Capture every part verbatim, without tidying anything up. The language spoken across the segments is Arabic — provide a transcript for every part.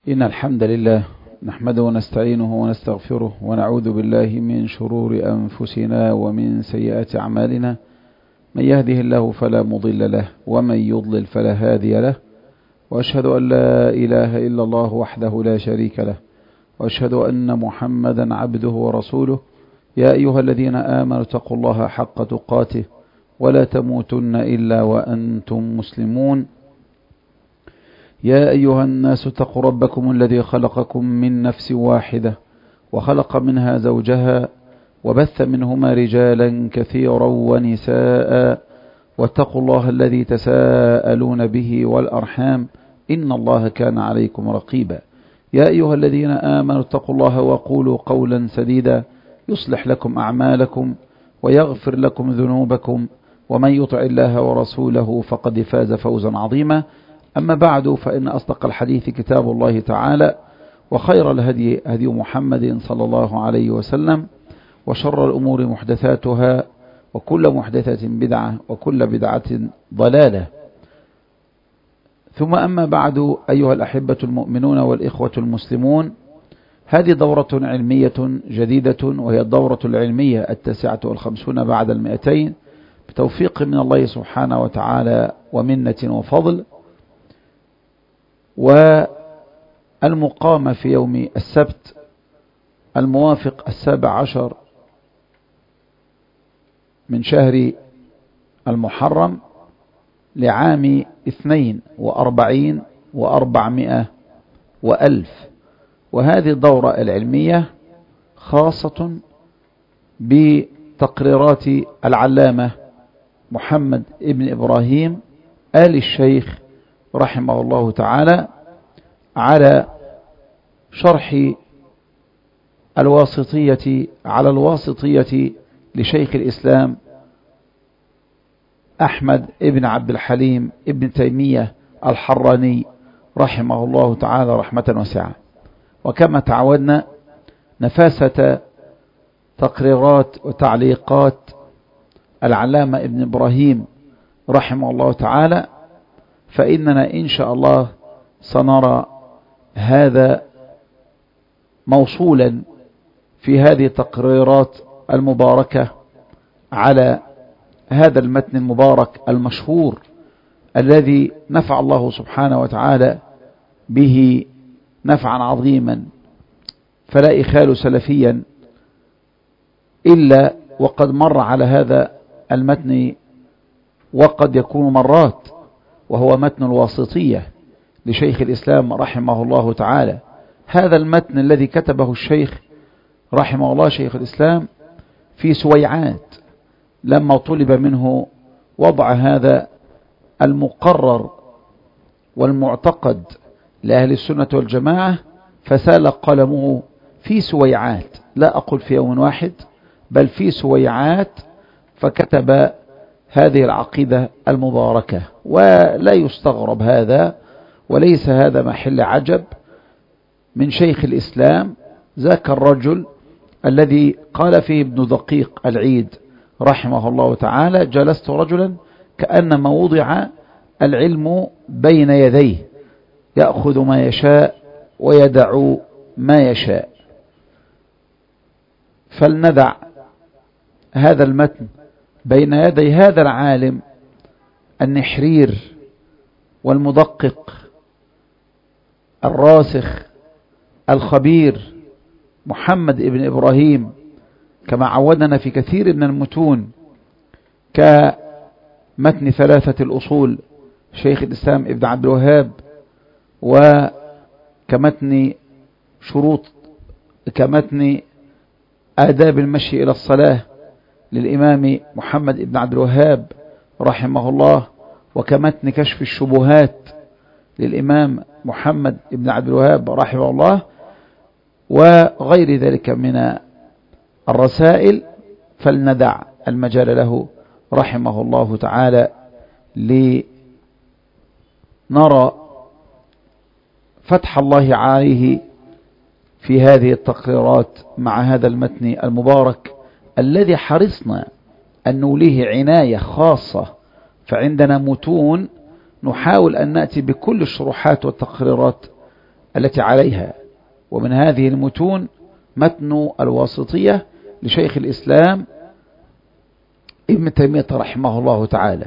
إن الحمد لله نحمده ونستعينه ونستغفره ونعوذ بالله من شرور أنفسنا ومن سيئات أعمالنا. من يهده الله فلا مضل له ومن يضلل فلا هادي له، وأشهد أن لا إله إلا الله وحده لا شريك له، وأشهد أن محمدا عبده ورسوله. يا أيها الذين آمنوا اتقوا الله حق تقاته ولا تموتن إلا وأنتم مسلمون. يا أيها الناس اتقوا ربكم الذي خلقكم من نفس واحدة وخلق منها زوجها وبث منهما رجالا كثيرا ونساء، واتقوا الله الذي تساءلون به والأرحام إن الله كان عليكم رقيبا. يا أيها الذين آمنوا اتقوا الله وقولوا قولا سديدا يصلح لكم أعمالكم ويغفر لكم ذنوبكم، ومن يطع الله ورسوله فقد فاز فوزا عظيما. أما بعد، فإن أصدق الحديث كتاب الله تعالى، وخير الهدي هدي محمد صلى الله عليه وسلم، وشر الأمور محدثاتها، وكل محدثة بدعة، وكل بدعة ضلالة. ثم أما بعد، أيها الأحبة المؤمنون والإخوة المسلمون، هذه دورة علمية جديدة، وهي الدورة العلمية التاسعة والخمسون بعد المئتين، بتوفيق من الله سبحانه وتعالى ومنة وفضل، والمقامة في يوم السبت الموافق السابع عشر من شهر المحرم لعام اثنين وأربعين وأربعمائة وألف. وهذه الدورة العلمية خاصة بتقريرات العلامة محمد ابن إبراهيم آل الشيخ رحمه الله تعالى على شرح الواسطية على الواسطية لشيخ الإسلام أحمد ابن عبد الحليم ابن تيمية الحراني رحمه الله تعالى رحمة واسعة. وكما تعودنا نفاسة تقريرات وتعليقات العلامة ابن إبراهيم رحمه الله تعالى، فإننا إن شاء الله سنرى هذا موصولا في هذه التقريرات المباركة على هذا المتن المبارك المشهور الذي نفع الله سبحانه وتعالى به نفعا عظيما، فلا إخال سلفيا إلا وقد مر على هذا المتن، وقد يكون مرات، وهو متن الواسطية لشيخ الإسلام رحمه الله تعالى. هذا المتن الذي كتبه الشيخ رحمه الله شيخ الإسلام في سويعات، لما طلب منه وضع هذا المقرر والمعتقد لأهل السنة والجماعة، فسال قلمه في سويعات، لا أقول في يوم واحد بل في سويعات، فكتب هذه العقيدة المباركة. ولا يستغرب هذا، وليس هذا محل عجب من شيخ الإسلام، ذاك الرجل الذي قال فيه ابن دقيق العيد رحمه الله تعالى: جلست رجلا كأنما وضع العلم بين يديه، يأخذ ما يشاء ويدع ما يشاء. فلندع هذا المتن بين يدي هذا العالم النحرير والمدقق الراسخ الخبير محمد ابن إبراهيم، كما عودنا في كثير من المتون كمتن ثلاثة الأصول شيخ الإسلام ابن عبد الوهاب، وكمتن شروط كمتن آداب المشي إلى الصلاة للإمام محمد ابن عبد الوهاب رحمه الله، وكمتن كشف الشبهات للإمام محمد ابن عبد الوهاب رحمه الله، وغير ذلك من الرسائل. فلندع المجال له رحمه الله تعالى لنرى فتح الله عليه في هذه التقريرات مع هذا المتن المبارك الذي حرصنا أن نوليه عناية خاصة. فعندنا متون نحاول أن نأتي بكل الشروحات والتقريرات التي عليها. ومن هذه المتون متن الواسطية لشيخ الإسلام ابن تيمية رحمه الله تعالى.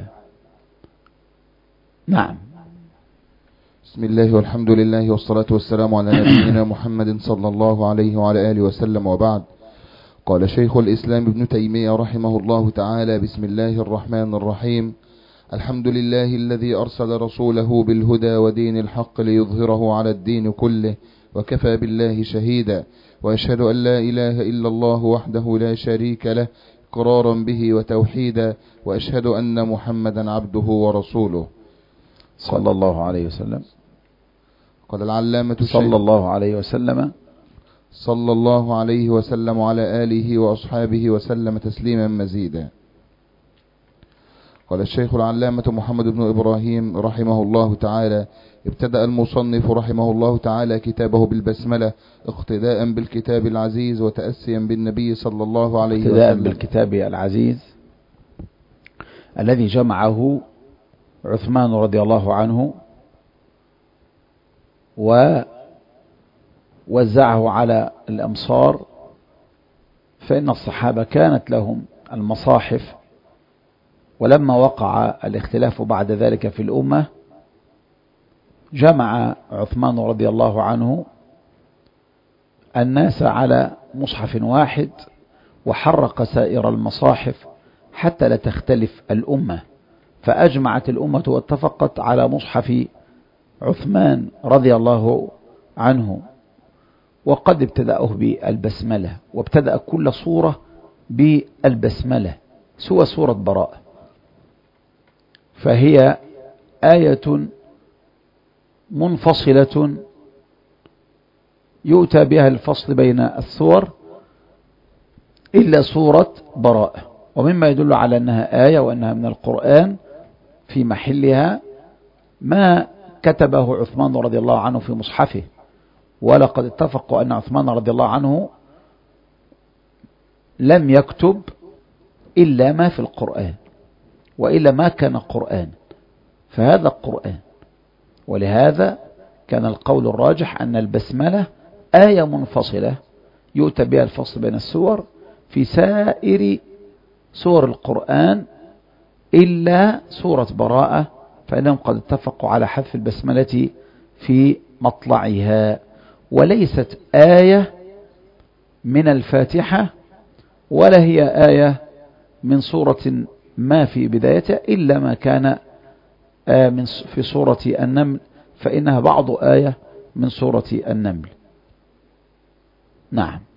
نعم. بسم الله والحمد لله والصلاة والسلام على نبينا محمد صلى الله عليه وعلى آله وسلم، وبعد. قال شيخ الإسلام ابن تيمية رحمه الله تعالى: بسم الله الرحمن الرحيم. الحمد لله الذي أرسل رسوله بالهدى ودين الحق ليظهره على الدين كله، وكفى بالله شهيدا، وأشهد أن لا إله إلا الله وحده لا شريك له إقرارا به وتوحيدا، وأشهد أن محمدا عبده ورسوله صلى الله عليه وسلم. قال العلامة صلى الله عليه وسلم صلى الله عليه وسلم على آله وأصحابه وسلم تسليما مزيدا. قال الشيخ العلامة محمد بن إبراهيم رحمه الله تعالى: ابتدأ المصنف رحمه الله تعالى كتابه بالبسملة اقتداء بالكتاب العزيز وتأسيا بالنبي صلى الله عليه وسلم. اقتداء بالكتاب العزيز الذي جمعه عثمان رضي الله عنه ووزعه على الأمصار، فإن الصحابة كانت لهم المصاحف، ولما وقع الاختلاف بعد ذلك في الأمة جمع عثمان رضي الله عنه الناس على مصحف واحد وحرق سائر المصاحف حتى لا تختلف الأمة، فأجمعت الأمة واتفقت على مصحف عثمان رضي الله عنه. وقد ابتدأه بالبسملة، وابتدأ كل صورة بالبسملة سوى سورة براءة، فهي آية منفصلة يؤتى بها الفصل بين السور إلا سورة براءة. ومما يدل على أنها آية وأنها من القرآن في محلها ما كتبه عثمان رضي الله عنه في مصحفه، ولقد اتفقوا أن عثمان رضي الله عنه لم يكتب إلا ما في القرآن، وإلا ما كان قرآن، فهذا القرآن. ولهذا كان القول الراجح أن البسملة آية منفصلة يؤتى بها الفصل بين السور في سائر سور القرآن إلا سورة براءة، فإنهم قد اتفقوا على حذف البسملة في مطلعها، وليست آية من الفاتحة ولا هي آية من سورة ما في بدايتها إلا ما كان من في سورة النمل، فإنها بعض آية من سورة النمل. نعم.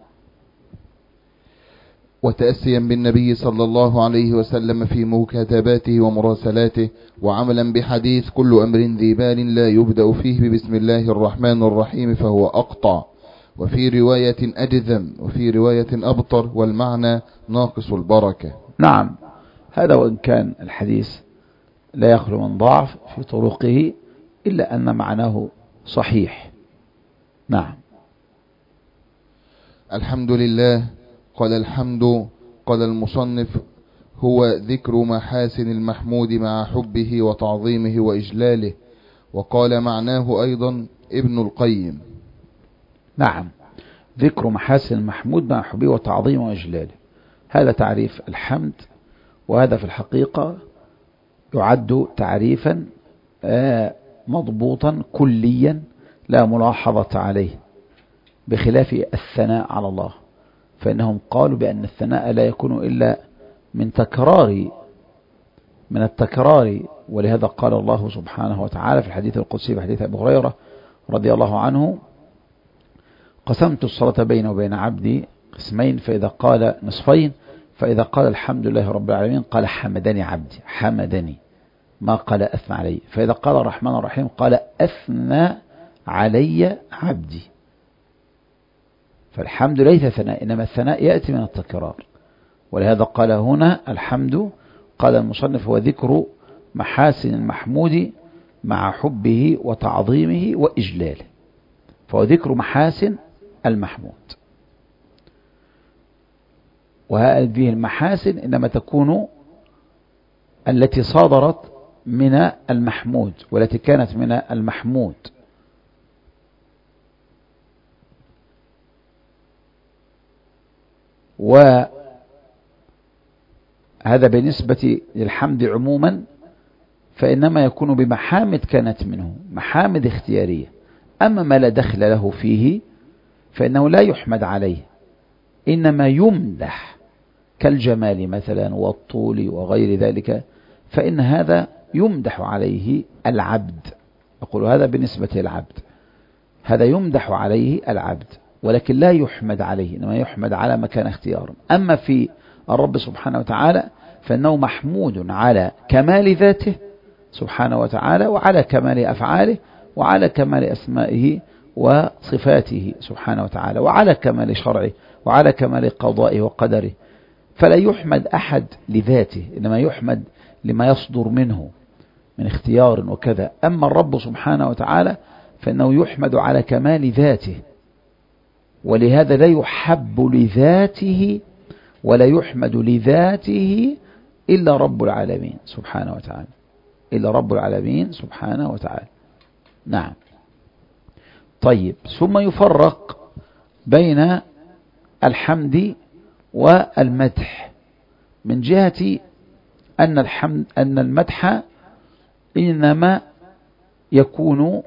وتأسيا بالنبي صلى الله عليه وسلم في مكاتباته ومراسلاته، وعملا بحديث كل أمر ذي بال لا يبدأ فيه ببسم الله الرحمن الرحيم فهو أقطع، وفي رواية أجذم، وفي رواية أبطر، والمعنى ناقص البركة. نعم، هذا وإن كان الحديث لا يخلو من ضعف في طرقه إلا أن معناه صحيح. نعم. الحمد لله. قال الحمد، قال المصنف: هو ذكر محاسن المحمود مع حبه وتعظيمه وإجلاله. وقال معناه أيضا ابن القيم. نعم، ذكر محاسن المحمود مع حبه وتعظيمه وإجلاله، هذا تعريف الحمد، وهذا في الحقيقة يعد تعريفا مضبوطا كليا لا ملاحظة عليه، بخلاف الثناء على الله، فإنهم قالوا بأن الثناء لا يكون إلا من تكرار من التكرار. ولهذا قال الله سبحانه وتعالى في الحديث القدسي في حديث أبي هريرة رضي الله عنه: قسمت الصلاة بيني وبين عبدي قسمين، فإذا قال نصفين، فإذا قال الحمد لله رب العالمين قال حمدني عبدي، حمدني، ما قال أثنى علي. فإذا قال الرحمن الرحيم قال أثنى علي عبدي. فالحمد ليس ثناء، إنما الثناء يأتي من التكرار. ولهذا قال هنا الحمد، قال المصنف: هو ذكر محاسن المحمود مع حبه وتعظيمه وإجلاله، فهو ذكر محاسن المحمود. وهذه المحاسن إنما تكون التي صادرت من المحمود والتي كانت من المحمود، وهذا بالنسبة للحمد عموما فإنما يكون بمحامد كانت منه، محامد اختيارية. أما ما لا دخل له فيه فإنه لا يحمد عليه، إنما يمدح كالجمال مثلا والطول وغير ذلك، فإن هذا يمدح عليه العبد. أقول هذا بالنسبة للعبد، هذا يمدح عليه العبد ولكن لا يحمد عليه، إنما يحمد على مكان اختياره. أما في الرب سبحانه وتعالى فإنه محمود على كمال ذاته سبحانه وتعالى، وعلى كمال أفعاله، وعلى كمال أسمائه وصفاته سبحانه وتعالى، وعلى كمال شرعه، وعلى كمال قضائه وقدره. فلا يحمد أحد لذاته، إنما يحمد لما يصدر منه من اختيار وكذا. أما الرب سبحانه وتعالى فإنه يحمد على كمال ذاته، ولهذا لا يحب لذاته ولا يحمد لذاته إلا رب العالمين سبحانه وتعالى، إلا رب العالمين سبحانه وتعالى. نعم. طيب، ثم يفرق بين الحمد والمدح من جهة أن الحمد أن المدح إنما يكون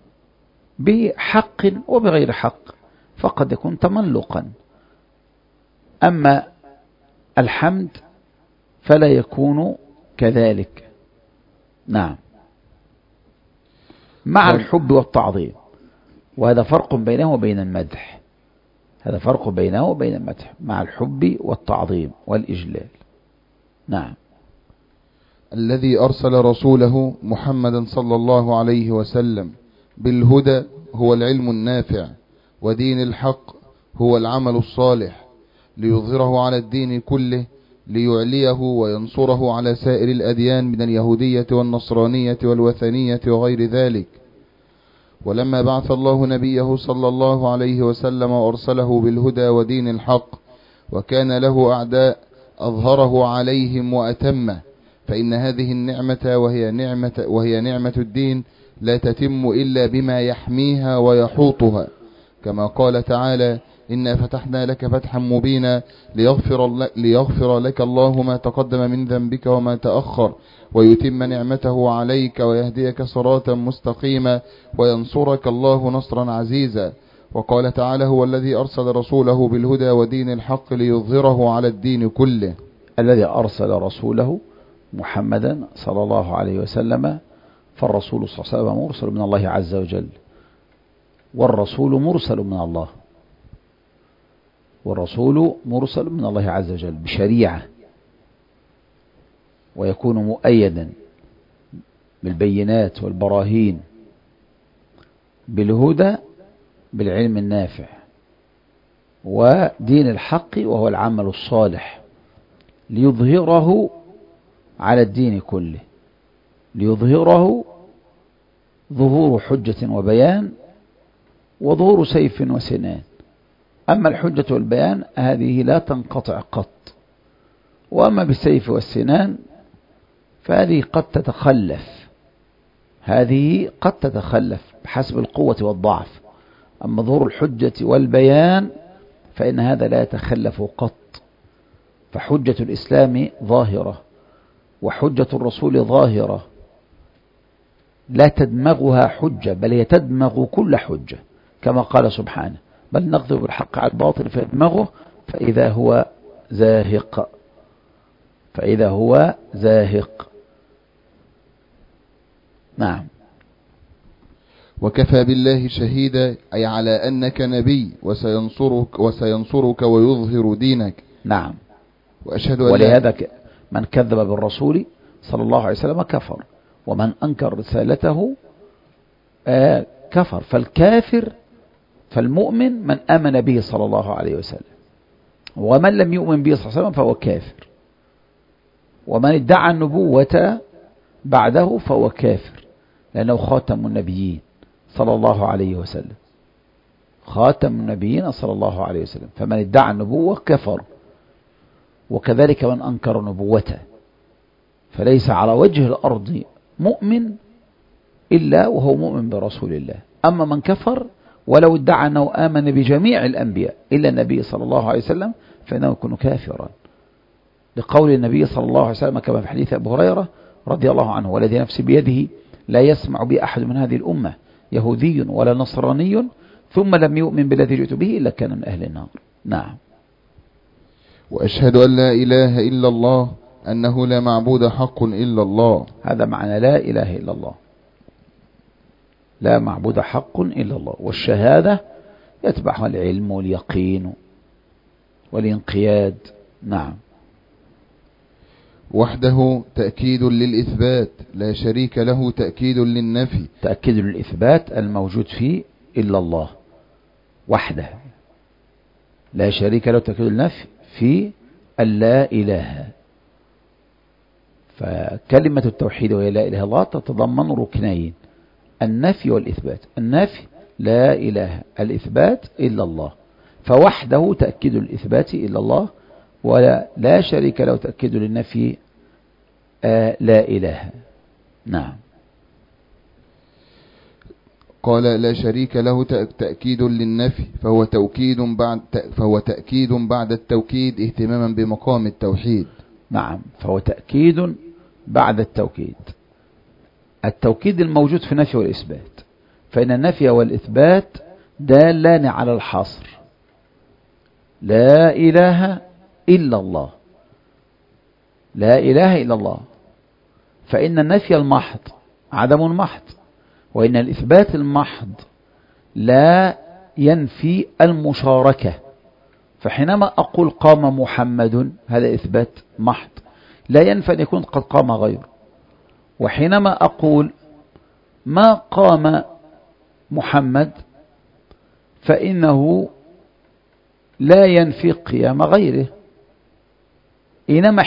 بحق وبغير حق، فقد يكون تملقا. أما الحمد فلا يكون كذلك. نعم، مع الحب والتعظيم، وهذا فرق بينه وبين المدح، هذا فرق بينه وبين المدح، مع الحب والتعظيم والإجلال. نعم. الذي أرسل رسوله محمدا صلى الله عليه وسلم بالهدى هو العلم النافع، ودين الحق هو العمل الصالح، ليظهره على الدين كله، ليعليه وينصره على سائر الأديان من اليهودية والنصرانية والوثنية وغير ذلك. ولما بعث الله نبيه صلى الله عليه وسلم وأرسله بالهدى ودين الحق وكان له أعداء أظهره عليهم وأتمه، فإن هذه النعمة وهي نعمة, وهي نعمة الدين لا تتم إلا بما يحميها ويحوطها، كما قال تعالى: إنا فتحنا لك فتحا مبينا ليغفر, ليغفر لك الله ما تقدم من ذنبك وما تأخر ويتم نعمته عليك ويهديك صراطا مستقيما وينصرك الله نصرا عزيزا. وقال تعالى: هو الذي أرسل رسوله بالهدى ودين الحق ليظهره على الدين كله. الذي أرسل رسوله محمدا صلى الله عليه وسلم، فالرسول صلى الله عليه وسلم مرسل من الله عز وجل، والرسول مرسل من الله، والرسول مرسل من الله عز وجل بشريعة، ويكون مؤيدا بالبينات والبراهين، بالهدى، بالعلم النافع، ودين الحق وهو العمل الصالح، ليظهره على الدين كله، ليظهره ظهور حجة وبيان، وظهور سيف وسنان. أما الحجة والبيان هذه لا تنقطع قط، وأما بالسيف والسنان فهذه قد تتخلف، هذه قد تتخلف بحسب القوة والضعف. أما ظهور الحجة والبيان فإن هذا لا يتخلف قط، فحجة الإسلام ظاهرة، وحجة الرسول ظاهرة، لا تدمغها حجة، بل هي تدمغ كل حجة، كما قال سبحانه: بل نقذف بالحق على الباطل فيدمغه فإذا هو زاهق، فإذا هو زاهق. نعم. وكفى بالله شهيدا، أي على أنك نبي وسينصرك, وسينصرك ويظهر دينك. نعم. وأشهد أن ولهذا من كذب بالرسول صلى الله عليه وسلم كفر، ومن أنكر رسالته آه كفر. فالكافر فالمؤمن من آمن به صلى الله عليه وسلم، ومن لم يؤمن به صلى الله عليه وسلم فهو كافر، ومن ادعى النبوة بعده فهو كافر، لأنه خاتم النبيين صلى الله عليه وسلم، خاتم النبيين صلى الله عليه وسلم، فمن ادعى النبوة كفر. وكذلك من أنكر نبوته، فليس على وجه الأرض مؤمن إلا وهو مؤمن برسول الله. أما من كفر ولو ادعى أنه آمن بجميع الأنبياء إلا النبي صلى الله عليه وسلم فإنه يكون كافرا، لقول النبي صلى الله عليه وسلم كما في حديث أبو هريرة رضي الله عنه: والذي نفسي بيده لا يسمع بي أحد من هذه الأمة يهودي ولا نصراني ثم لم يؤمن بالذي جئت به إلا كان من أهل النار. نعم. وأشهد أن لا إله إلا الله أنه لا معبود حق إلا الله. هذا معنى لا إله إلا الله، لا معبود حق إلا الله، والشهادة يتبعها العلم واليقين والانقياد. نعم. وحده تأكيد للإثبات لا شريك له تأكيد للنفي. تأكيد للإثبات الموجود فيه إلا الله وحده، لا شريك له تأكيد للنفي في اللا إله. فكلمة التوحيد وهي لا إله إلا الله تتضمن ركنين: النفي والإثبات. النفي لا إله، الإثبات إلا الله، فوحده تأكيد الإثبات إلا الله، ولا لا شريك له تأكيد للنفي آه لا إله. نعم. قال لا شريك له تأكيد للنفي، فهو توكيد بعد فهو تأكيد بعد التوكيد اهتماما بمقام التوحيد. نعم، فهو تأكيد بعد التوكيد. التوكيد الموجود في النفي والإثبات، فإن النفي والإثبات دالان على الحصر. لا إله إلا الله، لا إله إلا الله، فإن النفي المحض عدم محض، وإن الإثبات المحض لا ينفي المشاركة. فحينما أقول قام محمد هذا إثبات محض، لا ينفي أن يكون قد قام غيره. وحينما أقول ما قام محمد فإنه لا ينفي قيام غيره. إنما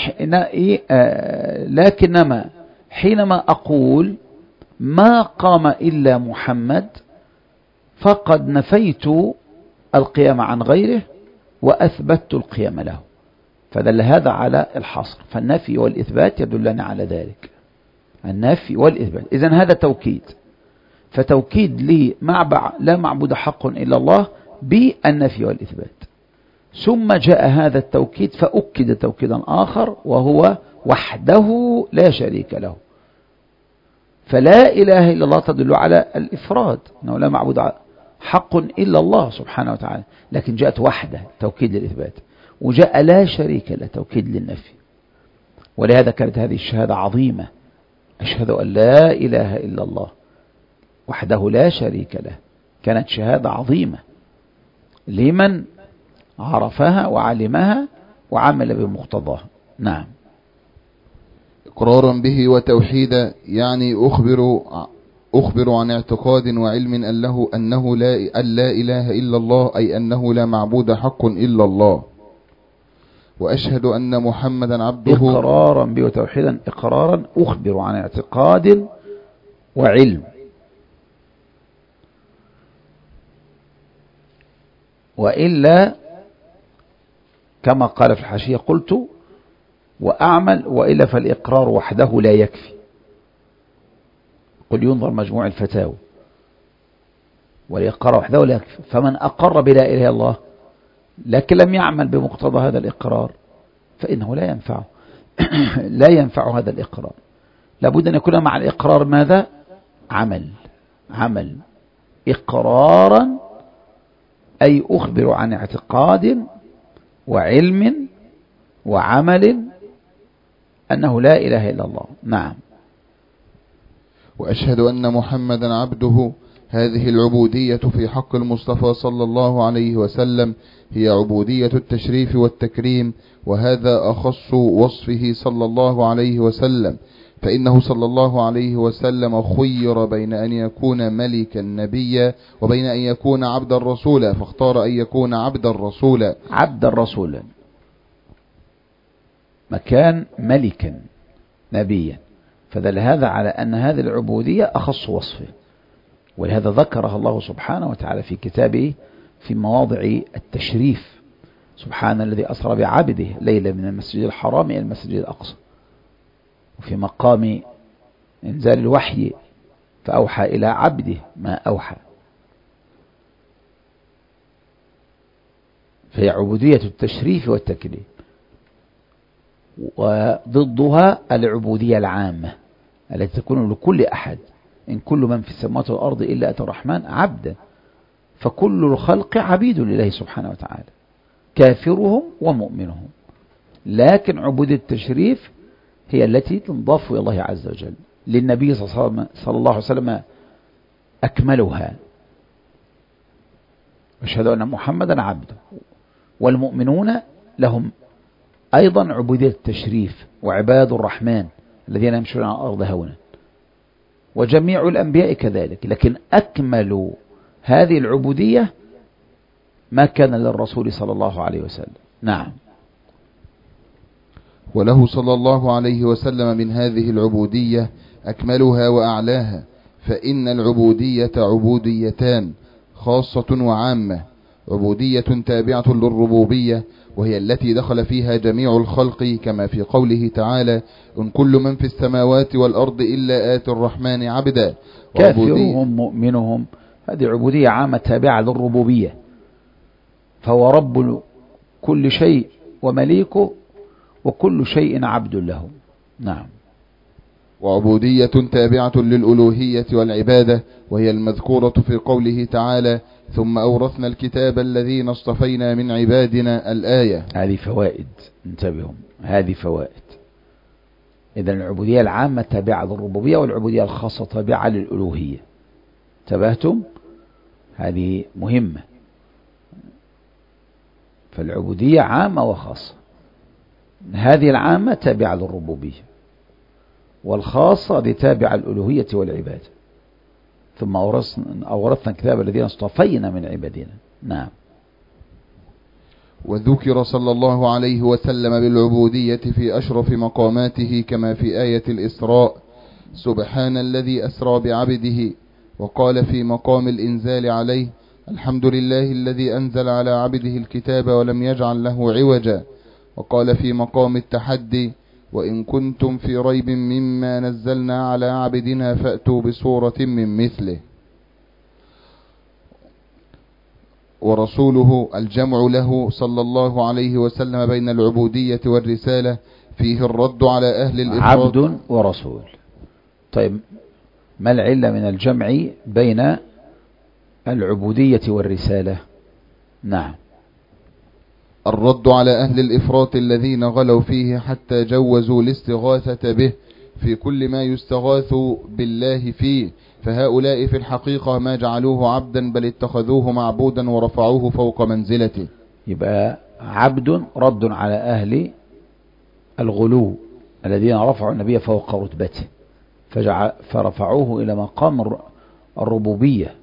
لكنما حينما أقول ما قام إلا محمد فقد نفيت القيام عن غيره وأثبتت القيام له، فدل هذا على الحصر. فالنفي والإثبات يدلان على ذلك، النفي والإثبات. إذن هذا توكيد، فتوكيد لي مع لا معبود حق إلا الله بالنفي والإثبات. ثم جاء هذا التوكيد فأكد توكيدا آخر وهو وحده لا شريك له. فلا إله إلا الله تدل على الإفراد، أنه لا معبود حق إلا الله سبحانه وتعالى، لكن جاءت وحده توكيد للإثبات، وجاء لا شريك له توكيد للنفي. ولهذا كانت هذه الشهادة عظيمة: أشهد أن لا إله إلا الله وحده لا شريك له. كانت شهادة عظيمة لمن عرفها وعلمها وعمل بمقتضاها. نعم. إقرارا به وتوحيدا، يعني أخبر أخبر عن اعتقاد وعلم أنه أنه لا أن لا إله إلا الله، أي أنه لا معبود حق إلا الله. وأشهد أن محمدا عبده. إقرارا به وتوحيدا، إقرارا أخبر عن اعتقاد وعلم، وإلا كما قال في الحاشية قلت وأعمل، وإلا فالإقرار وحده لا يكفي. قل ينظر مجموع الفتاوى، والإقرار وحده لا يكفي. فمن أقر بلا إله إلا الله لكن لم يعمل بمقتضى هذا الإقرار فإنه لا ينفعه لا ينفع هذا الإقرار. لابد أن يكون مع الإقرار ماذا؟ عمل. عمل إقرارا أي أخبر عن اعتقاد وعلم وعمل أنه لا إله إلا الله. نعم. وأشهد أن محمدا عبده. هذه العبودية في حق المصطفى صلى الله عليه وسلم هي عبودية التشريف والتكريم، وهذا أخص وصفه صلى الله عليه وسلم، فإنه صلى الله عليه وسلم خير بين أن يكون ملكا نبيا وبين أن يكون عبدا رسولا، فاختار أن يكون عبدا رسولا. عبدا رسولا مكان ملكا نبيا، فدل هذا على أن هذه العبودية أخص وصفه، ولهذا ذكرها الله سبحانه وتعالى في كتابه في مواضع التشريف: سبحان الذي أسرى بعبده ليلا من المسجد الحرام إلى المسجد الأقصى. وفي مقام إنزال الوحي فأوحى إلى عبده ما أوحى. فهي عبودية التشريف والتكريم، وضدها العبودية العامة التي تكون لكل أحد، إن كل من في السماوات والأرض إلا أتى الرحمن عبدا، فكل الخلق عبيد لله سبحانه وتعالى، كافرهم ومؤمنهم. لكن عبودية التشريف هي التي تنضاف إلى الله عز وجل، للنبي صلى الله عليه وسلم أكملها، أشهد أن محمدا عبده، والمؤمنون لهم أيضا عبودية التشريف، وعباد الرحمن الذين يمشون على الأرض هونا، وجميع الأنبياء كذلك. لكن أكمل هذه العبودية ما كان للرسول صلى الله عليه وسلم. نعم. وله صلى الله عليه وسلم من هذه العبودية أكملها وأعلاها، فإن العبودية عبوديتان خاصة وعامة. عبودية تابعة للربوبية وهي التي دخل فيها جميع الخلق، كما في قوله تعالى: إن كل من في السماوات والأرض إلا آتي الرحمن عبدا. كافرهم مؤمنهم، هذه عبودية عامة تابعة للربوبية، فهو رب كل شيء ومليكه، وكل شيء عبد له. نعم. وعبودية تابعة للألوهية والعبادة، وهي المذكورة في قوله تعالى: ثم أورثنا الكتاب الذين اصطفينا من عبادنا. الآية. هذه فوائد، انتبهوا، هذه فوائد. إذن العبودية العامة تابعة للربوبية، والعبودية الخاصة تابعة للألوهية. انتبهتم؟ هذه مهمة. فالعبودية عامة وخاصة، هذه العامة تابعة للربوبية، والخاصة دي تابعة للألوهية والعبادة. ثم أورثنا الكتاب الذين اصطفينا من عبادنا. نعم. وذكر صلى الله عليه وسلم بالعبودية في أشرف مقاماته، كما في آية الإسراء: سبحان الذي أسرى بعبده. وقال في مقام الإنزال عليه: الحمد لله الذي أنزل على عبده الكتاب ولم يجعل له عوجا. وقال في مقام التحدي: وإن كنتم في ريب مما نزلنا على عبدنا فأتوا بسورة من مثله. ورسوله الجمع له صلى الله عليه وسلم بين العبودية والرسالة، فيه الرد على أهل الإفراط. عبد ورسول. طيب، ما العلة من الجمع بين العبودية والرسالة؟ نعم. الرد على أهل الإفراط الذين غلوا فيه حتى جوزوا الاستغاثة به في كل ما يستغاث بالله فيه، فهؤلاء في الحقيقة ما جعلوه عبدا، بل اتخذوه معبودا ورفعوه فوق منزلته. يبقى عبد رد على أهل الغلو الذين رفعوا النبي فوق رتبته، فرفعوه إلى مقام الربوبية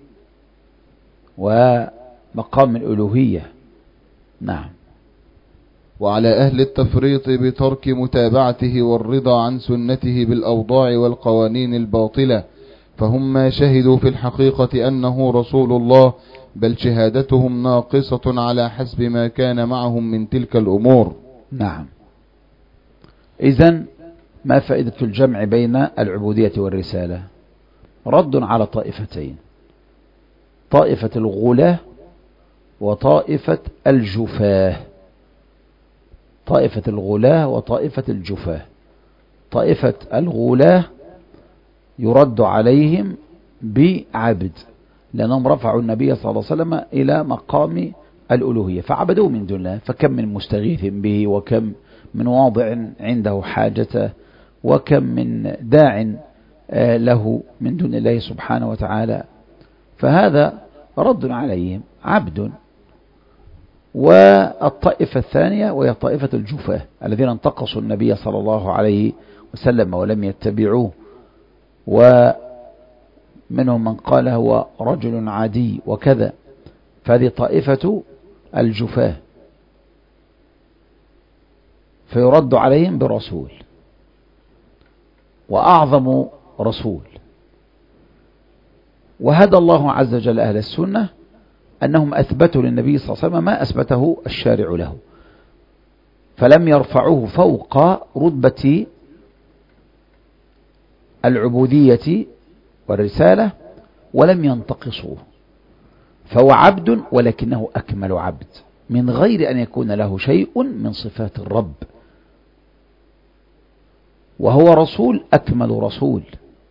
ومقام الألوهية. نعم. وعلى أهل التفريط بترك متابعته والرضا عن سنته بالأوضاع والقوانين الباطلة، فهم ما شهدوا في الحقيقة أنه رسول الله، بل شهادتهم ناقصة على حسب ما كان معهم من تلك الأمور. نعم. إذن ما فائدة الجمع بين العبودية والرسالة؟ رد على طائفتين: طائفة الغلاة وطائفة الجفاه. طائفة الغلاة وطائفة الجفاه. طائفة الغلاة يرد عليهم بعبد، لأنهم رفعوا النبي صلى الله عليه وسلم إلى مقام الألوهية فعبدوه من دون الله، فكم من مستغيث به، وكم من واضع عنده حاجته، وكم من داع له من دون الله سبحانه وتعالى. فهذا رد عليهم، عبد. والطائفة الثانية وهي طائفة الجفاه الذين انتقصوا النبي صلى الله عليه وسلم ولم يتبعوه، ومنهم من قال هو رجل عادي وكذا. فهذه طائفة الجفاه، فيرد عليهم برسول، وأعظم رسول. وهدى الله عز وجل أهل السنة أنهم أثبتوا للنبي صلى الله عليه وسلم ما أثبته الشارع له، فلم يرفعوه فوق رتبة العبودية والرسالة، ولم ينتقصوه، فهو عبد ولكنه أكمل عبد. من غير أن يكون له شيء من صفات الرب، وهو رسول أكمل رسول،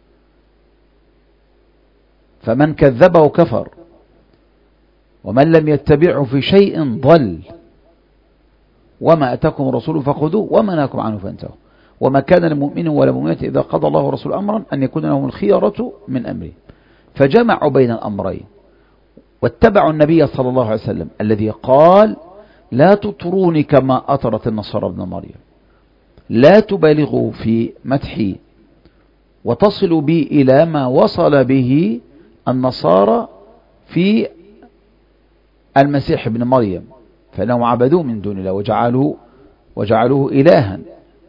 فمن كذبه كفر، ومن لم يتبعه في شيء ضل، وما أتاكم الرسول فخذوه وما نهاكم عنه فانتهوا، وما كان لمؤمن ولا مؤمنة إذا قضى الله ورسوله أمرا أن يكون لهم الخيرة من أمره، فجمعوا بين الأمرين واتبعوا النبي صلى الله عليه وسلم الذي قال لا تطروني كما أطرت النصارى ابن مريم، لا تبالغوا في مدحي وتصلوا بي إلى ما وصل به النصارى في المسيح ابن مريم، فإنهم عبدوه من دون الله وجعلوه, وجعلوه إلها.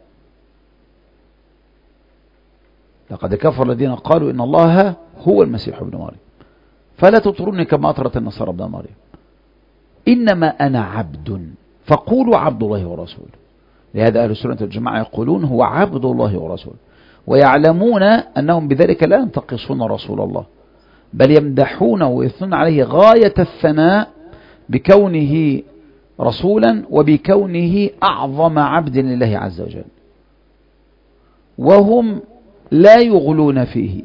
لقد كفر الذين قالوا إن الله هو المسيح ابن مريم، فلا تطروني كما أطرت النصارى ابن مريم، إنما أنا عبد فقولوا عبد الله ورسوله. لهذا أهل السنة والجماعة يقولون هو عبد الله ورسوله، ويعلمون أنهم بذلك لا ينتقصون رسول الله، بل يمدحونه ويثنون عليه غاية الثناء بكونه رسولا وبكونه أعظم عبد لله عز وجل، وهم لا يغلون فيه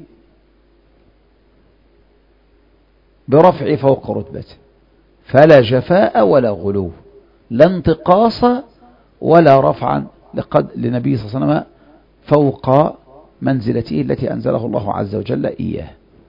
برفع فوق رتبته، فلا جفاء ولا غلو، لا انتقاص ولا رفعا لقد لنبي صلى الله عليه وسلم فوق منزلته التي أنزله الله عز وجل إياه.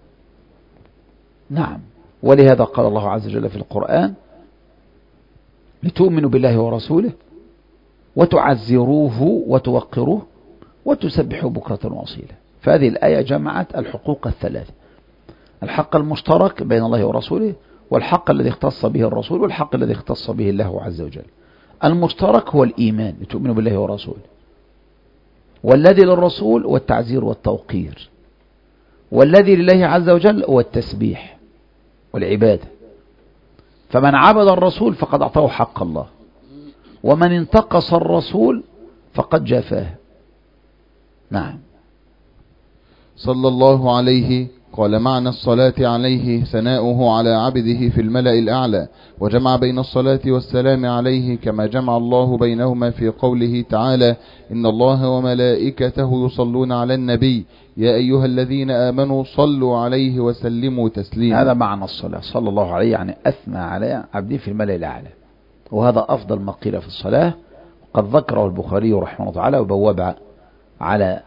نعم، ولهذا قال الله عز وجل في القرآن لتؤمنوا بالله ورسوله وتعزروه وتوقروه وتسبحوا بكرة وأصيلا. فهذه الآية جمعت الحقوق الثلاثة: الحق المشترك بين الله ورسوله، والحق الذي اختص به الرسول، والحق الذي اختص به الله عز وجل. المشترك هو الإيمان، لتؤمنوا بالله ورسوله، والذي للرسول هو التعزير والتوقير، والذي لله عز وجل هو التسبيح والعبادة. فمن عبد الرسول فقد أعطاه حق الله، ومن انتقص الرسول فقد جافاه. نعم. صلى الله عليه قال معنى الصلاة عليه ثناؤه على عبده في الملأ الأعلى، وجمع بين الصلاة والسلام عليه كما جمع الله بينهما في قوله تعالى إن الله وملائكته يصلون على النبي يا أيها الذين آمنوا صلوا عليه وسلموا تسليما. هذا معنى الصلاة، صلى الله عليه يعني أثنى على عبده في الملأ الأعلى، وهذا أفضل ما قيل في الصلاة، وقد ذكره البخاري رحمه الله تعالى وبواب على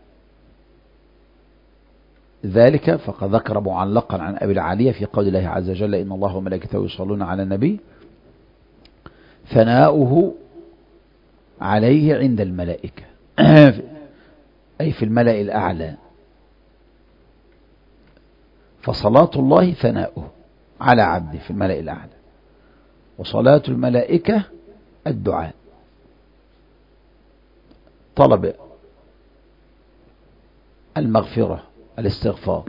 ذلك، فقد ذكر معلقا عن أبي العالية في قول الله عز وجل إن الله وملائكته يصلون على النبي ثناؤه عليه عند الملائكة أي في الملأ الأعلى، فصلاة الله ثناؤه على عبده في الملأ الأعلى، وصلاة الملائكة الدعاء، طلب المغفرة الاستغفار،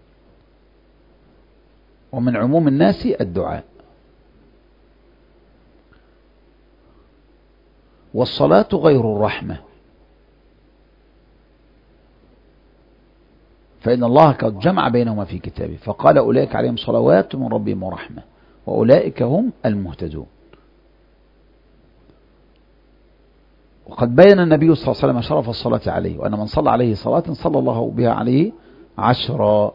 ومن عموم الناس الدعاء. والصلاة غير الرحمة، فإن الله قد جمع بينهما في كتابه فقال أولئك عليهم صلوات من ربهم ورحمة وأولئك هم المهتدون. وقد بين النبي صلى الله عليه وسلم شرف الصلاة عليه، وأن من صلى عليه صلاة صلى الله بها عليه عشرا.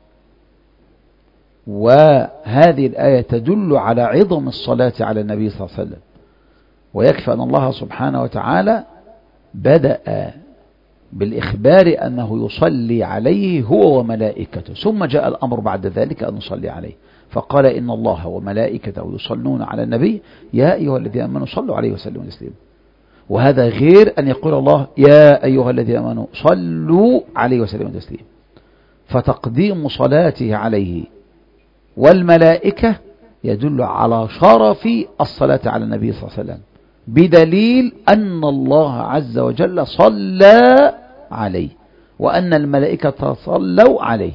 وهذه الآية تدل على عظم الصلاة على النبي صلى الله عليه وسلم، ويكفي أن الله سبحانه وتعالى بدأ بالإخبار أنه يصلي عليه هو وملائكته، ثم جاء الأمر بعد ذلك أن نصلي عليه، فقال إن الله وملائكته يصلون على النبي يا أيها الذين آمنوا صلوا عليه وسلموا تسليما. وهذا غير أن يقول الله يا أيها الذين آمنوا صلوا عليه وسلموا تسليما، فتقديم صلاته عليه والملائكة يدل على شرف الصلاة على النبي صلى الله عليه وسلم، بدليل أن الله عز وجل صلى عليه وأن الملائكة صلوا عليه،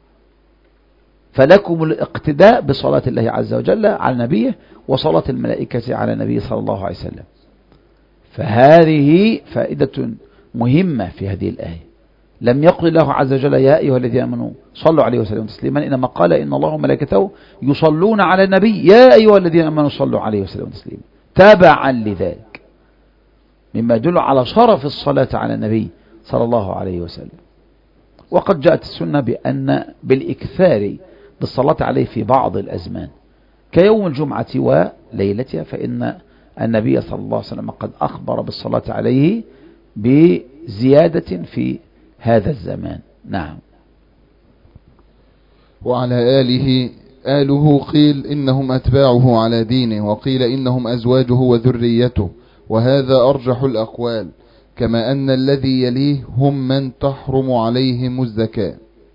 فلكم الاقتداء بصلاة الله عز وجل على نبيه وصلاة الملائكة على النبي صلى الله عليه وسلم. فهذه فائدة مهمة في هذه الآية، لم يقل الله عز وجل يا أيها الذين آمنوا صلوا عليه وسلموا تسليما، إنما قال إن الله وملائكته يصلون على النبي يا أيها الذين آمنوا صلوا عليه وسلموا تسليما، تابعا لذلك، مما يدل على شرف الصلاة على النبي صلى الله عليه وسلم. وقد جاءت السنة بأن بالإكثار بالصلاة عليه في بعض الأزمان كيوم الجمعة وليلتها، فإن النبي صلى الله عليه وسلم قد أخبر بالصلاة عليه بزيادة في هذا الزمان. نعم. وعلى آله آله قيل إنهم أتباعه على دينه، وقيل إنهم أزواجه وذريته، وهذا أرجح الأقوال، كما أن الذي يليه هم من تحرم عليهم الزكاة.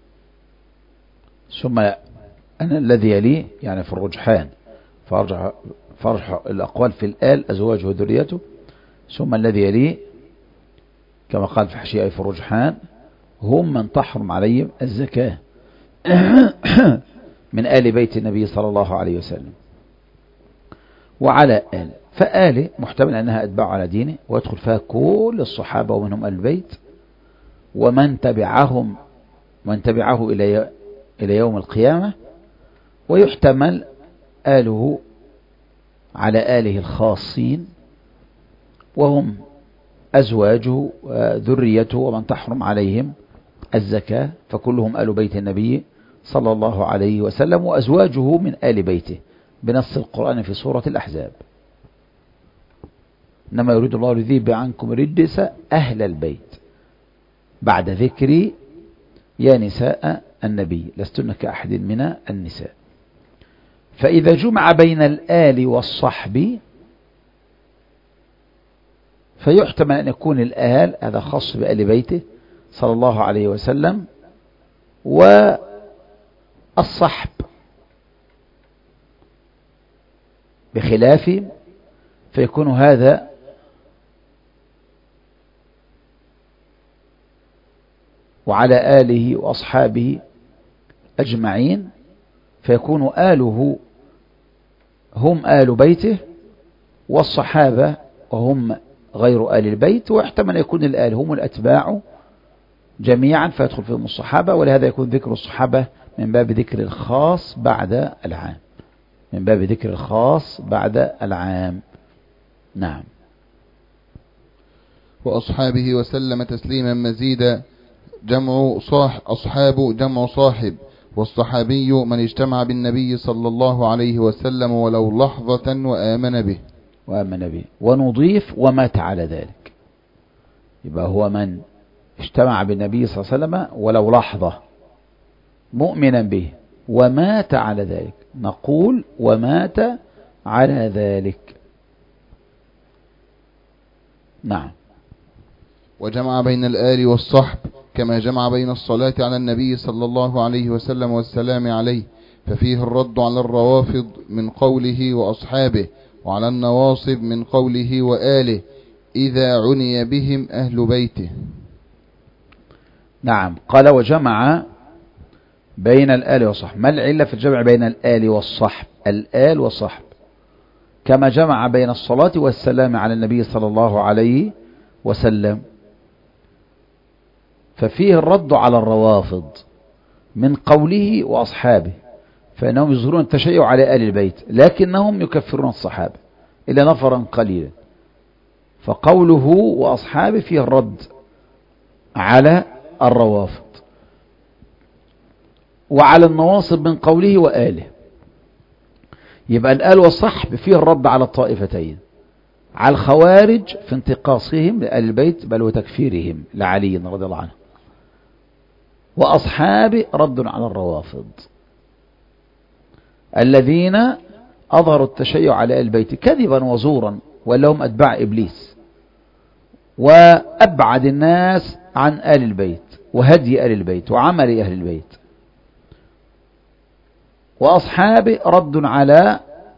ثم أن الذي يليه يعني في الرجحان، فأرجح, فأرجح الأقوال في الآل أزواجه وذريته، ثم الذي يليه كما قال في حشية في الرجحان هم من تحرم عليهم الزكاة من آل بيت النبي صلى الله عليه وسلم. وعلى آل، فآل محتمل أنها أتباع على دينه، ويدخل فيها كل الصحابة ومنهم آل البيت ومن تبعهم من تبعه إلى إلى يوم القيامة، ويحتمل آله على آله الخاصين وهم أزواجه وذريته ومن تحرم عليهم الزكاة، فكلهم آل بيت النبي صلى الله عليه وسلم، وأزواجه من آل بيته بنص القرآن في سورة الأحزاب. إنما يريد الله ليذهب عنكم رجس أهل البيت بعد ذكر يا نساء النبي لستن كأحد من النساء. فإذا جمع بين الآل والصحب فيحتمل أن يكون الآل هذا خاص بآل بيته صلى الله عليه وسلم، والصحب بخلافه، فيكون هذا وعلى آله وأصحابه أجمعين، فيكون آله هم آل بيته والصحابة وهم غير آل البيت، واحتمل يكون الآل هم الأتباع جميعا فيدخل فيهم الصحابة، ولهذا يكون ذكر الصحابة من باب ذكر الخاص بعد العام من باب ذكر الخاص بعد العام. نعم. وأصحابه وسلم تسليما مزيدا، جمع صاح أصحاب جمع صاحب، والصحابي من اجتمع بالنبي صلى الله عليه وسلم ولو لحظة وآمن به وآمن به ونضيف ومات على ذلك، يبقى هو من اجتمع بالنبي صلى الله عليه وسلم ولو لحظة مؤمنا به ومات على ذلك، نقول ومات على ذلك. نعم. وجمع بين الآل والصحب كما جمع بين الصلاة على النبي صلى الله عليه وسلم والسلام عليه، ففيه الرد على الروافض من قوله وأصحابه، وعلى النواصب من قوله وآله إذا عني بهم أهل بيته. نعم. قال وجمع بين الآل والصحب. ما العلة في الجمع بين الآل والصحب؟ الآل والصحب كما جمع بين الصلاة والسلام على النبي صلى الله عليه وسلم، ففيه الرد على الروافض من قوله وأصحابه، فإنهم يظهرون التشيع على آل البيت لكنهم يكفرون الصحابة إلا نفرا قليلا، فقوله وأصحابه فيه الرد على الروافض. وعلى النواصب من قوله وآله، يبقى الآل والصحب فيه الرد على الطائفتين، على الخوارج في انتقاصهم لآل البيت بل وتكفيرهم لعلي رضي الله عنه، وأصحابه رد على الروافض الذين أظهروا التشيع على آل البيت كذبا وزورا ولهم أتباع إبليس، وأبعد الناس عن آل البيت وهدي آل البيت وعمل أهل البيت. وأصحابه رد على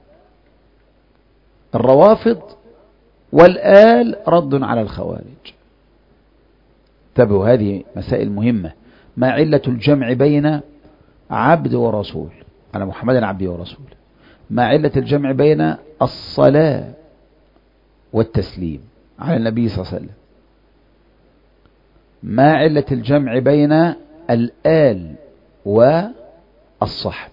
الروافض، والآل رد على الخوارج. انتبهوا، هذه مسائل مهمة. ما علة الجمع بين عبد ورسول على محمد عبده ورسوله؟ ما علة الجمع بين الصلاة والتسليم على النبي صلى الله عليه وسلم؟ ما علة الجمع بين الآل والصحب؟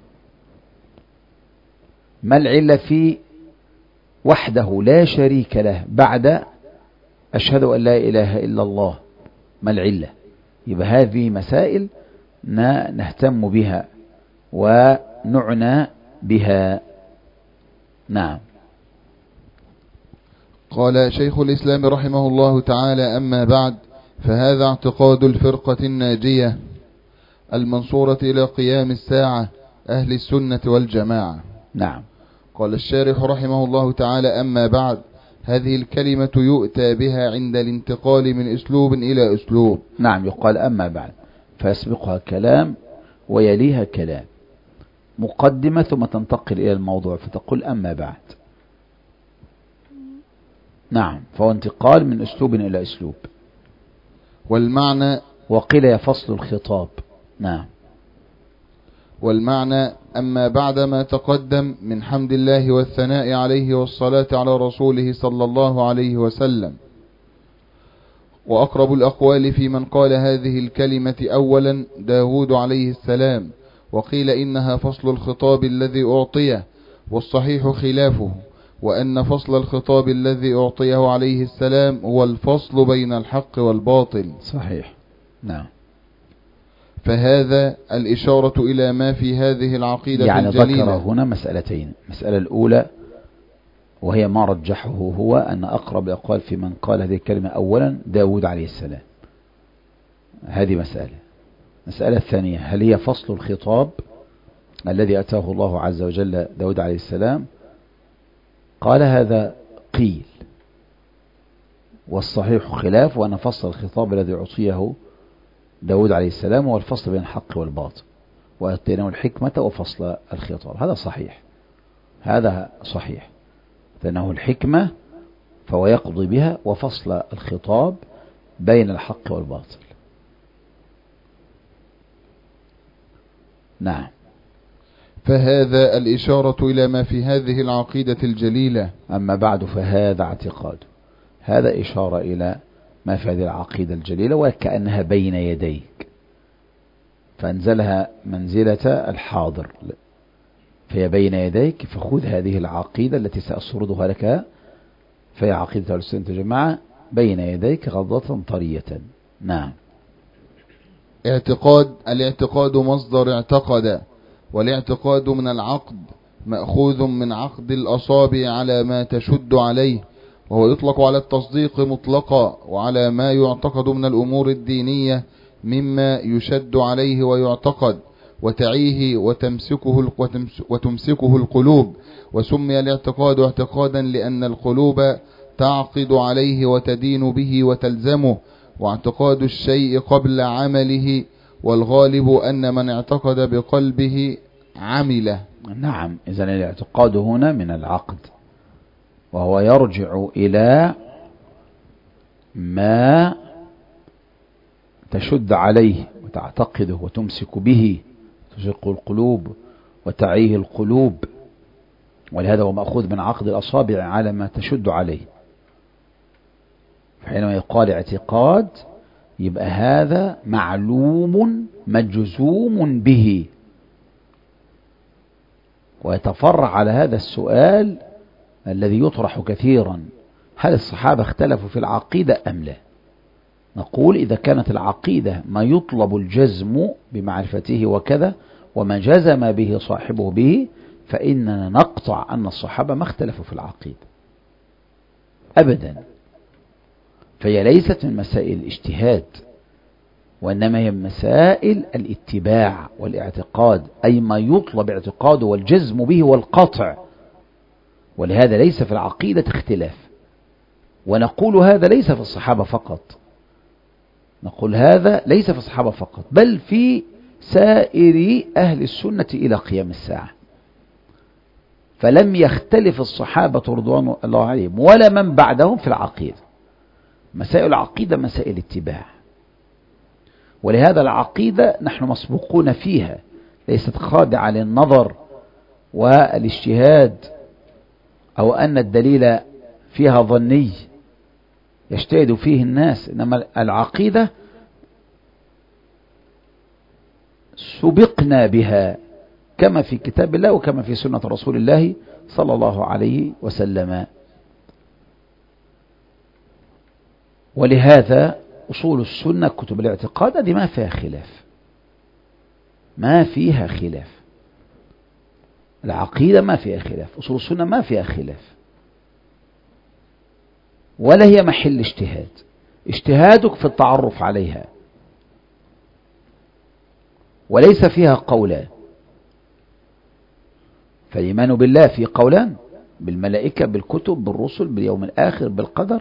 ما العلة في وحده لا شريك له بعد أشهد أن لا إله إلا الله؟ ما العلة؟ يبقى هذه مسائل نهتم بها ونعنى بها. نعم. قال شيخ الإسلام رحمه الله تعالى: أما بعد، فهذا اعتقاد الفرقة الناجية المنصورة إلى قيام الساعة، أهل السنة والجماعة. نعم. قال الشارح رحمه الله تعالى: أما بعد، هذه الكلمة يؤتى بها عند الانتقال من أسلوب إلى أسلوب. نعم، يقال أما بعد فيسبقها كلام ويليها كلام، مقدمة ثم تنتقل إلى الموضوع فتقول أما بعد. نعم، فهو انتقال من أسلوب إلى أسلوب. والمعنى وقيل يفصل الخطاب. نعم. والمعنى: أما بعد ما تقدم من حمد الله والثناء عليه والصلاة على رسوله صلى الله عليه وسلم. وأقرب الأقوال في من قال هذه الكلمة أولا داود عليه السلام، وقيل إنها فصل الخطاب الذي أعطيه، والصحيح خلافه، وأن فصل الخطاب الذي أعطيه عليه السلام هو الفصل بين الحق والباطل. صحيح. نعم. فهذا الإشارة إلى ما في هذه العقيدة يعني الجليلة. ذكر هنا مسألتين: المسألة الأولى وهي ما رجحه هو أن أقرب الأقوال في من قال هذه الكلمة أولا داود عليه السلام. هذه مسألة. مسألة الثانية: هل هي فصل الخطاب الذي أتاه الله عز وجل داود عليه السلام؟ قال هذا قيل، والصحيح خلاف، وأن فصل الخطاب الذي أعطيه داود عليه السلام هو الفصل بين الحق والباطل، وأعطيناه الحكمة وفصل الخطاب. هذا صحيح، هذا صحيح، فإنه الحكمة فهو يقضي بها، وفصل الخطاب بين الحق والباطل. نعم. فهذا الإشارة إلى ما في هذه العقيدة الجليلة. أما بعد، فهذا اعتقاد، هذا إشارة إلى ما في هذه العقيدة الجليلة، وكأنها بين يديك، فأنزلها منزلة الحاضر، فهي بين يديك، فخذ هذه العقيدة التي سأسردها لك، فهي عقيدة أهل السنة والجماعة بين يديك غضة طرية. نعم. اعتقاد: الاعتقاد مصدر اعتقد، والاعتقاد من العقد مأخوذ من عقد الأصابع على ما تشد عليه، وهو يطلق على التصديق مطلقا، وعلى ما يعتقد من الأمور الدينية مما يشد عليه ويعتقد وتعيه وتمسكه وتمسكه القلوب. وسمي الاعتقاد اعتقادا لأن القلوب تعقد عليه وتدين به وتلزمه، واعتقاد الشيء قبل عمله، والغالب أن من اعتقد بقلبه عمله. نعم. إذن الاعتقاد هنا من العقد، وهو يرجع إلى ما تشد عليه وتعتقده وتمسك به، تشق القلوب وتعيه القلوب، ولهذا هو مأخوذ من عقد الأصابع على ما تشد عليه. حينما يقال اعتقاد يبقى هذا معلوم مجزوم به. ويتفرع على هذا السؤال الذي يطرح كثيرا: هل الصحابة اختلفوا في العقيدة أم لا؟ نقول إذا كانت العقيدة ما يطلب الجزم بمعرفته وكذا، وما جزم به صاحبه به، فإننا نقطع أن الصحابة ما اختلفوا في العقيدة أبدا. فهي ليست من مسائل الاجتهاد، وإنما هي مسائل الاتباع والاعتقاد، أي ما يطلب اعتقاده والجزم به والقطع. ولهذا ليس في العقيدة اختلاف. ونقول هذا ليس في الصحابة فقط، نقول هذا ليس في الصحابة فقط، بل في سائر أهل السنة إلى قيام الساعة. فلم يختلف الصحابة رضوان الله عليهم ولا من بعدهم في العقيدة. مسائل العقيدة مسائل اتباع، ولهذا العقيدة نحن مسبوقون فيها، ليست خاضعة للنظر والاجتهاد، أو أن الدليل فيها ظني، يجتهد فيه الناس، إنما العقيدة سبقنا بها كما في كتاب الله وكما في سنة رسول الله صلى الله عليه وسلم. ولهذا أصول السنة كتب الاعتقاد دي ما فيها خلاف، ما فيها خلاف. العقيدة ما فيها خلاف، أصول السنة ما فيها خلاف، ولا هي محل اجتهاد. اجتهادك في التعرف عليها، وليس فيها قولان. فالإيمان بالله فيه قولان، بالملائكة، بالكتب، بالرسل، باليوم الآخر، بالقدر.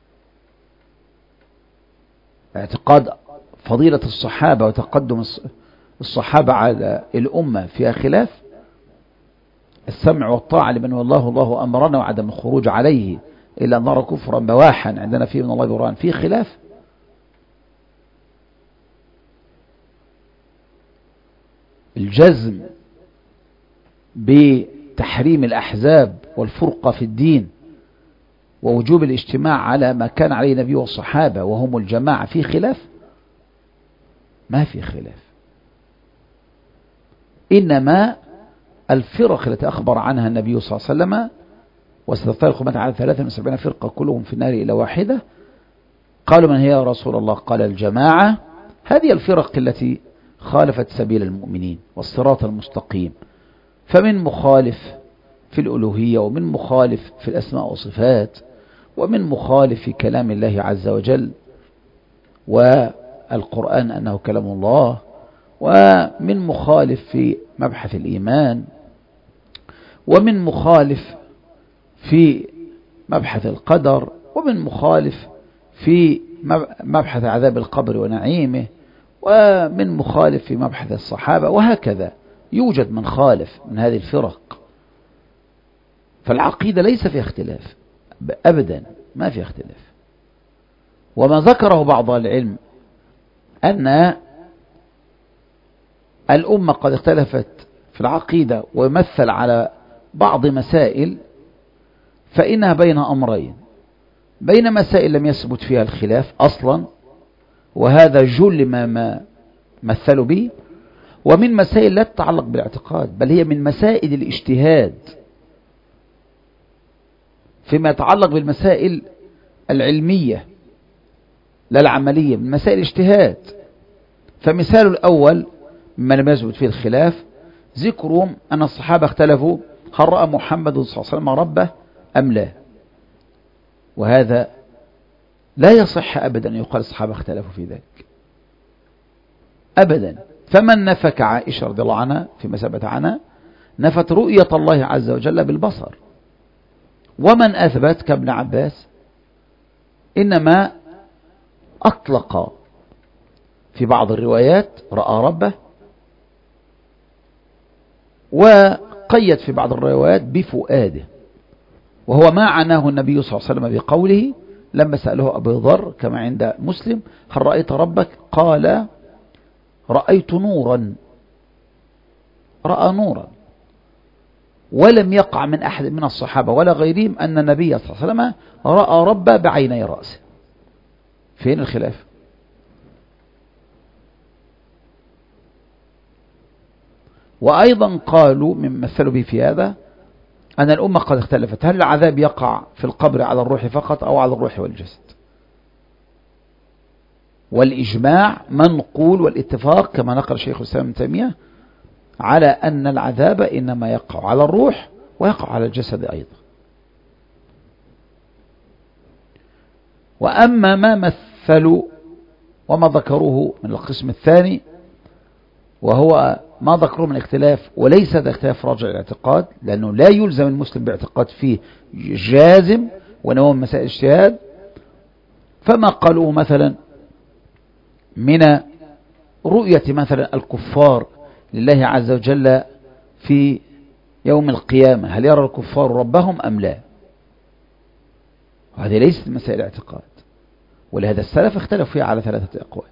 اعتقاد فضيلة الصحابة وتقدم الصحابة على الأمة فيها خلاف. السمع والطاعة لمن والله الله أمرنا وعدم الخروج عليه إلا أن نرى كفرا بواحا عندنا فيه من الله برهان فيه خلاف. الجزم بتحريم الأحزاب والفرقة في الدين ووجوب الاجتماع على ما كان عليه النبي والصحابة وهم الجماعة فيه خلاف؟ ما في خلاف. إنما الفرق التي أخبر عنها النبي صلى الله عليه وسلم وستفترق أمتي على ثلاثة وسبعين فرقة كلهم في النار إلى واحدة، قالوا من هي يا رسول الله؟ قال الجماعة. هذه الفرق التي خالفت سبيل المؤمنين والصراط المستقيم، فمن مخالف في الألوهية، ومن مخالف في الأسماء والصفات، ومن مخالف في كلام الله عز وجل والقرآن أنه كلام الله، ومن مخالف في مبحث الإيمان، ومن مخالف في مبحث القدر، ومن مخالف في مبحث عذاب القبر ونعيمه، ومن مخالف في مبحث الصحابة، وهكذا يوجد من خالف من هذه الفرق. فالعقيدة ليس فيها اختلاف أبدا، ما فيها اختلاف. وما ذكره بعض العلم أن الأمة قد اختلفت في العقيدة ويمثل على بعض مسائل، فإنها بين أمرين: بين مسائل لم يثبت فيها الخلاف أصلا وهذا جل ما, ما مثلوا به، ومن مسائل لا تتعلق بالاعتقاد بل هي من مسائل الاجتهاد فيما يتعلق بالمسائل العلمية لا العملية، من مسائل الاجتهاد. فمثال الأول مما لم يثبت فيه الخلاف ذكرهم أن الصحابة اختلفوا هل رأى محمد صلى الله عليه وسلم ربه أم لا، وهذا لا يصح أبدا أن يقال الصحابة اختلفوا في ذلك أبدا. فمن نفك عائشة رضي الله عنها فيما ثبت عنها نفت رؤية الله عز وجل بالبصر، ومن أثبت كابن عباس إنما أطلق في بعض الروايات رأى ربه، وقيد في بعض الروايات بفؤاده، وهو ما عناه النبي صلى الله عليه وسلم بقوله لما سأله أبو ذر كما عند مسلم هل رأيت ربك؟ قال رأيت نورا، رأى نورا. ولم يقع من أحد من الصحابة ولا غيرهم أن النبي صلى الله عليه وسلم رأى ربه بعيني رأسه. فين الخلاف؟ وأيضا قالوا من مثلوا به في هذا أن الأمة قد اختلفت هل العذاب يقع في القبر على الروح فقط أو على الروح والجسد، والإجماع منقول والاتفاق كما نقل شيخ الإسلام ابن تيمية على أن العذاب إنما يقع على الروح ويقع على الجسد أيضا. وأما ما مثلوا وما ذكروه من القسم الثاني وهو ما ذكروه من اختلاف، وليس هذا اختلاف راجع الاعتقاد لأنه لا يلزم المسلم باعتقاد فيه جازم ونوع من مسائل الاجتهاد، فما قالوا مثلا من رؤية مثلا الكفار لله عز وجل في يوم القيامة هل يرى الكفار ربهم أم لا، وهذه ليست مسائل اعتقاد، ولهذا السلف اختلفوا فيها على ثلاثة أقوال.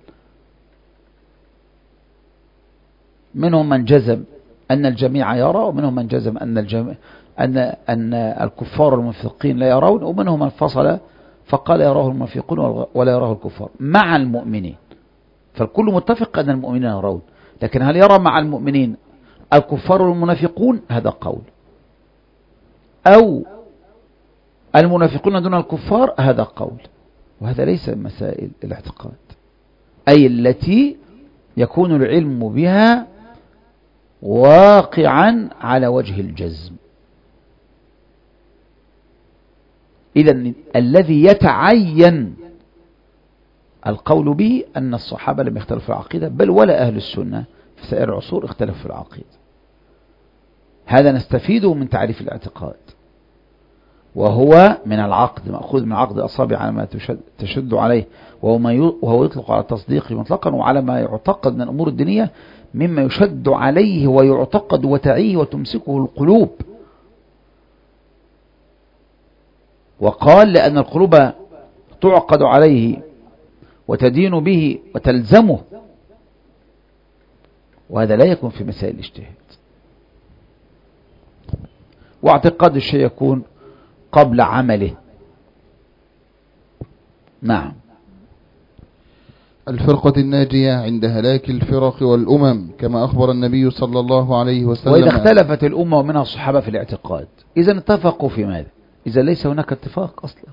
منهم من جزم أن الجميع يرى، ومنهم من جزم أن الجميع أن أن الكفار المنافقين لا يرون، ومنهم من فصل فقال يراه المنافقون ولا يراه الكفار مع المؤمنين، فالكل متفق أن المؤمنين يرون، لكن هل يرى مع المؤمنين الكفار والمنافقون؟ هذا قول. أو المنافقون دون الكفار؟ هذا قول. وهذا ليس من مسائل الاعتقاد، أي التي يكون العلم بها واقعا على وجه الجزم. إذن الذي يتعين القول به أن الصحابة لم يختلفوا في العقيدة، بل ولا أهل السنة في سائر العصور اختلفوا في العقيدة. هذا نستفيده من تعريف الاعتقاد، وهو من العقد، مأخوذ من عقد أصابع على ما تشد عليه، وهو, ما وهو يطلق على التصديق مطلقا، وعلى ما يعتقد من الأمور الدينية مما يشد عليه ويعتقد وتعيه وتمسكه القلوب. وقال لأن القلوب تعقد عليه وتدين به وتلزمه، وهذا لا يكون في مسائل الاجتهاد. واعتقاد الشيء يكون قبل عمله. نعم. الفرقة الناجية عند هلاك الفرق والأمم كما أخبر النبي صلى الله عليه وسلم. وإذا اختلفت الأمة ومنها الصحابة في الاعتقاد، إذا اتفقوا في ماذا؟ إذا ليس هناك اتفاق أصلا،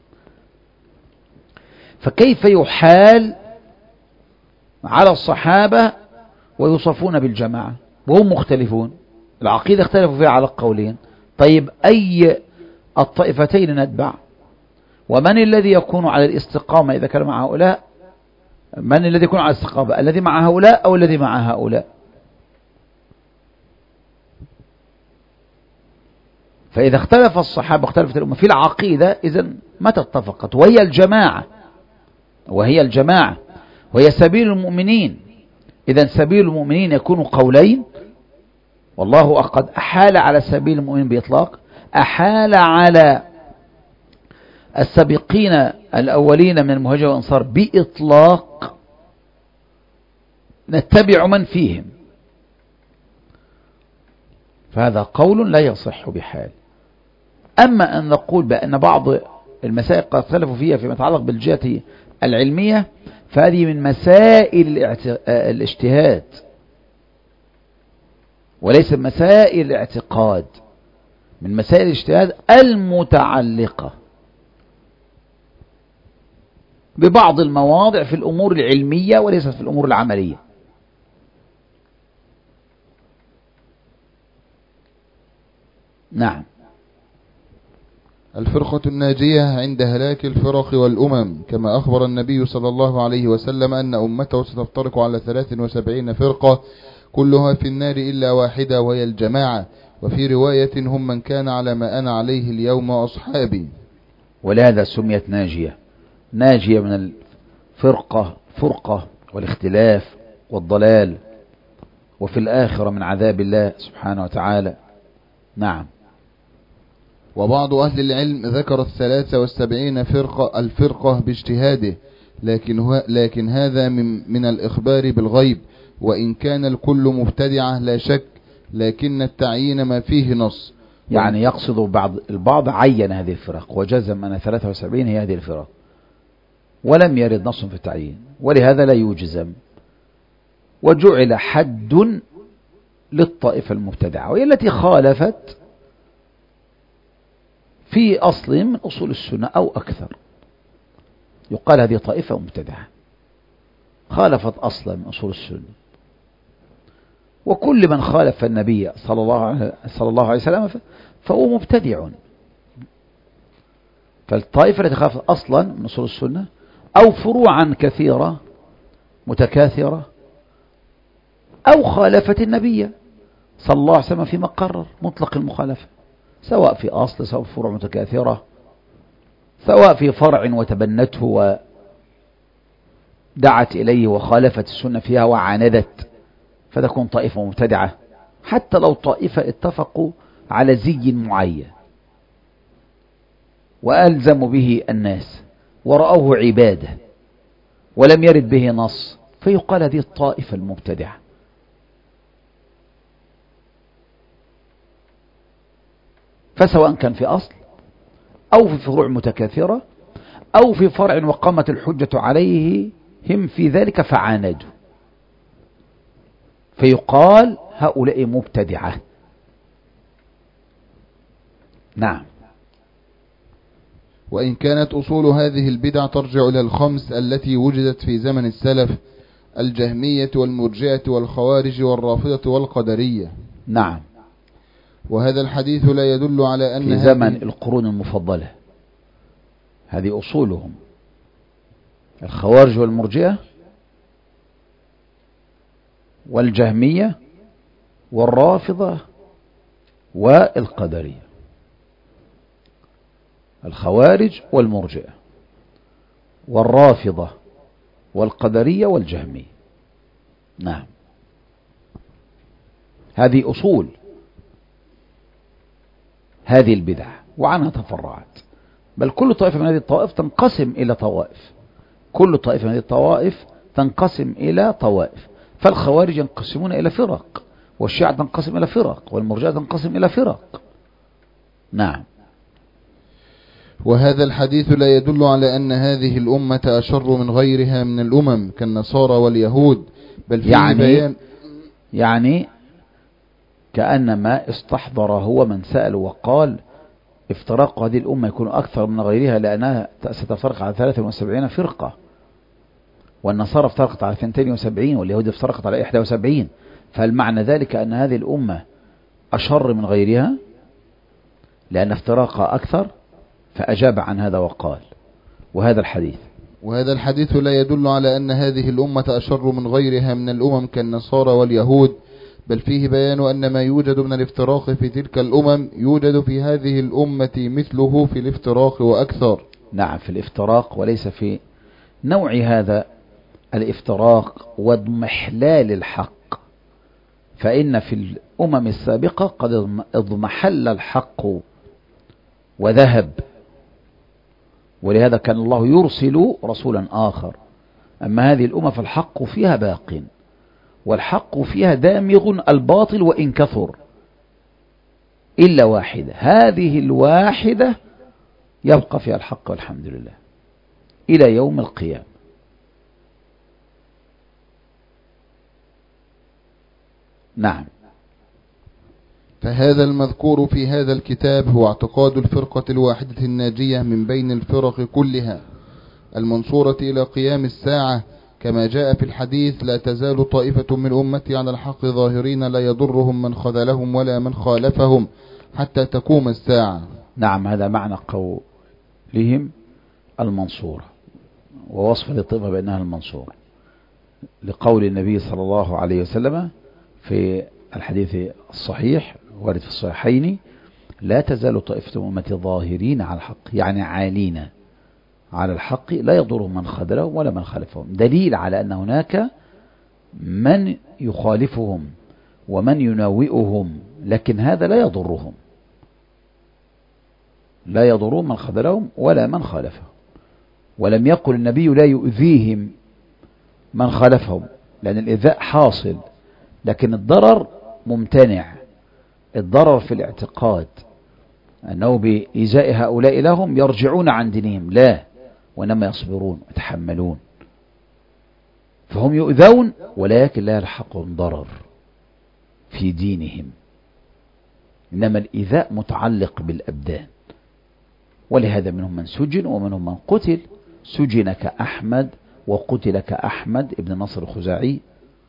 فكيف يحال على الصحابة ويوصفون بالجماعة وهم مختلفون؟ العقيدة اختلفوا فيها على القولين. طيب أي الطائفتين نتبع؟ ومن الذي يكون على الاستقامة إذا كان مع هؤلاء؟ من الذي يكون على الاستقامة؟ الذي مع هؤلاء أو الذي مع هؤلاء؟ فإذا اختلف الصحابة اختلفت الأمة في العقيدة، إذن متى اتفقت؟ وهي الجماعة، وهي الجماعة وهي سبيل المؤمنين. إذن سبيل المؤمنين يكون قولين، والله قد أحال على سبيل المؤمنين بإطلاق، أحال على السابقين الأولين من المهاجرين والأنصار بإطلاق، نتبع من فيهم. فهذا قول لا يصح بحال. أما أن نقول بأن بعض المسائل قد اختلفوا فيها فيما يتعلق بالجهة العلمية، فهذه من مسائل الاجتهاد وليس مسائل الاعتقاد، من مسائل الاجتهاد المتعلقة ببعض المواضع في الأمور العلمية وليست في الأمور العملية. نعم. الفرقة الناجية عند هلاك الفرق والأمم كما أخبر النبي صلى الله عليه وسلم أن أمته ستفترق على ثلاث وسبعين فرقة كلها في النار إلا واحدة وهي الجماعة، وفي رواية هم من كان على ما أنا عليه اليوم أصحابي. ولهذا سميت ناجية، ناجية من الفرقة، فرقة والاختلاف والضلال، وفي الآخرة من عذاب الله سبحانه وتعالى. نعم. وبعض أهل العلم ذكر الثلاثة والسبعين فرقة الفرقة باجتهاده، لكن, هو لكن هذا من, من الإخبار بالغيب، وإن كان الكل مبتدعة لا شك، لكن التعيين ما فيه نص. يعني يقصد بعض البعض عين هذه الفرق وجزم أن ثلاثة وسبعين هي هذه الفرق، ولم يرد نص في التعيين، ولهذا لا يجزم، وجعل حد للطائفة المبتدعة وهي التي خالفت في أصل من أصول السنة أو أكثر. يقال هذه طائفة مبتدعة خالفت أصلا من أصول السنة. وكل من خالف النبي صلى الله عليه, صلى الله عليه وسلم فهو مبتدع. فالطائفة التي خالفت أصلا من أصول السنة أو فروعا كثيرة متكاثرة، أو خالفت النبي صلى الله عليه وسلم فيما قرر مطلق المخالفة، سواء في أصل سواء في فروع متكاثرة، سواء في فرع وتبنته ودعت إليه وخالفت السنة فيها وعاندت، فتكون طائفة مبتدعة. حتى لو طائفة اتفقوا على زي معين وألزموا به الناس ورأوه عبادة ولم يرد به نص، فيقال هذه الطائفة المبتدعة. فسواء كان في أصل أو في فروع متكاثرة أو في فرع وقامت الحجة عليهم في ذلك فعاندوا، فيقال هؤلاء مبتدعة. نعم. وإن كانت أصول هذه البدع ترجع إلى الخمس التي وجدت في زمن السلف: الجهمية والمرجئة والخوارج والرافضة والقدرية. نعم. وهذا الحديث لا يدل على أن في زمن القرون المفضلة هذه أصولهم: الخوارج والمرجئة والجهمية والرافضة والقدرية. الخوارج والمرجئة والرافضة والقدرية والجهمية. نعم، هذه أصول هذه البدع وعنها تفرعت، بل كل طائفة من هذه الطوائف تنقسم إلى طوائف. كل طائفة من هذه الطوائف تنقسم إلى طوائف. فالخوارج ينقسمون إلى فرق، والشيعة تنقسم إلى فرق، والمرجئة تنقسم إلى فرق. نعم. وهذا الحديث لا يدل على أن هذه الأمة أشر من غيرها من الأمم كالنصارى واليهود، بل فيه يعني بيان يعني كأنما استحضر هو من سأل وقال افتراق هذه الأمة يكون أكثر من غيرها لأنها ستفرق على ثلاثة وسبعين فرقة، والنصارى افترقت على اثنتين وسبعين، واليهود افترقت على إحدى وسبعين. فالمعنى ذلك أن هذه الأمة أشر من غيرها لأن افتراقها أكثر، فأجاب عن هذا وقال. وهذا الحديث وهذا الحديث لا يدل على أن هذه الأمة أشر من غيرها من الأمم كالنصارى واليهود، بل فيه بيان أن ما يوجد من الافتراق في تلك الأمم يوجد في هذه الأمة مثله في الافتراق وأكثر. نعم، في الافتراق وليس في نوع هذا الافتراق واضمحلال الحق، فإن في الأمم السابقة قد اضمحل الحق وذهب، ولهذا كان الله يرسل رسولا آخر. أما هذه الأمة فالحق فيها باق، والحق فيها دامغ الباطل وإن كثر، إلا واحدة، هذه الواحدة يبقى فيها الحق والحمد لله إلى يوم القيامة. نعم. فهذا المذكور في هذا الكتاب هو اعتقاد الفرقة الواحدة الناجية من بين الفرق كلها المنصورة إلى قيام الساعة، كما جاء في الحديث: لا تزال طائفة من أمتي على الحق ظاهرين لا يضرهم من خذلهم ولا من خالفهم حتى تقوم الساعة. نعم، هذا معنى قولهم المنصورة، ووصف للطائفة بأنها المنصورة لقول النبي صلى الله عليه وسلم في الحديث الصحيح وارد في الصحيحين: لا تزال طائفة أمتي ظاهرين على الحق، يعني عالين على الحق لا يضرهم من خذلهم ولا من خالفهم. دليل على أن هناك من يخالفهم ومن يناوئهم، لكن هذا لا يضرهم، لا يضرهم من خذلهم ولا من خالفهم. ولم يقل النبي لا يؤذيهم من خالفهم، لأن الإيذاء حاصل لكن الضرر ممتنع. الضرر في الاعتقاد أنه بإيذاء هؤلاء لهم يرجعون عن دينهم، لا، وإنما يصبرون ويتحملون، فهم يؤذون ولكن لا يلحقهم ضرر في دينهم. إنما الإيذاء متعلق بالأبدان، ولهذا منهم من سجن ومنهم من قتل. سجن كأحمد وقتل كأحمد ابن نصر الخزاعي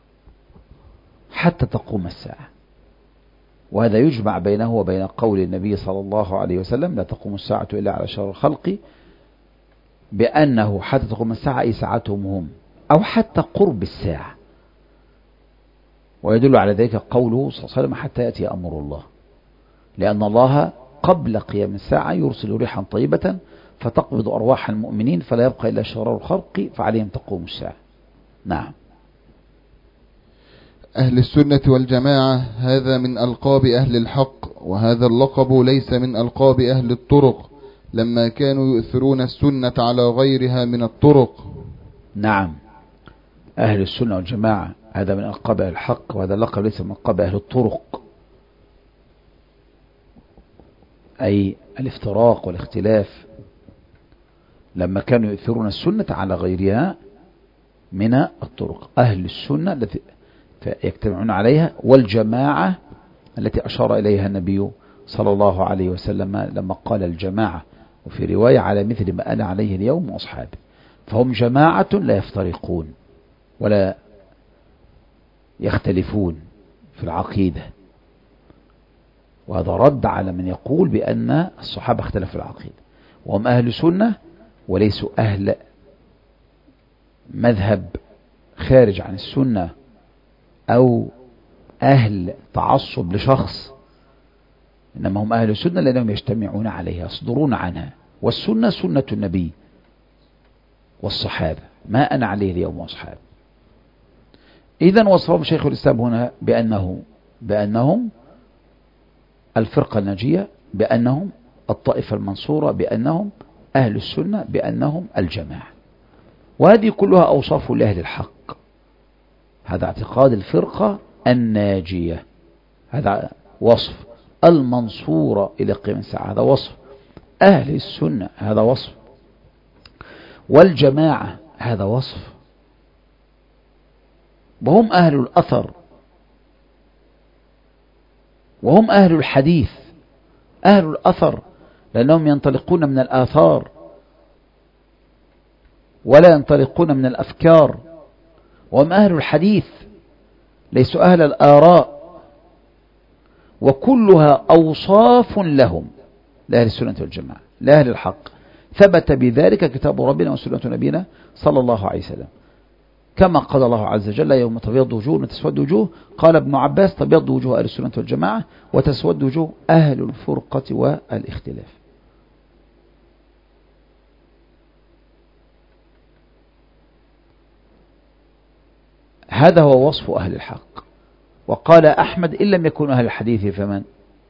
حتى تقوم الساعة. وهذا يجمع بينه وبين قول النبي صلى الله عليه وسلم: لا تقوم الساعة إلا على شر الخلق، بأنه حتى تقوم الساعة أي ساعتهم هم، أو حتى قرب الساعة. ويدل على ذلك قوله صلى الله عليه وسلم: حتى يأتي أمر الله، لأن الله قبل قيام الساعة يرسل ريحا طيبة فتقبض أرواح المؤمنين فلا يبقى إلا شرار الخلق فعليهم تقوم الساعة. نعم. أهل السنة والجماعة هذا من ألقاب أهل الحق، وهذا اللقب ليس من ألقاب أهل الطرق لما كانوا يؤثرون السنة على غيرها من الطرق. نعم، أهل السنة والجماعة هذا من ألقاب أهل الحق، وهذا اللقب ليس من ألقاب أهل الطرق، أي الافتراق والاختلاف. لما كانوا يؤثرون السنة على غيرها من الطرق. أهل السنة التي يجتمعون عليها، والجماعة التي أشار إليها النبي صلى الله عليه وسلم لما قال الجماعة، وفي رواية على مثل ما أنا عليه اليوم وأصحابي. فهم جماعة لا يفترقون ولا يختلفون في العقيدة، وهذا رد على من يقول بأن الصحابة اختلفوا في العقيدة. وهم أهل سنة وليسوا أهل مذهب خارج عن السنة أو أهل تعصب لشخص، إنما هم أهل سنة لأنهم يجتمعون عليها، يصدرون عنها. والسنة سنة النبي والصحابة، ما أنا عليه اليوم وأصحابي. إذن وصفهم شيخ الإسلام هنا بأنه بأنهم الفرقة الناجية، بأنهم الطائفة المنصورة، بأنهم أهل السنة، بأنهم الجماعة. وهذه كلها أوصاف لأهل الحق. هذا اعتقاد الفرقة الناجية، هذا وصف المنصورة إلى قيام الساعة، هذا وصف أهل السنة، هذا وصف والجماعة، هذا وصف. وهم أهل الأثر، وهم أهل الحديث. أهل الأثر لأنهم ينطلقون من الآثار ولا ينطلقون من الأفكار. وهم أهل الحديث ليسوا أهل الآراء. وكلها أوصاف لهم، لأهل السنة والجماعة، لأهل الحق. ثبت بذلك كتاب ربنا وسنة نبينا صلى الله عليه وسلم، كما قال الله عز وجل: يوم تبيض وجوه وتسود وجوه. قال ابن عباس: تبيض وجوه أهل السنة والجماعة وتسود وجوه أهل الفرقة والاختلاف. هذا هو وصف أهل الحق. وقال أحمد: إن لم يكونوا أهل الحديث فمن؟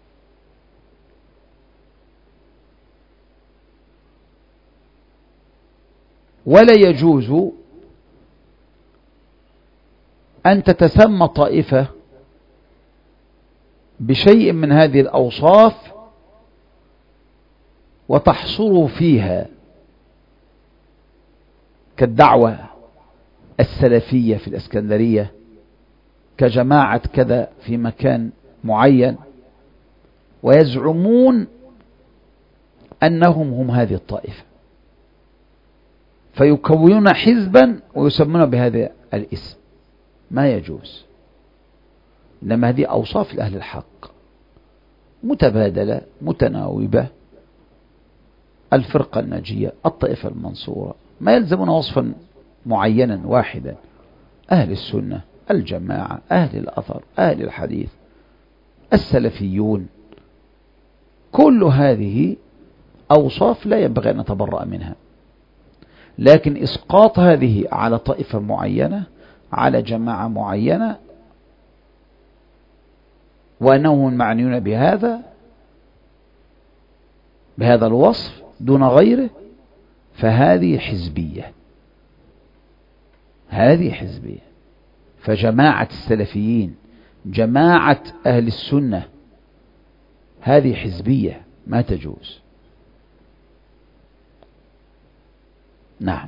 ولا يجوز أن تتسمى طائفة بشيء من هذه الأوصاف وتحصر فيها، كالدعوة السلفية في الإسكندرية، كجماعة كذا في مكان معين، ويزعمون أنهم هم هذه الطائفة، فيكونون حزبا ويسمون بهذا الاسم. ما يجوز. إنما هذه أوصاف لأهل الحق متبادلة متناوبة. الفرقة الناجية، الطائفة المنصورة، ما يلزمون وصفا معينا واحدا. أهل السنة، الجماعة، أهل الأثر، أهل الحديث، السلفيون، كل هذه أوصاف لا ينبغي أن نتبرأ منها. لكن إسقاط هذه على طائفة معينة، على جماعة معينة، وأنهم معنيون بهذا بهذا الوصف دون غيره، فهذه حزبية. هذه حزبية. فجماعة السلفيين، جماعة أهل السنة، هذه حزبية ما تجوز. نعم.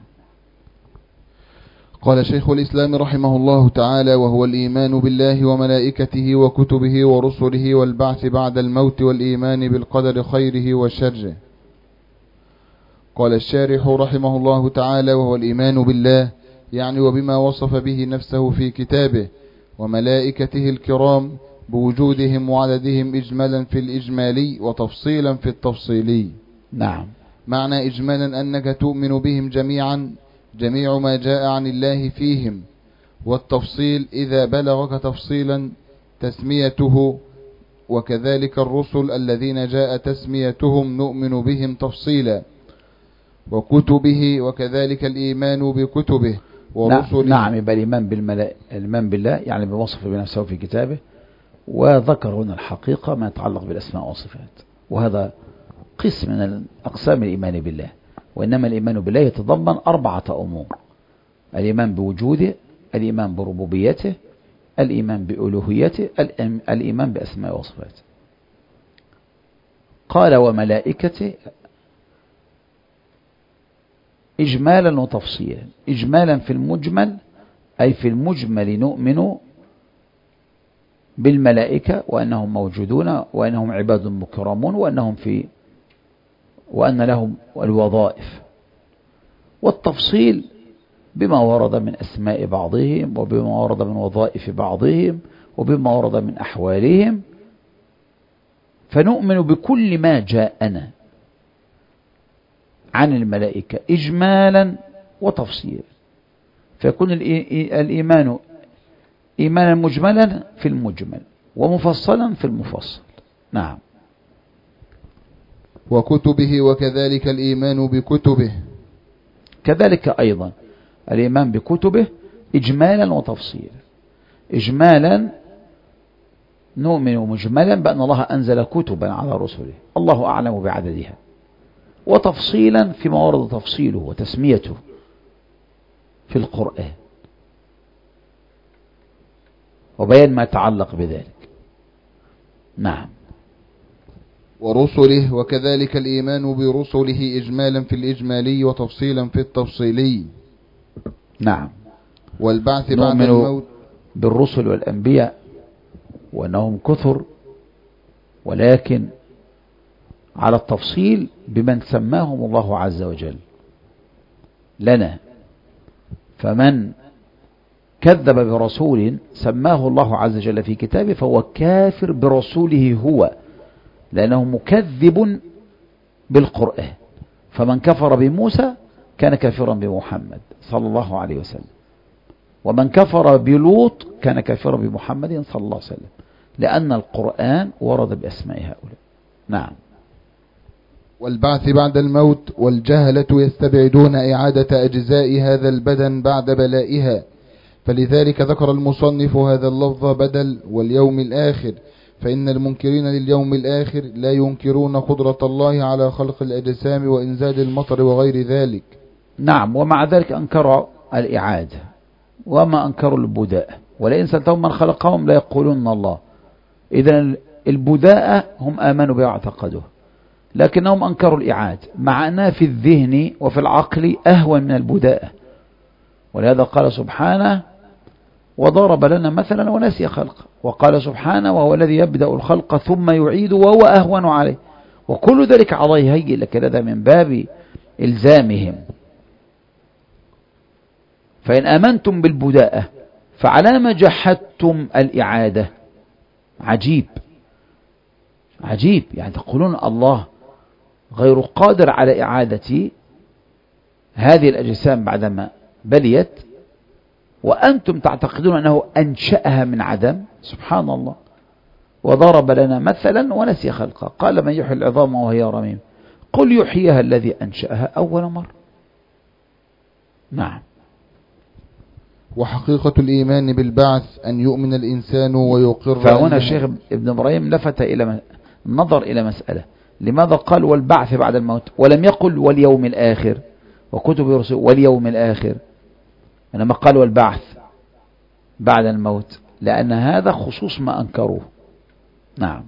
قال شيخ الإسلام رحمه الله تعالى: وهو الإيمان بالله وملائكته وكتبه ورسله والبعث بعد الموت والإيمان بالقدر خيره وشره. قال الشارح رحمه الله تعالى: وهو الإيمان بالله يعني وبما وصف به نفسه في كتابه، وملائكته الكرام بوجودهم وعددهم إجمالا في الإجمالي وتفصيلا في التفصيلي. نعم. معنى إجمالا أنك تؤمن بهم جميعا، جميع ما جاء عن الله فيهم، والتفصيل إذا بلغك تفصيلا تسميته، وكذلك الرسل الذين جاء تسميتهم نؤمن بهم تفصيلا، وكتبه وكذلك الإيمان بكتبه ورسله. نعم. يبقى الإيمان بالملائكة، الإيمان بالله يعني بوصف بنفسه في كتابه. وذكر هنا الحقيقة ما يتعلق بالأسماء والصفات، وهذا قسم من أقسام الإيمان بالله. وإنما الإيمان بالله يتضمن أربعة أمور: الإيمان بوجوده، الإيمان بربوبيته، الإيمان بألوهيته، الإيمان بأسماء وصفاته. قال: وملائكته إجمالا وتفصيلا. إجمالا في المجمل، أي في المجمل نؤمن بالملائكة وأنهم موجودون وأنهم عباد مكرمون وأنهم في وأن لهم الوظائف، والتفصيل بما ورد من أسماء بعضهم وبما ورد من وظائف بعضهم وبما ورد من أحوالهم، فنؤمن بكل ما جاءنا عن الملائكة إجمالا وتفصيلا، فيكون الإيمان إيمانا مجملا في المجمل ومفصلا في المفصل. نعم. وكتبه وكذلك الإيمان بكتبه، كذلك أيضا الإيمان بكتبه إجمالا وتفصيلا. إجمالا نؤمن مجملا بأن الله أنزل كتبا على رسله الله أعلم بعددها، وتفصيلا فيما ورد تفصيله وتسميته في القرآن وبيان ما يتعلق بذلك. نعم. ورسله وكذلك الإيمان برسله إجمالا في الإجمالي وتفصيلا في التفصيلي. نعم. والبعث بعد الموت بالرسل والأنبياء وأنهم كثر، ولكن على التفصيل بمن سماهم الله عز وجل لنا، فمن كذب برسول سماه الله عز وجل في كتابه فهو كافر برسوله هو، لأنه مكذب بالقرآن. فمن كفر بموسى كان كافرا بمحمد صلى الله عليه وسلم، ومن كفر بلوط كان كافرا بمحمد صلى الله عليه وسلم، لأن القرآن ورد بأسماء هؤلاء. نعم. والبعث بعد الموت، والجهلة يستبعدون إعادة أجزاء هذا البدن بعد بلائها، فلذلك ذكر المصنف هذا اللفظ بدل واليوم الآخر، فإن المنكرين لليوم الآخر لا ينكرون قدرة الله على خلق الأجسام وإنزال المطر وغير ذلك. نعم. ومع ذلك أنكروا الإعادة وما أنكروا البداء، ولئن سألتهم من خلقهم لا يقولون الله. إذن البداء هم آمنوا بها واعتقدوه، لكنهم أنكروا الإعادة، مع أنها في الذهن وفي العقل أهون من البداء. ولهذا قال سبحانه وضرب لنا مثلا ونسي خلقه، وقال سبحانه وهو الذي يبدأ الخلق ثم يعيد وهو أهون عليه، وكل ذلك على هيئ، لكن هذا من باب إلزامهم. فإن آمنتم بالبداءة فعلى ما جحدتم الإعادة؟ عجيب عجيب، يعني تقولون الله غير قادر على إعادة هذه الأجسام بعدما بليت، وأنتم تعتقدون أنه أنشأها من عدم. سبحان الله. وضرب لنا مثلا ونسي خلقه، قال من يحيي العظام وهي رميم، قل يحييها الذي أنشأها أول مرة. نعم. وحقيقة الإيمان بالبعث أن يؤمن الإنسان ويقر. فهنا الشيخ ابن إبراهيم لفت إلى النظر إلى مسألة، لماذا قال والبعث بعد الموت ولم يقل واليوم الآخر وكتب رسول واليوم الآخر، إنما قال والبعث بعد الموت، لأن هذا خصوص ما أنكروه. نعم.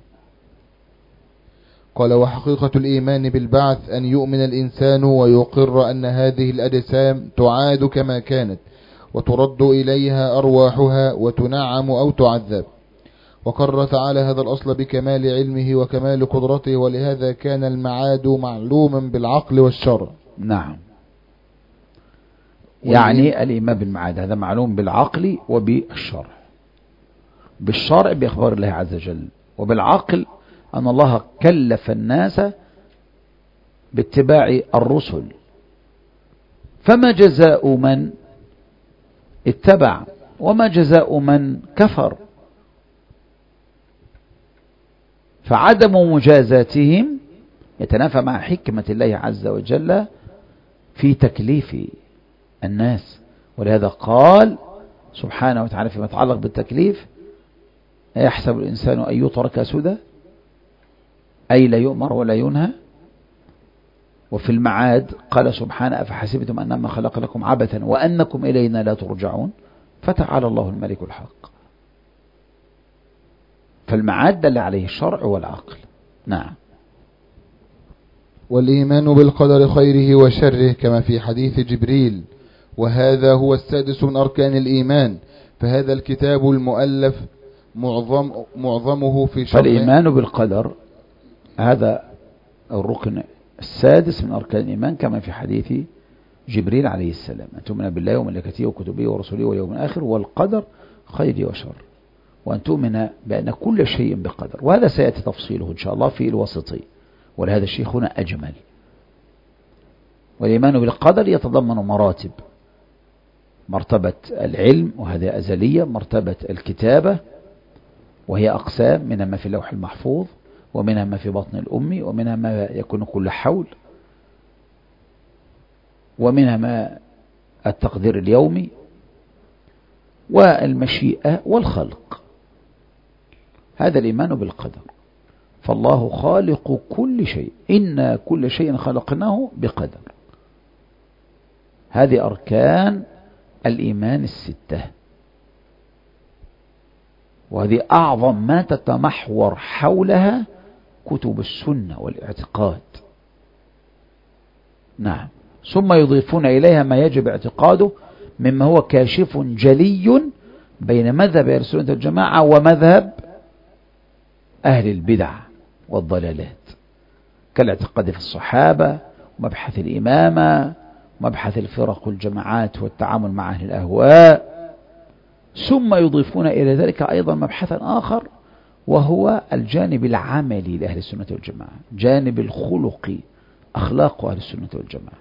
قال وحقيقة الإيمان بالبعث أن يؤمن الإنسان ويقر أن هذه الأجسام تعاد كما كانت وترد إليها أرواحها وتنعم أو تعذب. وقرر تعالى هذا الأصل بكمال علمه وكمال قدرته، ولهذا كان المعاد معلوما بالعقل والشرع. نعم. يعني الإيمان بالمعاد هذا معلوم بالعقل وبالشرع. بالشرع بإخبار الله عز وجل، وبالعقل أن الله كلف الناس باتباع الرسل، فما جزاء من اتبع وما جزاء من كفر، فعدم مجازاتهم يتنافى مع حكمة الله عز وجل في تكليف الناس. ولهذا قال سبحانه وتعالى فيما يتعلق بالتكليف يحسب الإنسان أن يترك سدى، أي لا يؤمر ولا ينهى. وفي المعاد قال سبحانه أفحسبتم أنما خلق لكم عبثا وأنكم إلينا لا ترجعون، فتعالى الله الملك الحق. فالمعاد دل عليه الشرع والعقل. نعم. والإيمان بالقدر خيره وشره كما في حديث جبريل، وهذا هو السادس من أركان الإيمان. فهذا الكتاب المؤلف معظم معظمه في شرح. فالإيمان بالقدر هذا الركن السادس من أركان الإيمان كما في حديث جبريل عليه السلام، أن تؤمن بالله وملائكته وكتبه ورسله واليوم الآخر والقدر خير وشر، وأن تؤمن بأن كل شيء بقدر. وهذا سيأتي تفصيله إن شاء الله في الوسطي، ولهذا الشيخ هنا أجمل. والإيمان بالقدر يتضمن مراتب: مرتبة العلم وهذه أزلية، مرتبة الكتابة وهي أقسام، منها ما في اللوح المحفوظ، ومنها ما في بطن الأم، ومنها ما يكون كل حول، ومنها ما التقدير اليومي، والمشيئة والخلق. هذا الإيمان بالقدر. فالله خالق كل شيء، إنا كل شيء خلقناه بقدر. هذه أركان الإيمان الستة، وهذه أعظم ما تتمحور حولها كتب السنة والاعتقاد. نعم. ثم يضيفون إليها ما يجب اعتقاده مما هو كاشف جلي بين مذهب أهل السنة والجماعة ومذهب أهل البدع والضلالات، كالاعتقاد في الصحابة ومبحث الإمامة ومبحث الفرق والجماعات والتعامل مع أهل الأهواء. ثم يضيفون إلى ذلك أيضا مبحثا آخر، وهو الجانب العملي لأهل السنة والجماعة، جانب الخلقي، أخلاق أهل السنة والجماعة.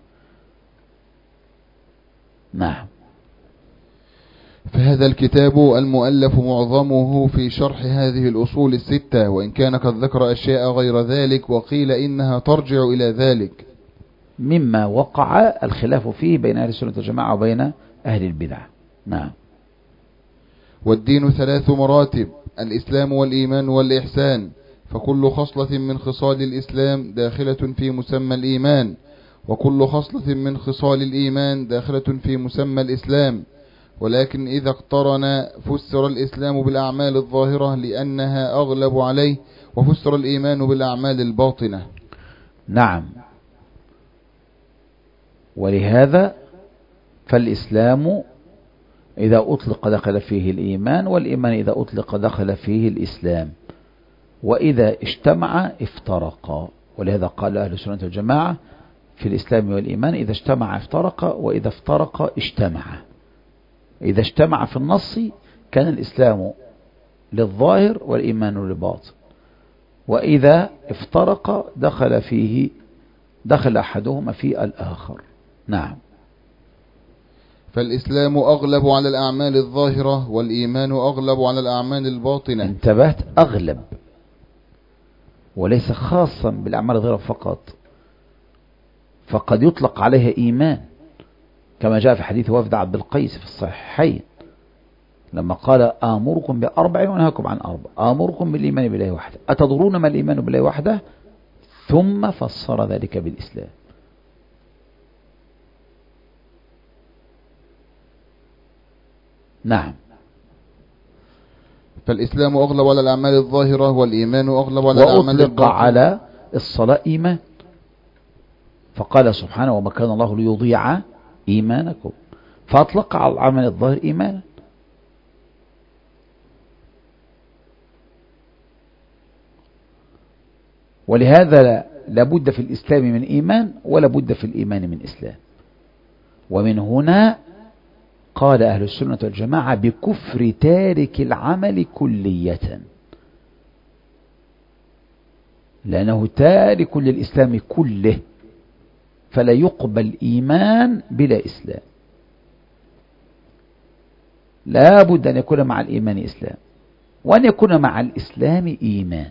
نعم. فهذا الكتاب المؤلف معظمه في شرح هذه الأصول الستة، وإن كان قد ذكر أشياء غير ذلك وقيل إنها ترجع إلى ذلك، مما وقع الخلاف فيه بين أهل السنة والجماعة وبين أهل البدع. نعم. والدين ثلاث مراتب: الإسلام والإيمان والإحسان، فكل خصلة من خصال الإسلام داخلة في مسمى الإيمان، وكل خصلة من خصال الإيمان داخلة في مسمى الإسلام. ولكن إذا اقترن فسر الإسلام بالأعمال الظاهرة لأنها أغلب عليه، وفسر الإيمان بالأعمال الباطنة. نعم. ولهذا فالإسلام إذا أطلق دخل فيه الإيمان، والإيمان إذا أطلق دخل فيه الإسلام، وإذا اجتمع افترقا. ولهذا قال أهل السنة والجماعة في الإسلام والإيمان: إذا اجتمع افترق، وإذا افترق اجتمع. إذا اجتمع في النص كان الإسلام للظاهر والإيمان للباطن، وإذا افترق دخل فيه دخل أحدهما في الآخر. نعم. فالإسلام أغلب على الأعمال الظاهرة، والإيمان أغلب على الأعمال الباطنة. انتبهت؟ أغلب، وليس خاصا بالأعمال الظاهرة فقط، فقد يطلق عليها إيمان، كما جاء في حديث وفد عبد القيس في الصحيحين لما قال: آمركم بأربع ونهاكم عن أربع، آمركم بالإيمان بالله وحده، أتدرون ما الإيمان بالله وحده؟ ثم فسر ذلك بالإسلام. نعم. فالإسلام أغلب على الأعمال الظاهرة، والإيمان أغلب على الأعمال الباطنة. وأطلق على الصلاة إيمان، فقال سبحانه: وما كان الله ليضيع إيمانكم، فأطلق على العمل الظاهر إيمانا. ولهذا لابد في الإسلام من إيمان، ولا بد في الإيمان من إسلام. ومن هنا قال أهل السنة والجماعة بكفر تارك العمل كلية، لأنه تارك للإسلام كله، فلا يقبل إيمان بلا إسلام. لا بد أن يكون مع الإيمان إسلام، وأن يكون مع الإسلام إيمان.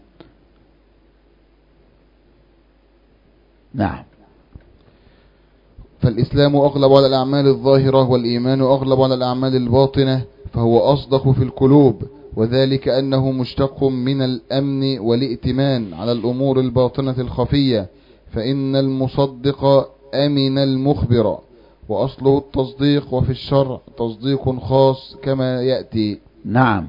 نعم. فالإسلام أغلب على الأعمال الظاهرة، والإيمان أغلب على الأعمال الباطنة، فهو أصدق في القلوب، وذلك أنه مشتق من الأمن والائتمان على الأمور الباطنة الخفية، فإن المصدق أمن المخبر، وأصله التصديق، وفي الشرع تصديق خاص كما يأتي. نعم.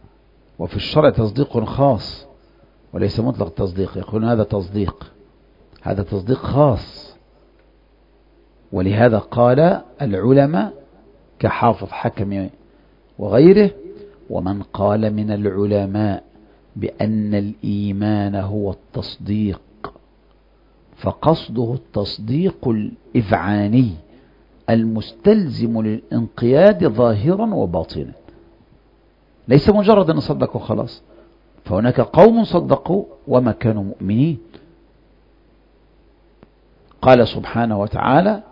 وفي الشرع تصديق خاص وليس مطلق تصديق، يقولون هذا تصديق هذا تصديق خاص. ولهذا قال العلماء كحافظ حكم وغيره: ومن قال من العلماء بأن الإيمان هو التصديق فقصده التصديق الإذعاني المستلزم للانقياد ظاهرا وباطنا، ليس مجرد أن صدقوا خلاص، فهناك قوم صدقوا وما كانوا مؤمنين. قال سبحانه وتعالى: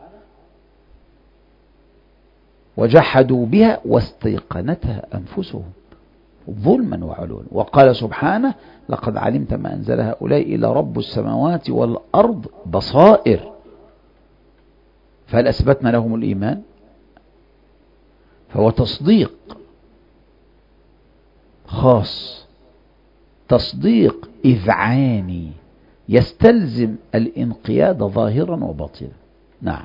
وجحدوا بها واستيقنتها أنفسهم ظلما وعلوا. وقال سبحانه: لقد علمت ما أنزل هؤلاء إلا رب السماوات والأرض بصائر. فهل أثبتنا لهم الإيمان؟ فهو تصديق خاص، تصديق إذعاني يستلزم الانقياد ظاهرا وباطنا. نعم.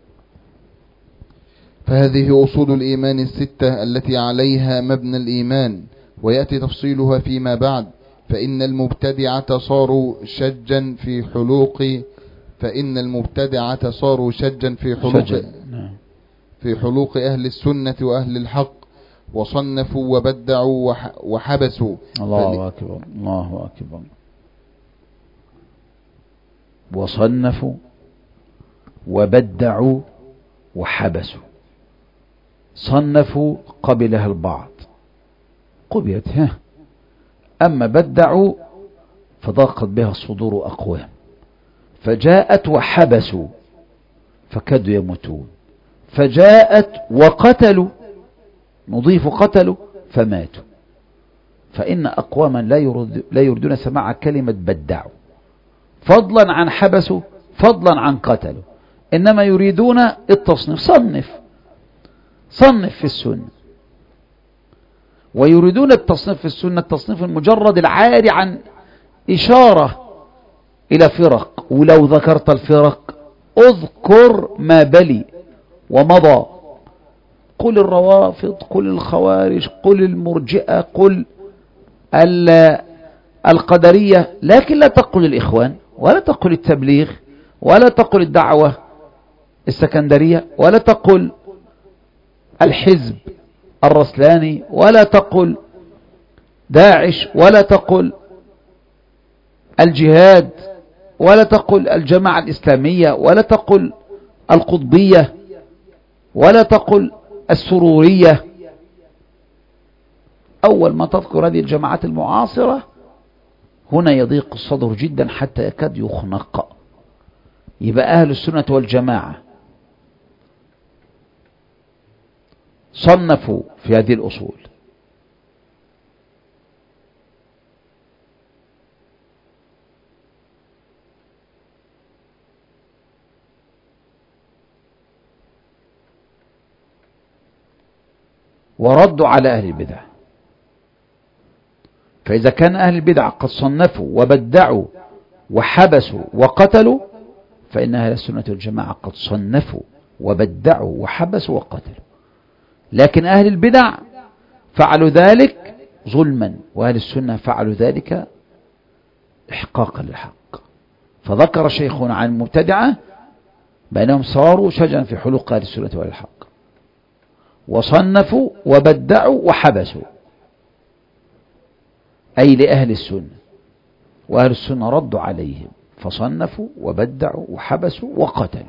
فهذه أصول الإيمان الستة التي عليها مبنى الإيمان، ويأتي تفصيلها فيما بعد. فإن المبتدعة صاروا شجا في حلوق فإن المبتدعة صاروا شجا في حلوق في حلوق أهل السنة وأهل الحق، وصنفوا وبدعوا وحبسوا. الله أكبر، الله أكبر. وصنفوا وبدعوا وحبسوا. صنفوا قبلها البعض، قبلت ها، أما بدعوا فضاقت بها صدور أقوام، فجاءت وحبسوا فكادوا يموتون، فجاءت وقتلوا، نضيف قتلوا فماتوا. فإن أقواما لا يرد لا يردون سماع كلمة بدعوا، فضلا عن حبسوا، فضلا عن قتلوا، إنما يريدون التصنيف. صنف صنف في السنة، ويريدون التصنيف في السنة التصنيف المجرد العاري عن إشارة إلى فرق. ولو ذكرت الفرق اذكر ما بلي ومضى، قل الروافض، قل الخوارج، قل المرجئة، قل القدرية، لكن لا تقل الإخوان، ولا تقل التبليغ، ولا تقل الدعوة السكندرية، ولا تقل الحزب الرسلاني، ولا تقل داعش، ولا تقل الجهاد، ولا تقل الجماعة الإسلامية، ولا تقل القطبية، ولا تقل السرورية. أول ما تذكر هذه الجماعات المعاصرة هنا يضيق الصدر جدا حتى يكاد يخنق. يبقى أهل السنة والجماعة صنفوا في هذه الأصول، وردوا على أهل البدع. فإذا كان أهل البدع قد صنفوا وبدعوا وحبسوا وقتلوا، فإن أهل السنة والجماعة قد صنفوا وبدعوا وحبسوا وقتلوا. لكن أهل البدع فعلوا ذلك ظلما، وأهل السنة فعلوا ذلك إحقاقا للحق. فذكر شيخنا عن المبتدعة بأنهم صاروا شجعا في حلوق أهل السنة والحق، وصنفوا وبدعوا وحبسوا، أي لأهل السنة، وأهل السنة ردوا عليهم فصنفوا وبدعوا وحبسوا وقتلوا.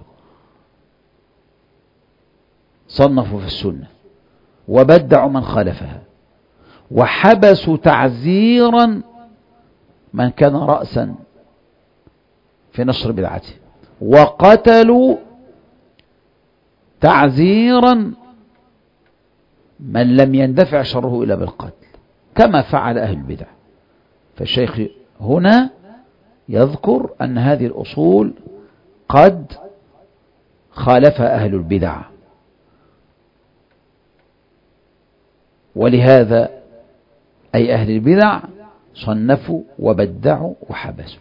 صنفوا في السنة وبدعوا من خالفها، وحبسوا تعزيرا من كان رأسا في نشر بدعته، وقتلوا تعزيرا من لم يندفع شره إلا بالقتل، كما فعل أهل البدع. فالشيخ هنا يذكر أن هذه الأصول قد خالفها أهل البدع، ولهذا أي أهل البدع صنفوا وبدعوا وحبسوا،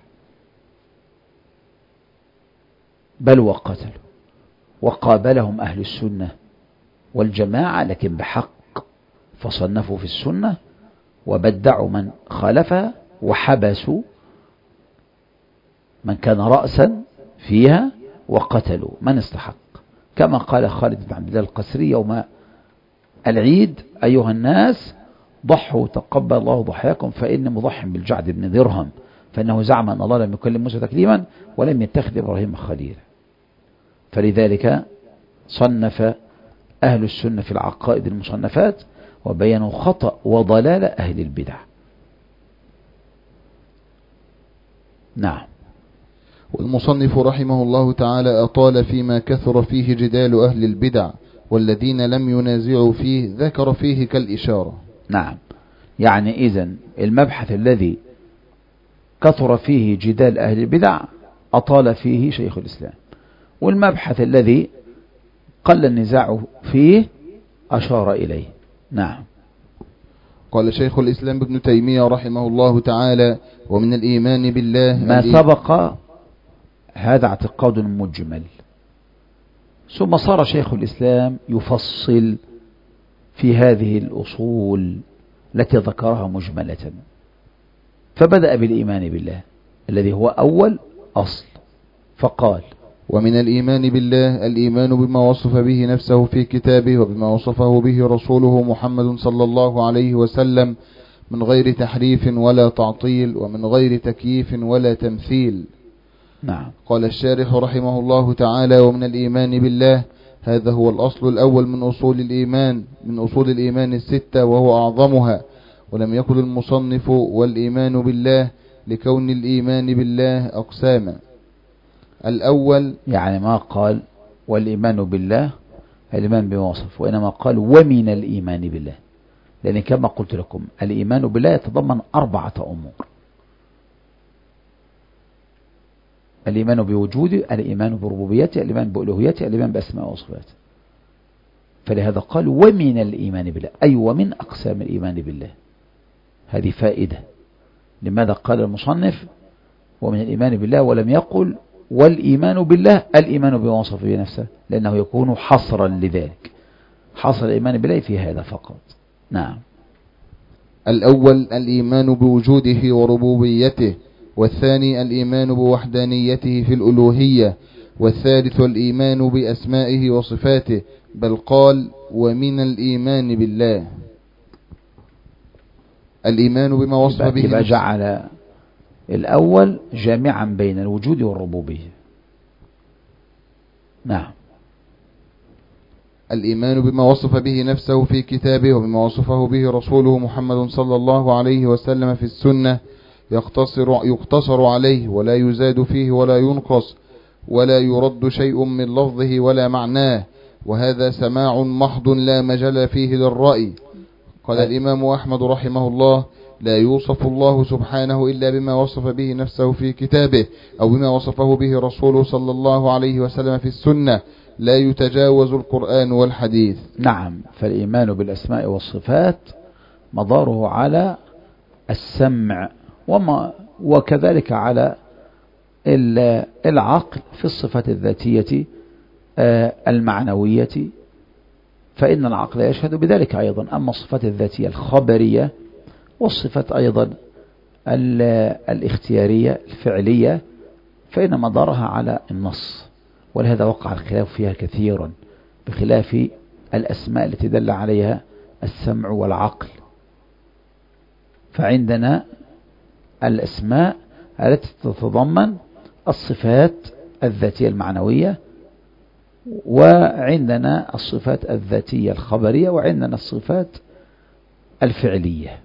بل وقتلوا. وقابلهم أهل السنة والجماعة لكن بحق، فصنفوا في السنة وبدعوا من خالفها وحبسوا من كان رأسا فيها وقتلوا من استحق، كما قال خالد بن عبد الله القسري يوم العيد: أيها الناس ضحوا تقبل الله ضحاياكم فإني مضح بالجعد بن درهم، فإنه زعم أن الله لم يكلم موسى تكليما ولم يتخذ إبراهيم خليلا. فلذلك صنف أهل السنة في العقائد المصنفات وبينوا خطأ وضلال أهل البدع. نعم. والمصنف رحمه الله تعالى أطال فيما كثر فيه جدال أهل البدع، والذين لم ينازعوا فيه ذكر فيه كالإشارة. نعم، يعني إذن المبحث الذي كثر فيه جدال أهل البدع أطال فيه شيخ الإسلام، والمبحث الذي قل النزاع فيه أشار إليه. نعم. قال شيخ الإسلام ابن تيمية رحمه الله تعالى: ومن الإيمان بالله ما سبق هذا اعتقاد مجمل، ثم صار شيخ الإسلام يفصل في هذه الأصول التي ذكرها مجملة، فبدأ بالإيمان بالله الذي هو أول أصل، فقال: ومن الإيمان بالله الإيمان بما وصف به نفسه في كتابه وبما وصفه به رسوله محمد صلى الله عليه وسلم من غير تحريف ولا تعطيل ومن غير تكييف ولا تمثيل. نعم. قال الشارح رحمه الله تعالى: ومن الإيمان بالله، هذا هو الأصل الأول من أصول الإيمان من أصول الإيمان الستة وهو أعظمها، ولم يقل المصنف والإيمان بالله لكون الإيمان بالله أقساما. الأول يعني ما قال والإيمان بالله الإيمان بما وصف، وإنما قال ومن الإيمان بالله، لأن كما قلت لكم الإيمان بالله يتضمن أربعة أمور: الإيمان بوجوده، الإيمان بربوبيته، الإيمان بألوهيته، الإيمان بأسماء وصفاته. فلهذا قال ومن الإيمان بالله، أي ومن أقسام الإيمان بالله. هذه فائدة. لماذا قال المصنف ومن الإيمان بالله ولم يقل والإيمان بالله الإيمان بما وصف به نفسه؟ لأنه يكون حصرا لذلك، حصر الإيمان بالله في هذا فقط. نعم. الأول الإيمان بوجوده وربوبيته، والثاني الإيمان بوحدانيته في الألوهية، والثالث الإيمان بأسمائه وصفاته، بل قال ومن الإيمان بالله الإيمان بما وصف به نفسه. يبقى جعل الأول جامعا بين الوجود والربوبية. نعم. الإيمان بما وصف به نفسه في كتابه وبما وصفه به رسوله محمد صلى الله عليه وسلم في السنة، يقتصر, يقتصر عليه ولا يزاد فيه ولا ينقص ولا يرد شيء من لفظه ولا معناه، وهذا سماع محض لا مجال فيه للرأي. قال الإمام أحمد رحمه الله: لا يوصف الله سبحانه إلا بما وصف به نفسه في كتابه أو بما وصفه به رسوله صلى الله عليه وسلم في السنة، لا يتجاوز القرآن والحديث. نعم. فالإيمان بالأسماء والصفات مداره على السمع، وما وكذلك على العقل في الصفات الذاتية المعنوية، فإن العقل يشهد بذلك أيضا. أما الصفات الذاتية الخبرية والصفات أيضا الاختيارية الفعلية فإن مدارها على النص، ولهذا وقع الخلاف فيها كثيرا، بخلاف الأسماء التي دل عليها السمع والعقل. فعندنا الأسماء التي تتضمن الصفات الذاتية المعنوية، وعندنا الصفات الذاتية الخبرية، وعندنا الصفات الفعلية.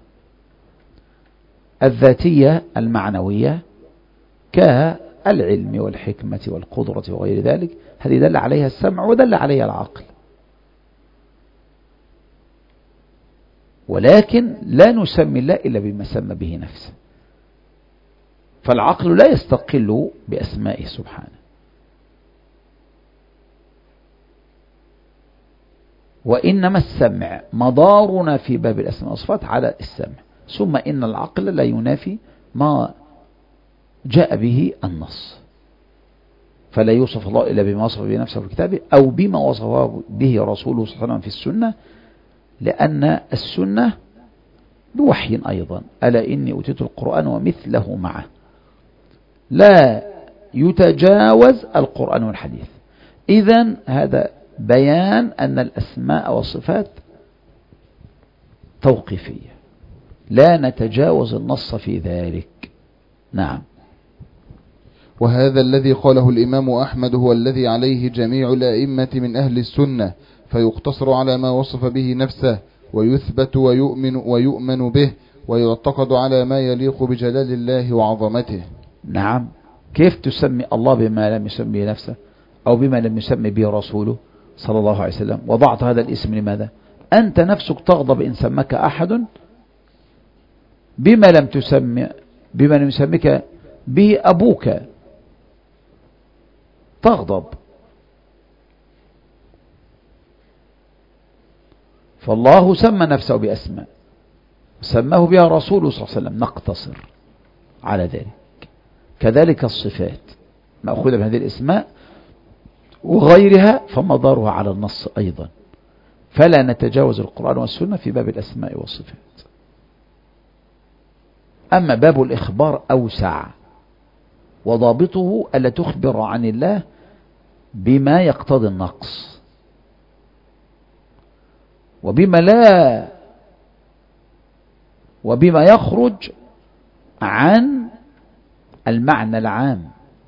الذاتية المعنوية كالعلم والحكمة والقدرة وغير ذلك، هذه دل عليها السمع ودل عليها العقل، ولكن لا نسمي الله إلا بما سمى به نفسه، فالعقل لا يستقل بأسمائه سبحانه. وإنما السمع مدارنا في باب الأسماء والصفات على السمع، ثم إن العقل لا ينافي ما جاء به النص، فلا يوصف الله إلا بما وصف به نفسه في كتابه أو بما وصفه به رسوله صلى الله عليه وسلم في السنة، لأن السنة بوحي أيضا: ألا إني أوتيت القرآن ومثله معه. لا يتجاوز القرآن والحديث. إذن هذا بيان أن الأسماء والصفات توقيفية، لا نتجاوز النص في ذلك. نعم. وهذا الذي قاله الإمام أحمد هو الذي عليه جميع الأئمة من أهل السنة، فيقتصر على ما وصف به نفسه، ويثبت ويؤمن, ويؤمن به، ويعتقد على ما يليق بجلال الله وعظمته. نعم. كيف تسمي الله بما لم يسمي نفسه أو بما لم يسمي به رسوله صلى الله عليه وسلم؟ وضعت هذا الاسم لماذا؟ أنت نفسك تغضب إن سمك أحد بما لم تسمي بما لم يسمك به أبوك، تغضب. فالله سمى نفسه بأسماء سماه بها رسوله صلى الله عليه وسلم، نقتصر على ذلك. كذلك الصفات مأخوذة من هذه الأسماء وغيرها فمدارها على النص أيضا، فلا نتجاوز القرآن والسنة في باب الأسماء والصفات. أما باب الإخبار أوسع، وضابطه ألا تخبر عن الله بما يقتضي النقص وبما لا وبما يخرج عن المعنى العام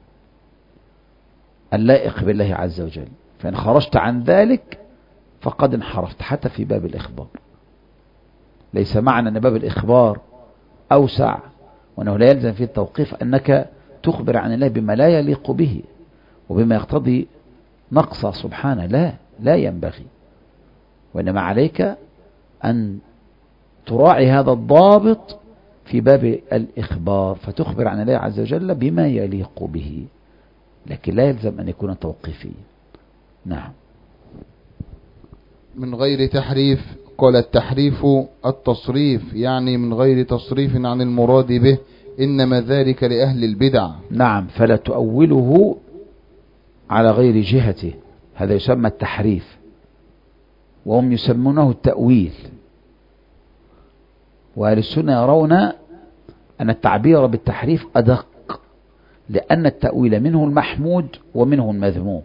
اللائق بالله عز وجل. فإن خرجت عن ذلك فقد انحرفت حتى في باب الإخبار. ليس معنى أن باب الإخبار أوسع وأنه لا يلزم فيه التوقيف أنك تخبر عن الله بما لا يليق به وبما يقتضي نقصه سبحانه، لا لا ينبغي. وإنما عليك أن تراعي هذا الضابط في باب الإخبار، فتخبر عن الله عز وجل بما يليق به، لكن لا يلزم أن يكون توقيفيا. نعم. من غير تحريف. قال التحريف التصريف، يعني من غير تصريف عن المراد به، إنما ذلك لأهل البدع. نعم. فلا تؤوله على غير جهته، هذا يسمى التحريف، وهم يسمونه التأويل. وأهل السنة يرون أن التعبير بالتحريف أدق، لأن التأويل منه المحمود ومنه المذموم.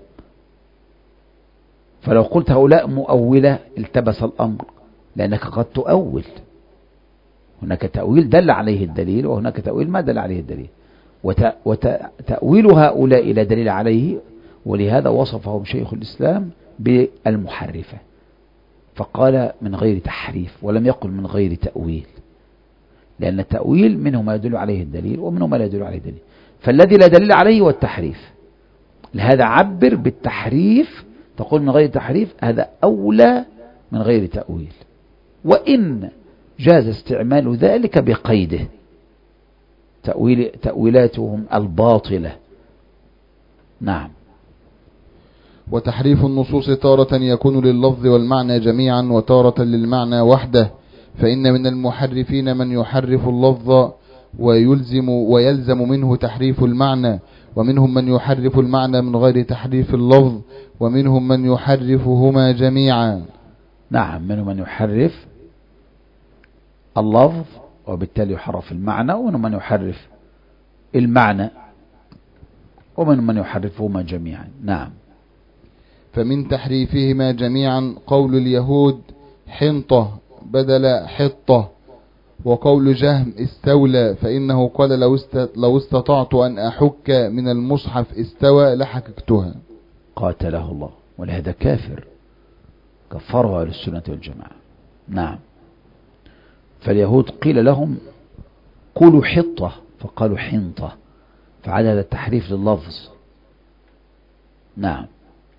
فلو قلت هؤلاء مؤولة التبس الأمر، لأنك قد تؤول. هناك تأويل دل عليه الدليل، وهناك تأويل ما دل عليه الدليل، وتأويل هؤلاء لا دليل عليه، ولهذا وصفهم شيخ الإسلام بالمحرفة، فقال من غير تحريف ولم يقل من غير تأويل، لأن التأويل منه ما يدل عليه الدليل ومنه ما لا يدل عليه الدليل، فالذي لا دليل عليه هو التحريف. لهذا عبر بالتحريف، تقول من غير تحريف، هذا أولى من غير تأويل، وإن جاز استعمال ذلك بقيده، تأويل تأويلاتهم الباطلة. نعم. وتحريف النصوص تارة يكون لللفظ والمعنى جميعا، وتارة للمعنى وحده، فإن من المحرفين من يحرف اللفظ ويلزم ويلزم منه تحريف المعنى، ومنهم من يحرف المعنى من غير تحريف اللفظ، ومنهم من يحرفهما جميعا. نعم. منهم من يحرف اللفظ وبالتالي يحرف المعنى، ومنهم من يحرف المعنى، ومنهم من يحرفهما جميعا. نعم. فمن تحريفهما جميعا قول اليهود حنطة بدل حطة، وقول جهم استولى، فإنه قال لو, لو استطعت أن أحك من المصحف استوى لحككتها. قاتله الله. ولهذا كافر، كفره أهل السنة والجماعة. نعم. فاليهود قيل لهم قولوا حطة فقالوا حنطة، فعلى هذا التحريف لللفظ. نعم.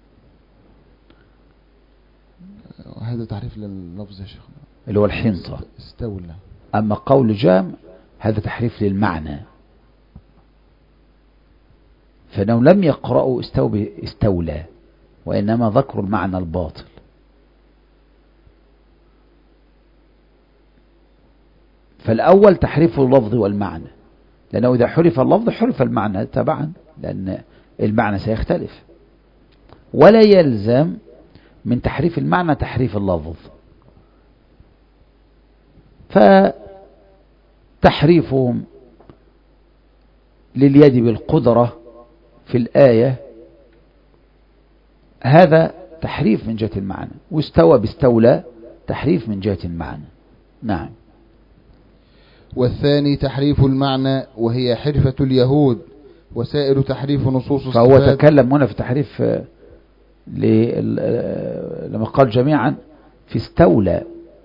هذا تحريف لللفظ يا شيخ، اللي هو الحنطة استولى. أما قول جام هذا تحريف للمعنى، فإنهم لم يقرأوا استولى، وإنما ذكروا المعنى الباطل. فالأول تحريف اللفظ والمعنى، لأنه إذا حرف اللفظ حرف المعنى تبعا، لأن المعنى سيختلف، ولا يلزم من تحريف المعنى تحريف اللفظ. فتحريفهم لليد بالقدرة في الآية هذا تحريف من جهة المعنى، واستوى باستولى تحريف من جهة المعنى. نعم. والثاني تحريف المعنى وهي حرفة اليهود وسائر تحريف نصوص فهو الصفات. تكلم هنا في تحريف لما قال جميعا في استولى،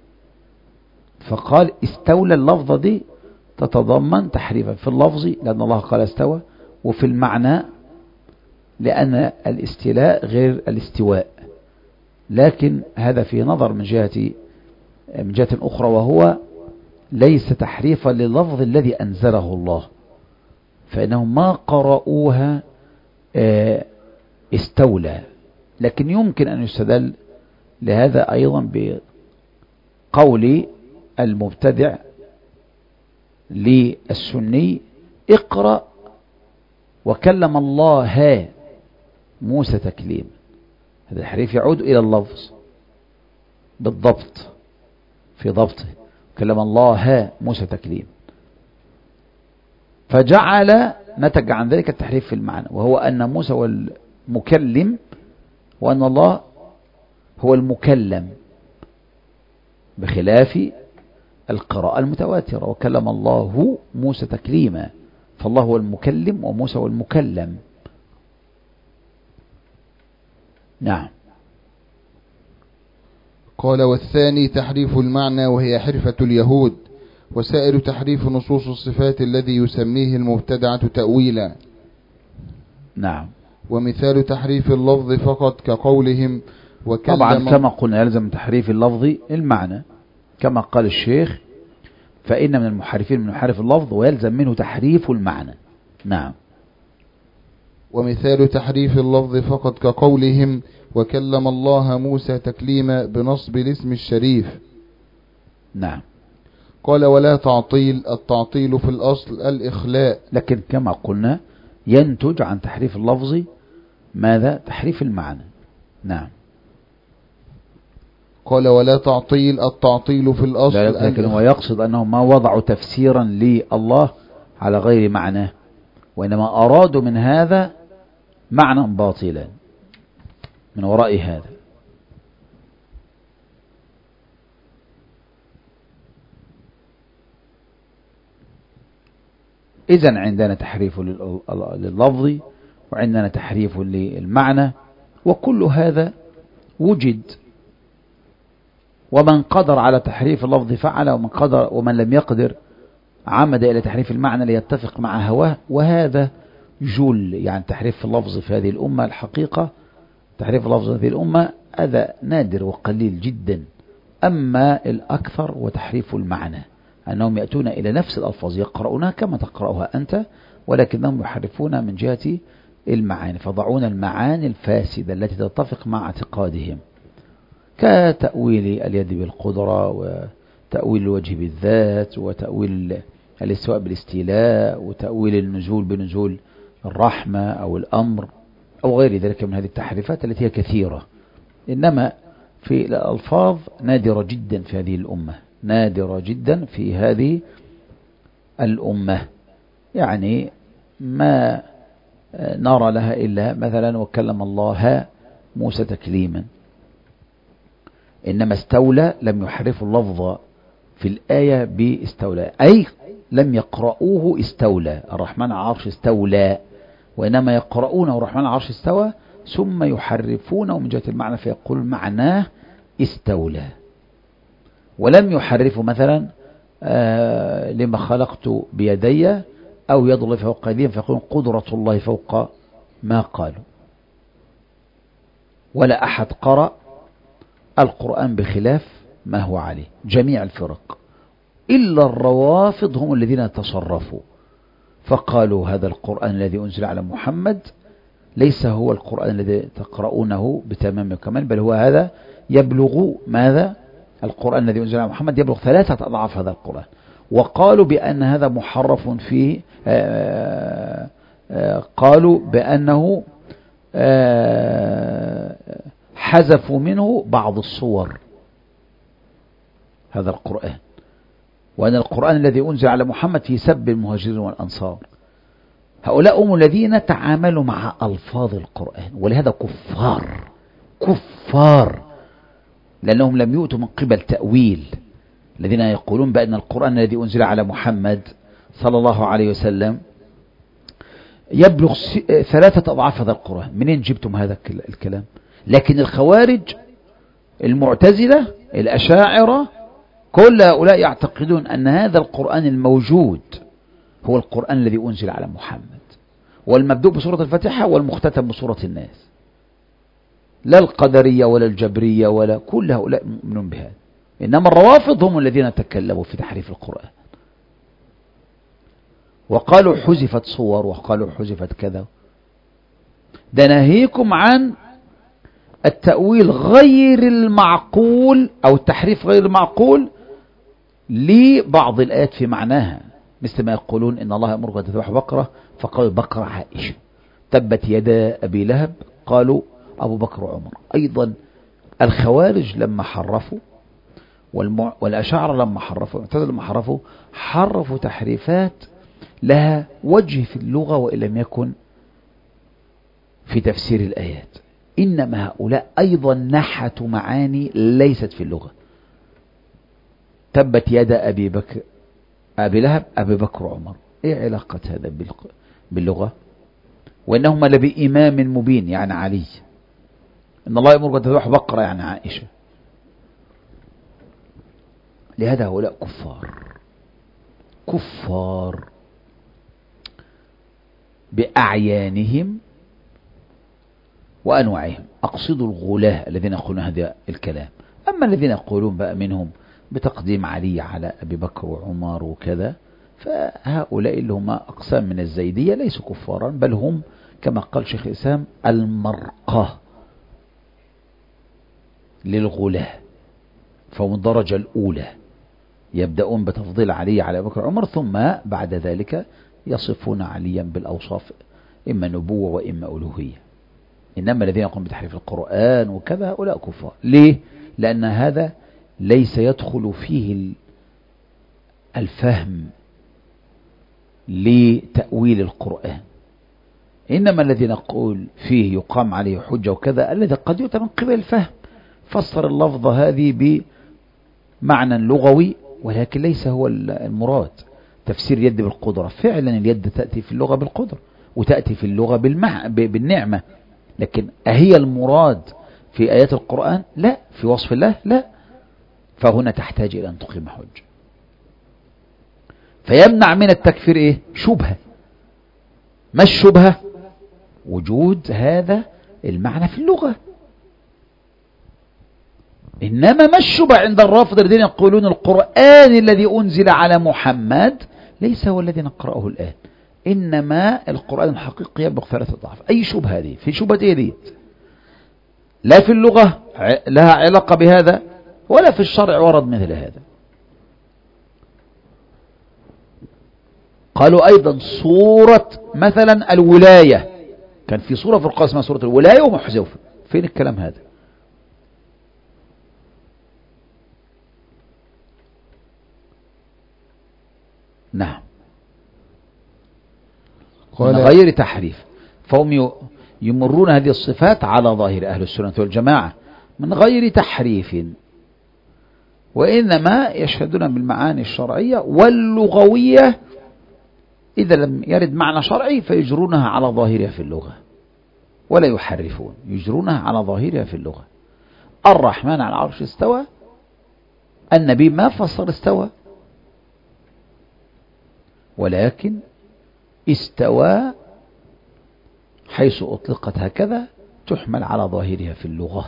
فقال استولى، اللفظة دي تتضمن تحريفا في اللفظ لأن الله قال استوى، وفي المعنى لأن الاستيلاء غير الاستواء. لكن هذا في نظر من جهة من جهة أخرى، وهو ليس تحريفا لللفظ الذي أنزله الله، فإنهم ما قرأوها استولى. لكن يمكن أن يستدل لهذا أيضا بقول المبتدع للسني اقرأ وكلم الله موسى تكليما. هذا الحريف يعود إلى اللفظ بالضبط، في ضبطه كلم الله موسى تكليما، فجعل نتج عن ذلك التحريف في المعنى، وهو أن موسى هو المكلم وأن الله هو المكلم، بخلاف القراءة المتواترة وكلم الله موسى تكليما، فالله هو المكلم وموسى هو المكلم. نعم. قال والثاني تحريف المعنى وهي حرفة اليهود وسائر تحريف نصوص الصفات الذي يسميه المبتدعة تأويلا. نعم. ومثال تحريف اللفظ فقط كقولهم وكلم. طبعا كما قلنا يلزم تحريف اللفظ المعنى كما قال الشيخ، فإن من المحرفين من محرف اللفظ ويلزم منه تحريف المعنى. نعم. ومثال تحريف اللفظ فقط كقولهم وكلم الله موسى تكليما بنصب الاسم الشريف. نعم. قال ولا تعطيل، التعطيل في الأصل الإخلاء، لكن كما قلنا ينتج عن تحريف اللفظ ماذا؟ تحريف المعنى. نعم. قال ولا تعطيل، التعطيل في الأصل لا، لكن هو يقصد أنهم ما وضعوا تفسيرا لله على غير معناه، وإنما أرادوا من هذا معنى باطلا من وراء هذا. إذن عندنا تحريف لللفظ وعندنا تحريف للمعنى، وكل هذا وجد، ومن قدر على تحريف اللفظ فعل، ومن قدر ومن لم يقدر عمد إلى تحريف المعنى ليتفق مع هواه، وهذا جل يعني تحريف اللفظ في هذه الأمة. الحقيقة تحريف اللفظ في هذه الأمة هذا نادر وقليل جدا، أما الأكثر وتحريف المعنى، أنهم يأتون إلى نفس الألفاظ يقرؤونها كما تقرأها أنت، ولكنهم يحرفون من جهة المعاني، فضعون المعاني الفاسدة التي تتفق مع اعتقادهم، كتأويل اليد بالقدرة، وتأويل الوجه بالذات، وتأويل الاستواء بالاستيلاء، وتأويل النزول بنزول الرحمة أو الأمر أو غير ذلك من هذه التحريفات التي هي كثيرة. إنما في الألفاظ نادرة جدا في هذه الأمة، نادرة جدا في هذه الأمة، يعني ما نرى لها إلا مثلا وكلم الله موسى تكليما. إنما استولى لم يحرفوا اللفظ في الآية باستولى، أي لم يقرؤوه استولى الرحمن على العرش استولى، وإنما يقرؤونه الرحمن على العرش استوى ثم يحرفونه من جهة المعنى فيقول معناه استولى، ولم يحرفوا مثلا آه لما خلقت بيدي أو يد الله فوق أيديهم فيقولون قدرة الله فوق ما قالوا. ولا أحد قرأ القرآن بخلاف ما هو عليه، جميع الفرق إلا الروافض هم الذين تصرفوا فقالوا هذا القرآن الذي أنزل على محمد ليس هو القرآن الذي تقرؤونه بتمام وكمال، بل هو هذا يبلغ ماذا؟ القرآن الذي أنزل على محمد يبلغ ثلاثة أضعاف هذا القرآن، وقالوا بأن هذا محرف فيه، آآ آآ قالوا بأنه حذفوا منه بعض الصور هذا القرآن، وأن القرآن الذي أنزل على محمد في سب المهاجرين والأنصار، هؤلاء هم الذين تعاملوا مع ألفاظ القرآن، ولهذا كفار كفار، لأنهم لم يؤتوا من قبل تأويل. الذين يقولون بأن القرآن الذي أنزل على محمد صلى الله عليه وسلم يبلغ ثلاثة أضعاف هذا القرآن، منين جبتم هذا الكلام؟ لكن الخوارج، المعتزلة، الأشاعرة، كل هؤلاء يعتقدون أن هذا القرآن الموجود هو القرآن الذي أنزل على محمد، والمبدوء بسورة الفاتحة والمختتم بسورة الناس. لا القدرية ولا الجبرية ولا كل هؤلاء مؤمنون بهذا، إنما الروافض هم الذين تكلموا في تحريف القرآن، وقالوا حذفت صور، وقالوا حذفت كذا. ده ناهيكم عن التأويل غير المعقول أو التحريف غير المعقول لبعض الآيات في معناها، مثل ما يقولون إن الله يأمرك أن تذبح بقرة، فقالوا بقرة عائشة. تبت يدا أبي لهب، قالوا أبو بكر وعمر. أيضا الخوارج لما حرفوا، والمع... والأشاعرة لما حرفوا، والمعتزلة لما حرفوا، حرفوا تحريفات لها وجه في اللغة وإن لم يكن في تفسير الآيات. إنما هؤلاء أيضا نحتوا معاني ليست في اللغة. تبت يد أبي بكر أبي لهب أبي بكر وعمر، إيه علاقة هذا باللغة؟ وإنهما لبإمام مبين يعني علي. إن الله يأمرك أن تذبح بقرة يعني عائشة. لهذا هؤلاء كفار كفار بأعيانهم وأنواعهم. أقصد الغلاة الذين يقولون هذا الكلام. أما الذين يقولون بقى منهم بتقديم علي على أبي بكر وعمر وكذا، فهؤلاء اللي هم أقسام من الزيدية ليسوا كفارا، بل هم كما قال شيخ الإسلام المرقة للغلاة، فهم الدرجة الأولى، يبدأون بتفضيل علي على أبي بكر وعمر، ثم بعد ذلك يصفون عليا بالأوصاف إما نبوة وإما ألوهية. إنما الذين يقومون بتحريف القرآن وكذا هؤلاء كفار. ليه؟ لأن هذا ليس يدخل فيه الفهم لتأويل القرآن. إنما الذي نقول فيه يقام عليه حجة وكذا الذي قد يؤتى من قبل الفهم، فسر اللفظة هذه بمعنى لغوي ولكن ليس هو المراد. تفسير يد بالقدرة، فعلا اليد تأتي في اللغة بالقدرة وتأتي في اللغة بالمع... بالنعمة، لكن أهي المراد في آيات القرآن؟ لا. في وصف الله؟ لا. فهنا تحتاج إلى أن تقيم حجة. فيمنع من التكفير إيه؟ شبهة. ما الشبهة؟ وجود هذا المعنى في اللغة. إنما ما الشبهة عند الرافض الذين يقولون القرآن الذي أنزل على محمد ليس هو الذي نقرأه الآن، إنما القرآن الحقيقي يبلغ ثلاثة أضعاف. أي شبهة دي؟ في شبهة إيه دي؟ لا في اللغة لها علاقة بهذا ولا في الشرع ورد مثل هذا. قالوا أيضا صورة مثلا الولاية، كان في صورة في القرآن اسمها صورة الولاية ومحذوفة، فين الكلام هذا؟ نعم، من غير تحريف. فهم يمرون هذه الصفات على ظاهر أهل السنة والجماعة من غير تحريف، وإنما يشهدون بالمعاني الشرعية واللغوية. إذا لم يرد معنى شرعي فيجرونها على ظاهرها في اللغة ولا يحرفون، يجرونها على ظاهرها في اللغة. الرحمن على العرش استوى، النبي ما فسر استوى، ولكن استوى حيث أطلقت هكذا تحمل على ظاهرها في اللغة،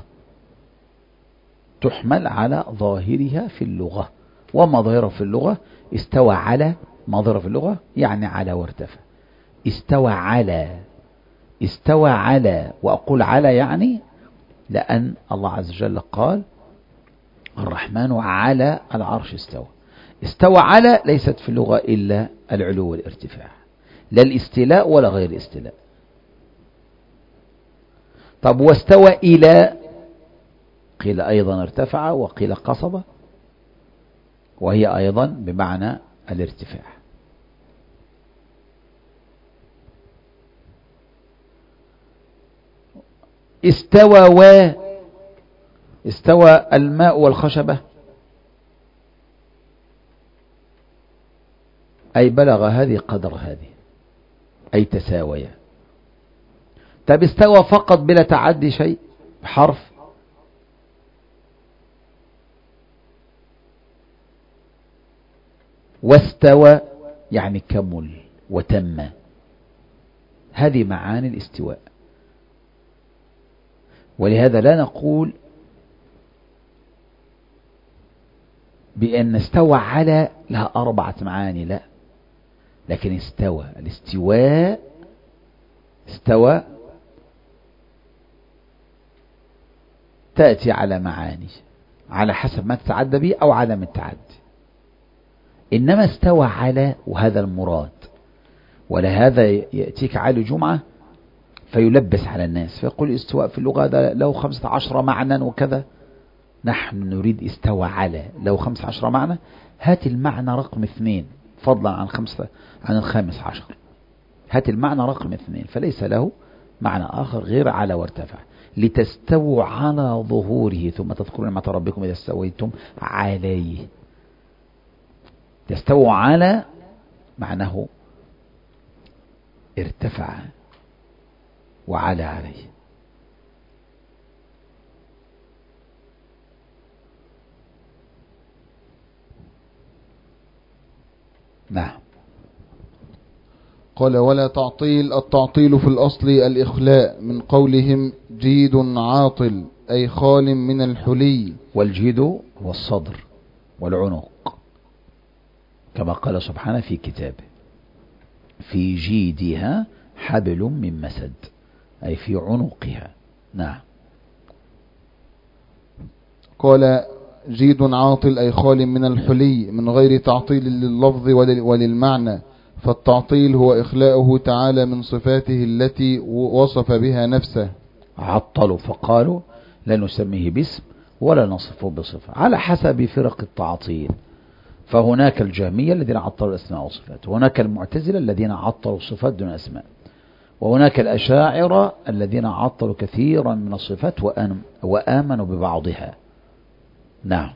تحمل على ظاهرها في اللغة. وما ظاهره في اللغة؟ استوى على، ما ظاهره في اللغة يعني على وارتفع. استوى على، استوى على، وأقول على يعني لأن الله عز وجل قال الرحمن على العرش استوى. استوى على ليست في اللغة إلا العلو والارتفاع، لا الاستيلاء ولا غير الاستيلاء. طب واستوى إلى، قيل أيضا ارتفع وقيل قصبة، وهي أيضا بمعنى الارتفاع. استوى و استوى الماء والخشبة، أي بلغ هذه قدر هذه، أي تساويا. طب استوى فقط بلا تعدي شيء بحرف، واستوى يعني كمل وتم. هذه معاني الاستواء. ولهذا لا نقول بأن استوى على لها أربعة معاني، لا، لكن استوى، الاستواء استوى تأتي على معاني على حسب ما تتعدى به أو عدم التعدي. إنما استوى على، وهذا المراد. ولهذا يأتيك عالي جمعة فيلبس على الناس فيقول استواء في اللغة له خمسة عشر معنى وكذا. نحن نريد استوى على له خمسة عشر معنى، هات المعنى رقم اثنين فضلا عن خمسة عن الخامس عشر. هات المعنى رقم اثنين، فليس له معنى آخر غير على وارتفع. لتستووا على ظهوره ثم تذكرون نعمة ربكم إذا استويتم عليه. تستووا على معناه ارتفع وعلى عليه. نعم. قال ولا تعطيل. التعطيل في الأصل الإخلاء، من قولهم جيد عاطل أي خال من الحلي. والجيد هو الصدر والعنق، كما قال سبحانه في كتابه في جيدها حبل من مسد، أي في عنقها. نعم. قال جيد عاطل أي خال من الحلي من غير تعطيل لللفظ وللمعنى، فالتعطيل هو إخلاؤه تعالى من صفاته التي وصف بها نفسه. عطلوا فقالوا لا نسميه باسم ولا نصفه بصفة، على حسب فرق التعطيل. فهناك الجهمية الذين عطلوا الأسماء والصفات، وهناك المعتزلة الذين عطلوا الصفات دون أسماء، وهناك الأشاعرة الذين عطلوا كثيرا من الصفات وآمنوا ببعضها. نعم.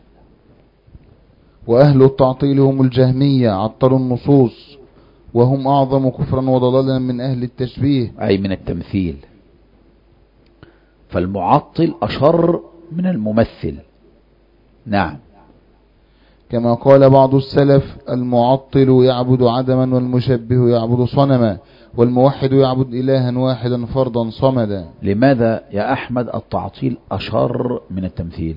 وأهل التعطيل هم الجهمية، عطلوا النصوص، وهم أعظم كفرا وضلالا من أهل التشبيه، أي من التمثيل. فالمعطل أشر من الممثل. نعم. كما قال بعض السلف المعطل يعبد عدما والمشبه يعبد صنما والموحد يعبد إلها واحدا فردا صمدا. لماذا يا أحمد التعطيل أشر من التمثيل؟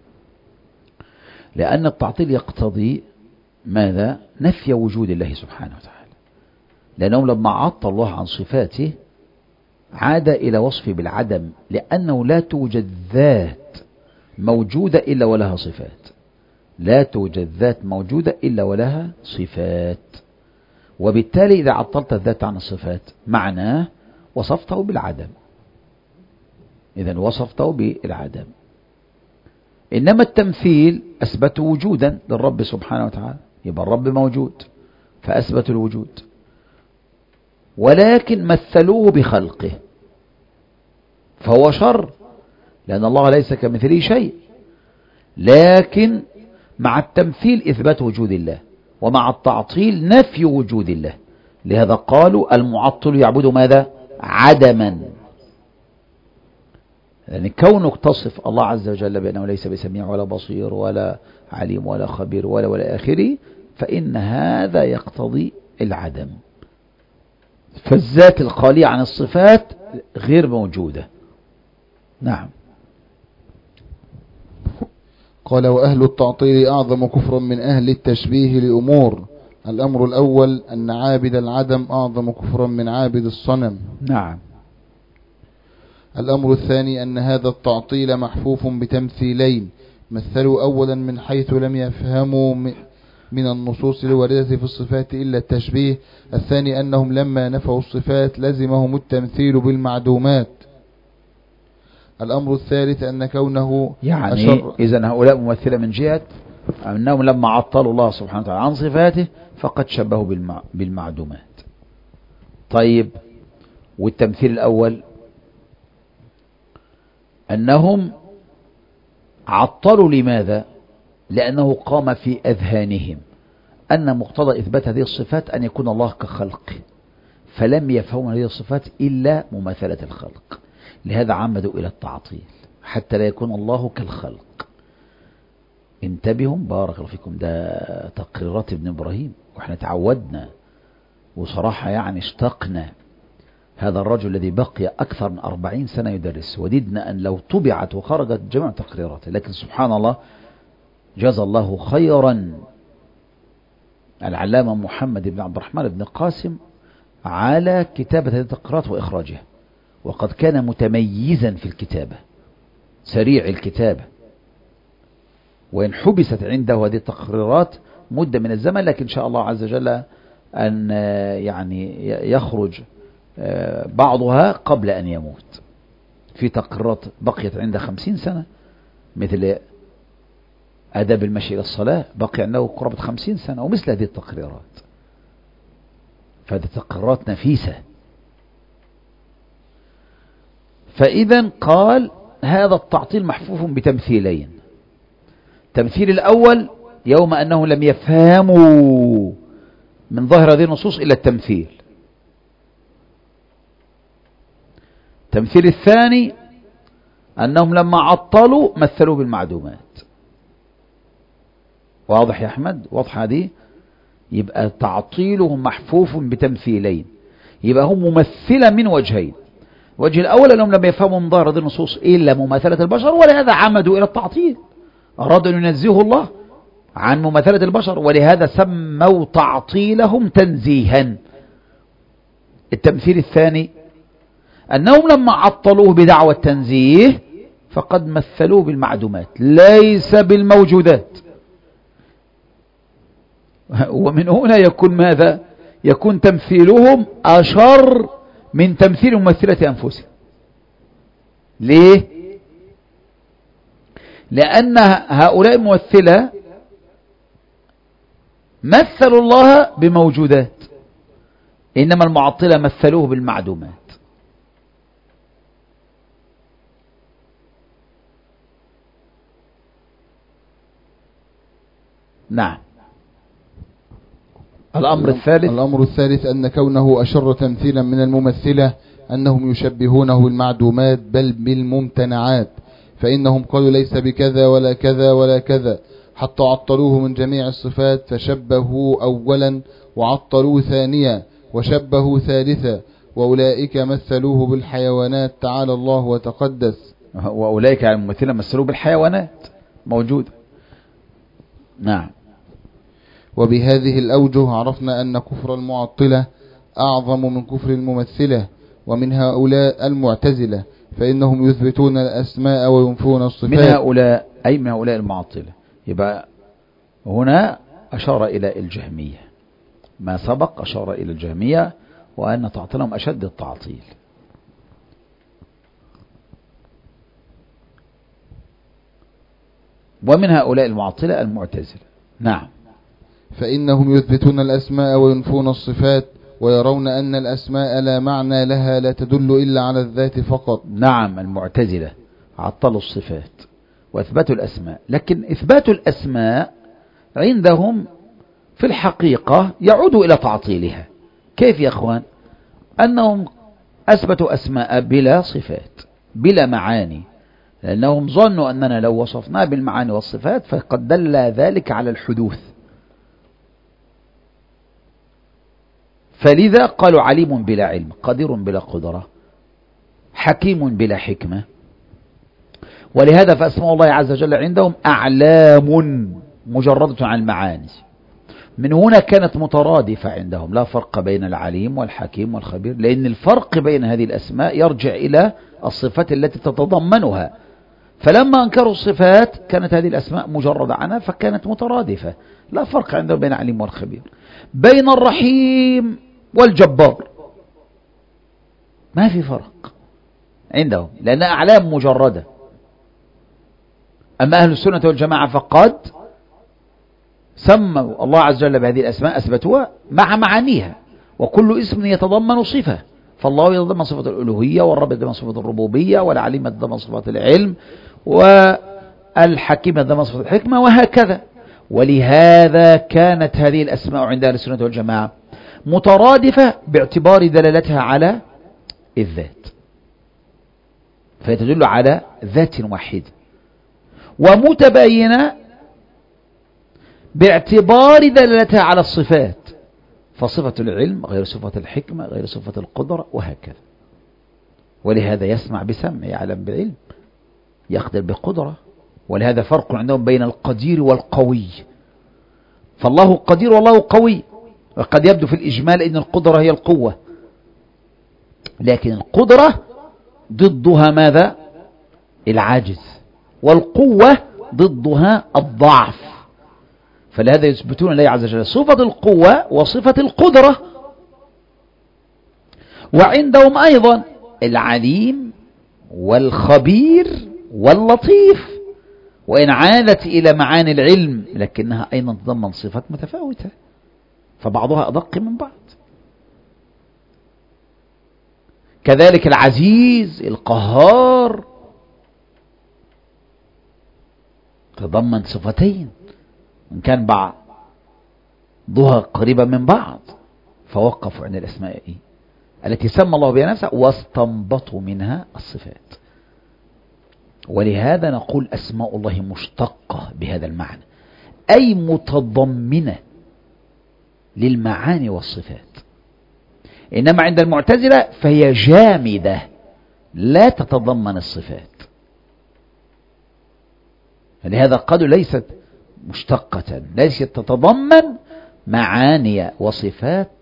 لأن التعطيل يقتضي ماذا؟ نفي وجود الله سبحانه وتعالى، لأنهم لما عطل الله عن صفاته عاد إلى وصفه بالعدم، لأنه لا توجد ذات موجودة إلا ولها صفات. لا توجد ذات موجودة إلا ولها صفات، وبالتالي إذا عطلت الذات عن الصفات معناه وصفته بالعدم. إذن وصفته بالعدم. إنما التمثيل أثبت وجودا للرب سبحانه وتعالى، يبقى الرب موجود فأثبت الوجود، ولكن مثلوه بخلقه فهو شر، لأن الله ليس كمثله شيء. لكن مع التمثيل إثبات وجود الله، ومع التعطيل نفي وجود الله. لهذا قالوا المعطل يعبد ماذا؟ عدما. يعني كونك تصف الله عز وجل بأنه ليس بسميع ولا بصير ولا عليم ولا خبير ولا ولا آخره، فإن هذا يقتضي العدم. فالذات الخالية عن الصفات غير موجودة. نعم. قال وأهل التعطيل أعظم كفر من أهل التشبيه لأمور. الأمر الأول أن عابد العدم أعظم كفرا من عابد الصنم. نعم. الأمر الثاني أن هذا التعطيل محفوف بتمثيلين، مثلوا أولا من حيث لم يفهموا من النصوص الواردة في الصفات إلا التشبيه. الثاني أنهم لما نفوا الصفات لزمهم التمثيل بالمعدومات. الأمر الثالث أن كونه يعني إذن هؤلاء ممثلة من جهة أنهم لما عطلوا الله سبحانه وتعالى عن صفاته فقد شبهوا بالمع... بالمعدومات. طيب، والتمثيل الأول أنهم عطلوا. لماذا؟ لأنه قام في أذهانهم أن مقتضى إثبات هذه الصفات أن يكون الله كخلقه، فلم يفهموا هذه الصفات إلا مماثلة الخلق. لهذا عمدوا إلى التعطيل حتى لا يكون الله كالخلق. انتبهوا، بارك الله فيكم، ده تقريرات ابن إبراهيم، وإحنا تعودنا وصراحة يعني اشتقنا هذا الرجل الذي بقي أكثر من أربعين سنة يدرس، وددنا أن لو طبعت وخرجت جميع تقريراته. لكن سبحان الله، جزى الله خيرا العلامة محمد بن عبد الرحمن بن قاسم على كتابة هذه التقريرات وإخراجها، وقد كان متميزا في الكتابة، سريع الكتابة، وإن حبست عنده هذه التقريرات مدة من الزمن، لكن إن شاء الله عز وجل أن يعني يخرج بعضها قبل أن يموت. في تقريرات بقيت عنده خمسين سنة، مثل آداب المشي إلى الصلاة بقي عنده قرابة خمسين سنة، ومثل هذه التقريرات. فهذه تقريرات نفيسة. فإذا قال هذا التعطيل محفوف بتمثيلين. التمثيل الأول يوم أنه لم يفهموا من ظاهر هذه النصوص إلا التمثيل. التمثيل الثاني أنهم لما عطلوا مثلوا بالمعدومات. واضح يا أحمد؟ واضحة دي؟ يبقى تعطيلهم محفوف بتمثيلين، يبقى هم ممثلة من وجهين. الوجه الأول أنهم لم يفهموا من ظاهر هذه النصوص إلا مماثلة البشر، ولهذا عمدوا إلى التعطيل، أرادوا أن ينزهوا الله عن مماثلة البشر، ولهذا سموا تعطيلهم تنزيها. التمثيل الثاني أنهم لما عطلوه بدعوى التنزيه فقد مثلوه بالمعدومات ليس بالموجودات. ومن هنا يكون ماذا؟ يكون تمثيلهم أشر من تمثيل ممثلة أنفسهم. ليه؟ لأن هؤلاء الممثلة مثلوا الله بموجودات، إنما المعطلة مثلوه بالمعدومات. نعم. الأمر الثالث الأمر الثالث أن كونه أشر تمثيلا من الممثلة أنهم يشبهونه بالمعدومات بل بالممتنعات، فإنهم قالوا ليس بكذا ولا كذا ولا كذا، حتى عطلوه من جميع الصفات، فشبهوا أولا وعطلوه ثانيا وشبهوا ثالثا، وأولئك مثلوه بالحيوانات تعالى الله وتقدس. وأولئك يعني الممثلة مثلوه بالحيوانات موجودة. نعم. وبهذه الأوجه عرفنا أن كفر المعطلة أعظم من كفر الممثلة. ومن هؤلاء المعتزلة، فإنهم يثبتون الأسماء وينفون الصفات. من هؤلاء أي من هؤلاء المعطلة. يبقى هنا أشار إلى الجهمية، ما سبق أشار إلى الجهمية، وأن تعطيلهم أشد التعطيل. ومن هؤلاء المعطلة المعتزلة. نعم. فإنهم يثبتون الأسماء وينفون الصفات، ويرون أن الأسماء لا معنى لها، لا تدل إلا على الذات فقط. نعم. المعتزلة عطلوا الصفات وأثبتوا الأسماء، لكن إثبات الأسماء عندهم في الحقيقة يعود إلى تعطيلها. كيف يا أخوان؟ أنهم أثبتوا أسماء بلا صفات بلا معاني، لأنهم ظنوا أننا لو وصفنا بالمعاني والصفات فقد دل ذلك على الحدوث، فلذا قالوا عليم بلا علم، قدير بلا قدرة، حكيم بلا حكمة. ولهذا فأسماء الله عز وجل عندهم أعلام مجردة عن المعاني. من هنا كانت مترادفة عندهم، لا فرق بين العليم والحكيم والخبير، لأن الفرق بين هذه الأسماء يرجع إلى الصفات التي تتضمنها. فلما أنكروا الصفات كانت هذه الأسماء مجردة عنها، فكانت مترادفة، لا فرق عندهم بين العليم والخبير. بين الرحيم والجبار ما في فرق عندهم، لأنها أعلام مجردة. أما أهل السنة والجماعة فقد سموا الله عز وجل بهذه الأسماء، أثبتوها مع معانيها، وكل اسم يتضمن صفة، فالله يتضمن صفة الألوهية، والرب يتضمن صفة الربوبية، والعليم يتضمن صفة العلم، والحكيم يتضمن صفة الحكمة، وهكذا. ولهذا كانت هذه الأسماء عند أهل السنة والجماعة مترادفة باعتبار دلالتها على الذات، فتدل على ذات واحدة، ومتباينة باعتبار دلالتها على الصفات، فصفة العلم غير صفة الحكمة غير صفة القدرة، وهكذا. ولهذا يسمع بسمع، يعلم بعلم، يقدر بقدرة. ولهذا فرق عندهم بين القدير والقوي، فالله قدير والله قوي. وقد يبدو في الإجمال أن القدرة هي القوة، لكن القدرة ضدها ماذا؟ العاجز، والقوة ضدها الضعف. فلهذا يثبتون الله عز وجل صفة القوة وصفة القدرة. وعندهم أيضا العليم والخبير واللطيف، وإن عادت إلى معاني العلم لكنها أيضا تضمن صفات متفاوتة، فبعضها أدق من بعض. كذلك العزيز القهار تضمن صفتين، إن كان بعضها قريبا من بعض، فوقفوا عند الأسماء التي سمى الله بها نفسه واستنبطوا منها الصفات. ولهذا نقول أسماء الله مشتقة بهذا المعنى، أي متضمنة للمعاني والصفات. إنما عند المعتزلة فهي جامدة لا تتضمن الصفات، لهذا قالوا ليست مشتقة، ليست تتضمن معاني وصفات.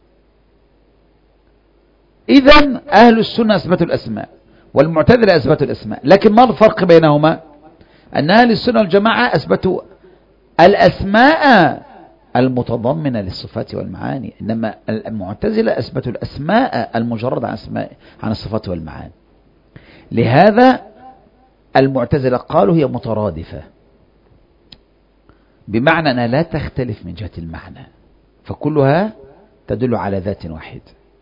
إذن أهل السنة أثبتوا الأسماء والمعتزلة أثبتوا الأسماء، لكن ما الفرق بينهما؟ أن أهل السنة والجماعة أثبتوا الأسماء المتضمنة للصفات والمعاني، إنما المعتزلة أثبتوا الأسماء المجردة عن أسماء عن الصفات والمعاني. لهذا المعتزلة قالوا هي مترادفة، بمعنى أنها لا تختلف من جهة المعنى، فكلها تدل على ذات واحد.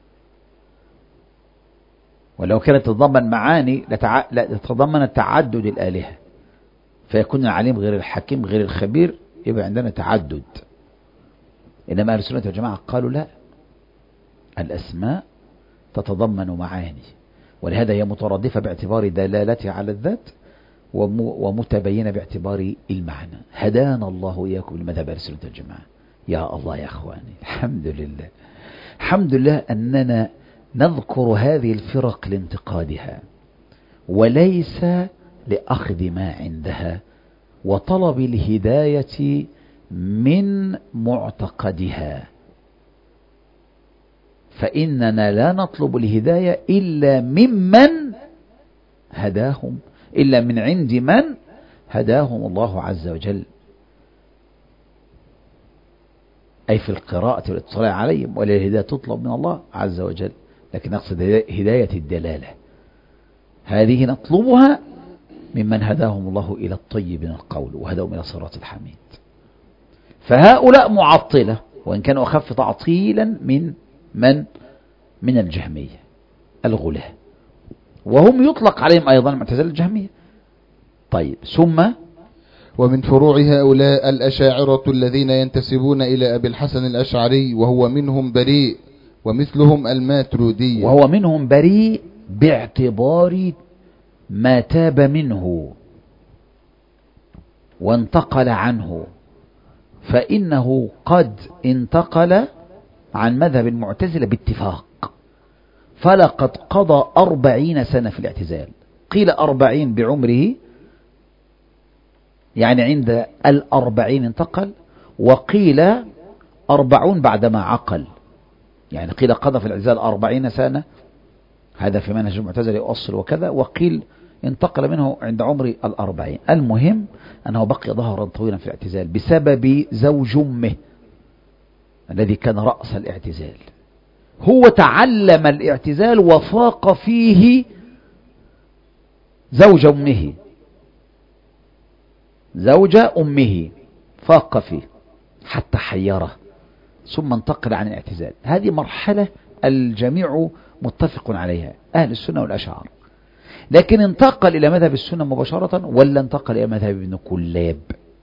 ولو كانت تتضمن معاني لتتضمن تعدد الآلهة، فيكون العليم غير الحكيم غير الخبير، يبقى عندنا تعدد. إنما أهل السنة والجماعة قالوا لا، الأسماء تتضمن معاني، ولهذا هي مترادفة باعتبار دلالتها على الذات، ومتبينة باعتبار المعنى. هدانا الله إياكم لمذهب أهل السنة والجماعة. يا الله يا أخواني، الحمد لله، الحمد لله أننا نذكر هذه الفرق لانتقادها، وليس لأخذ ما عندها وطلب الهداية من معتقدها، فإننا لا نطلب الهداية إلا ممن هداهم، إلا من عند من هداهم الله عز وجل، أي في القراءة والاطلاع عليهم، ولا الهداية تطلب من الله عز وجل، لكن نقصد هداية الدلالة، هذه نطلبها ممن هداهم الله إلى الطيب من القول وهداهم إلى صراط الحميد. فهؤلاء معطلة، وإن كانوا أخف تعطيلا من من من الجهمية الغلاة، وهم يطلق عليهم أيضا معتزلة الجهمية. طيب، ثم ومن فروع هؤلاء الأشاعرة الذين ينتسبون إلى أبي الحسن الأشعري، وهو منهم بريء، ومثلهم الماترودية. وهو منهم بريء باعتبار ما تاب منه وانتقل عنه، فإنه قد انتقل عن مذهب المعتزلة باتفاق، فلقد قضى أربعين سنة في الاعتزال، قيل أربعين بعمره، يعني عند الأربعين انتقل، وقيل أربعون بعدما عقل، يعني قيل قضى في الاعتزال أربعين سنة، هذا في منهج المعتزلة يؤصل وكذا، وقيل انتقل منه عند عمر الأربعين. المهم أنه بقي ظهرا طويلا في الاعتزال بسبب زوج أمه الذي كان رأس الاعتزال. هو تعلم الاعتزال وفاق فيه زوج أمه، زوج أمه فاق فيه حتى حيره، ثم انتقل عن الاعتزال. هذه مرحلة الجميع متفق عليها أهل السنة والأشعار. لكن انتقل إلى مذهب السنة مباشرة ولا انتقل إلى مذهب ابن كلاب؟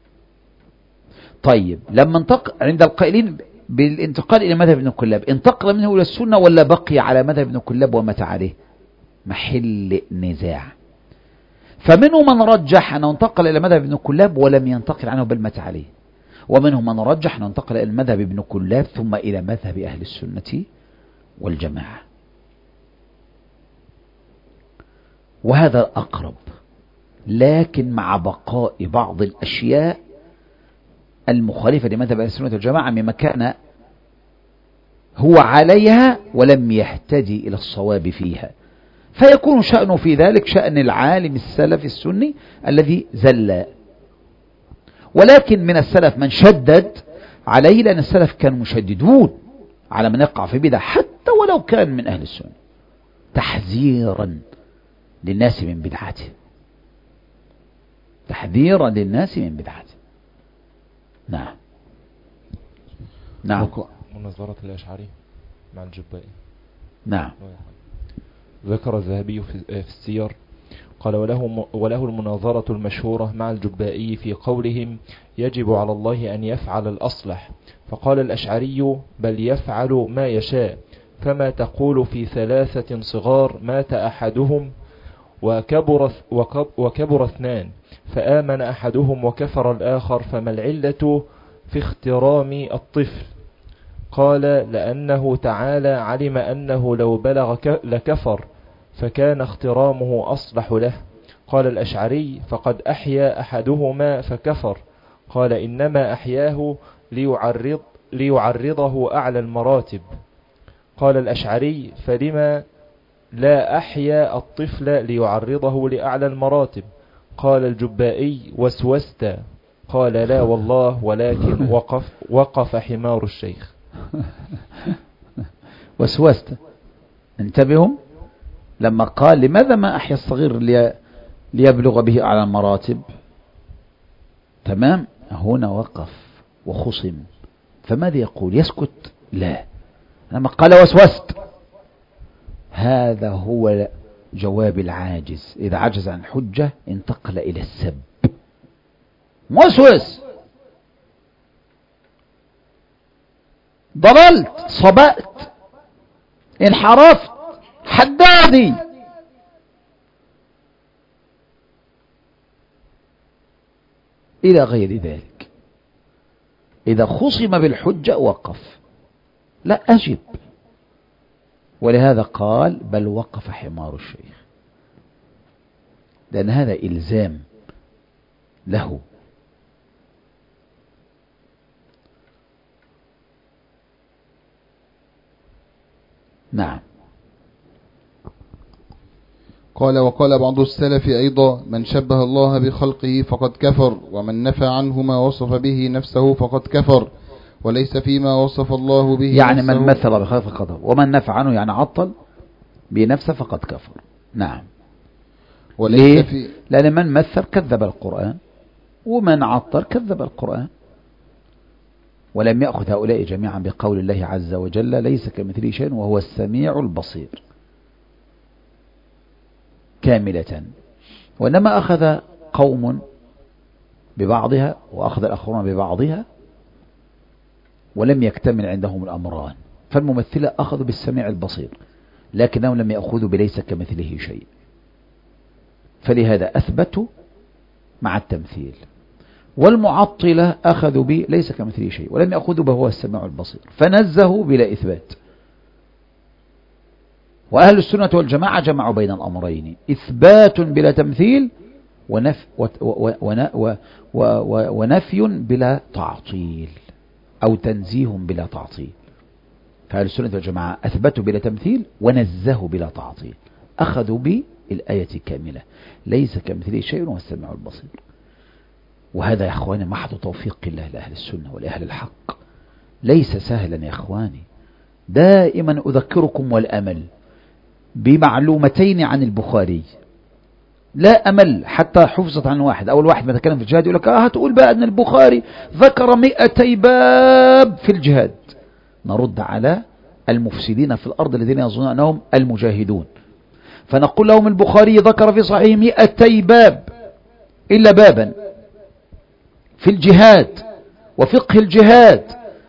طيب لما انتقل عند القائلين بالانتقال إلى مذهب ابن كلاب، انتقل منه إلى السنة ولا بقي على مذهب ابن كلاب ومات عليه؟ محل نزاع. فمنهم من رجح أنه انتقل إلى مذهب ابن كلاب ولم ينتقل عنه بل مات عليه، ومنهم من رجح أنه انتقل إلى مذهب ابن كلاب ثم إلى مذهب أهل السنة والجماعة، وهذا الأقرب، لكن مع بقاء بعض الأشياء المخالفة لمذهب أهل السنة والجماعة مما كان هو عليها ولم يهتدي إلى الصواب فيها، فيكون شأنه في ذلك شأن العالم السلف السني الذي زل. ولكن من السلف من شدد عليه، لأن السلف كانوا مشددون على من يقع في بدعة حتى ولو كان من أهل السنة، تحذيرا للناس من بدعته، تحذيرا للناس من بدعته. نعم نعم. مناظرة الأشعري مع الجبائي. نعم. ذكر الذهبي في السير قال: وله, وله المناظرة المشهورة مع الجبائي في قولهم: يجب على الله أن يفعل الأصلح. فقال الأشعري: بل يفعل ما يشاء. فما تقول في ثلاثة صغار مات أحدهم وكبر, وكبر اثنان فآمن أحدهم وكفر الآخر، فما العلة في اخترام الطفل؟ قال: لأنه تعالى علم أنه لو بلغ لكفر، فكان اخترامه أصلح له. قال الأشعري: فقد أحيا أحدهما فكفر. قال: إنما أحياه ليعرض ليعرضه أعلى المراتب. قال الأشعري: فلما لا أحيا الطفل ليعرضه لأعلى المراتب؟ قال الجبائي: وسوست. قال: لا والله، ولكن وقف, وقف حمار الشيخ. وسوست. انتبهوا لما قال: لماذا ما أحيا الصغير لي ليبلغ به أعلى المراتب؟ تمام، هنا وقف وخصم، فماذا يقول؟ يسكت؟ لا، لما قال وسوست هذا هو جواب العاجز، إذا عجز عن حجة انتقل إلى السب. موسوس، ضللت، صبأت، انحرفت، حدادي. إلى غير ذلك. إذا خصم بالحجة وقف، لا أجب. ولهذا قال: بل وقف حمار الشيخ، لأن هذا إلزام له. نعم. قال: وقال بعض السلف أيضا: من شبه الله بخلقه فقد كفر، ومن نفى عنه ما وصف به نفسه فقد كفر، وليس فيما وصف الله به يعني نفسه. من مثل بخلقه فقد كفر، ومن نفى عنه يعني عطل بنفسه فقد كفر. نعم. وليس في لأن من مثل كذب القرآن، ومن عطل كذب القرآن. ولم يأخذ هؤلاء جميعا بقول الله عز وجل: ليس كمثله شيء وهو السميع البصير كاملة، وإنما أخذ قوم ببعضها وأخذ الآخرون ببعضها، ولم يكتمل عندهم الأمران. فالممثلة أخذوا بالسميع البصير، لكنهم لم يأخذوا بليس كمثله شيء، فلهذا أثبتوا مع التمثيل. والمعطلة أخذوا به ليس كمثله شيء ولم يأخذوا به هو السميع البصير، فنزهوا بلا إثبات. وأهل السنة والجماعة جمعوا بين الأمرين: إثبات بلا تمثيل، ونف ونفي بلا تعطيل، أو تنزيه بلا تعطيل. فأهل السنة والجماعة أثبتوا بلا تمثيل ونزهوا بلا تعطيل، أخذوا بالآية كاملة: ليس كمثله شيء وهو السميع البصير. وهذا يا أخواني محض توفيق الله لأهل السنة ولأهل الحق، ليس سهلا يا أخواني. دائما أذكركم والأمل بمعلومتين عن البخاري، لا أمل حتى حفظت عن واحد. أول واحد ما تكلم في الجهاد يقول لك آه هتقول بقى أن البخاري ذكر مئتي باب في الجهاد. نرد على المفسدين في الأرض الذين يظنون أنهم المجاهدون. فنقول لهم البخاري ذكر في صحيح مئتي باب إلا بابا في الجهاد وفقه الجهاد،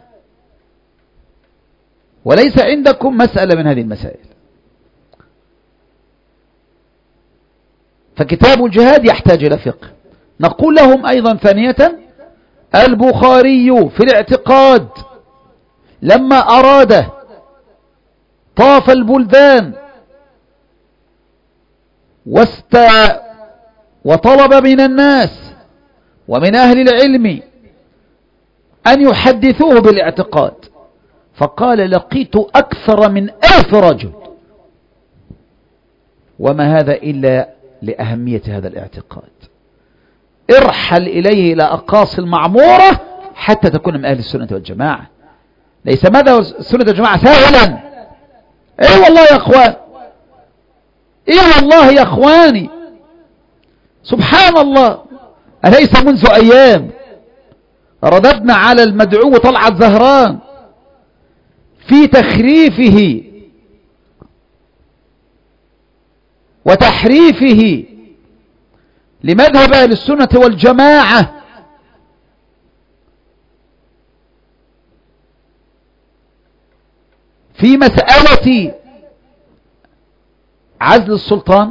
وليس عندكم مسألة من هذه المسائل. فكتاب الجهاد يحتاج إلى فقه. نقول لهم أيضا ثانية البخاري في الاعتقاد لما أراد طاف البلدان واست وطلب من الناس ومن أهل العلم أن يحدثوه بالاعتقاد، فقال لقيت أكثر من ألف رجل، وما هذا إلا لأهمية هذا الاعتقاد. ارحل إليه إلى أقاصي المعمورة حتى تكون من أهل السنة والجماعة. ليس ماذا السنة والجماعة سهلا. ايه والله يا اخوان، ايه والله يا اخواني، سبحان الله. أليس منذ أيام رددنا على المدعو طلعت زهران في تخريفه وتحريفه لمذهب أهل السنة والجماعة في مسألة عزل السلطان،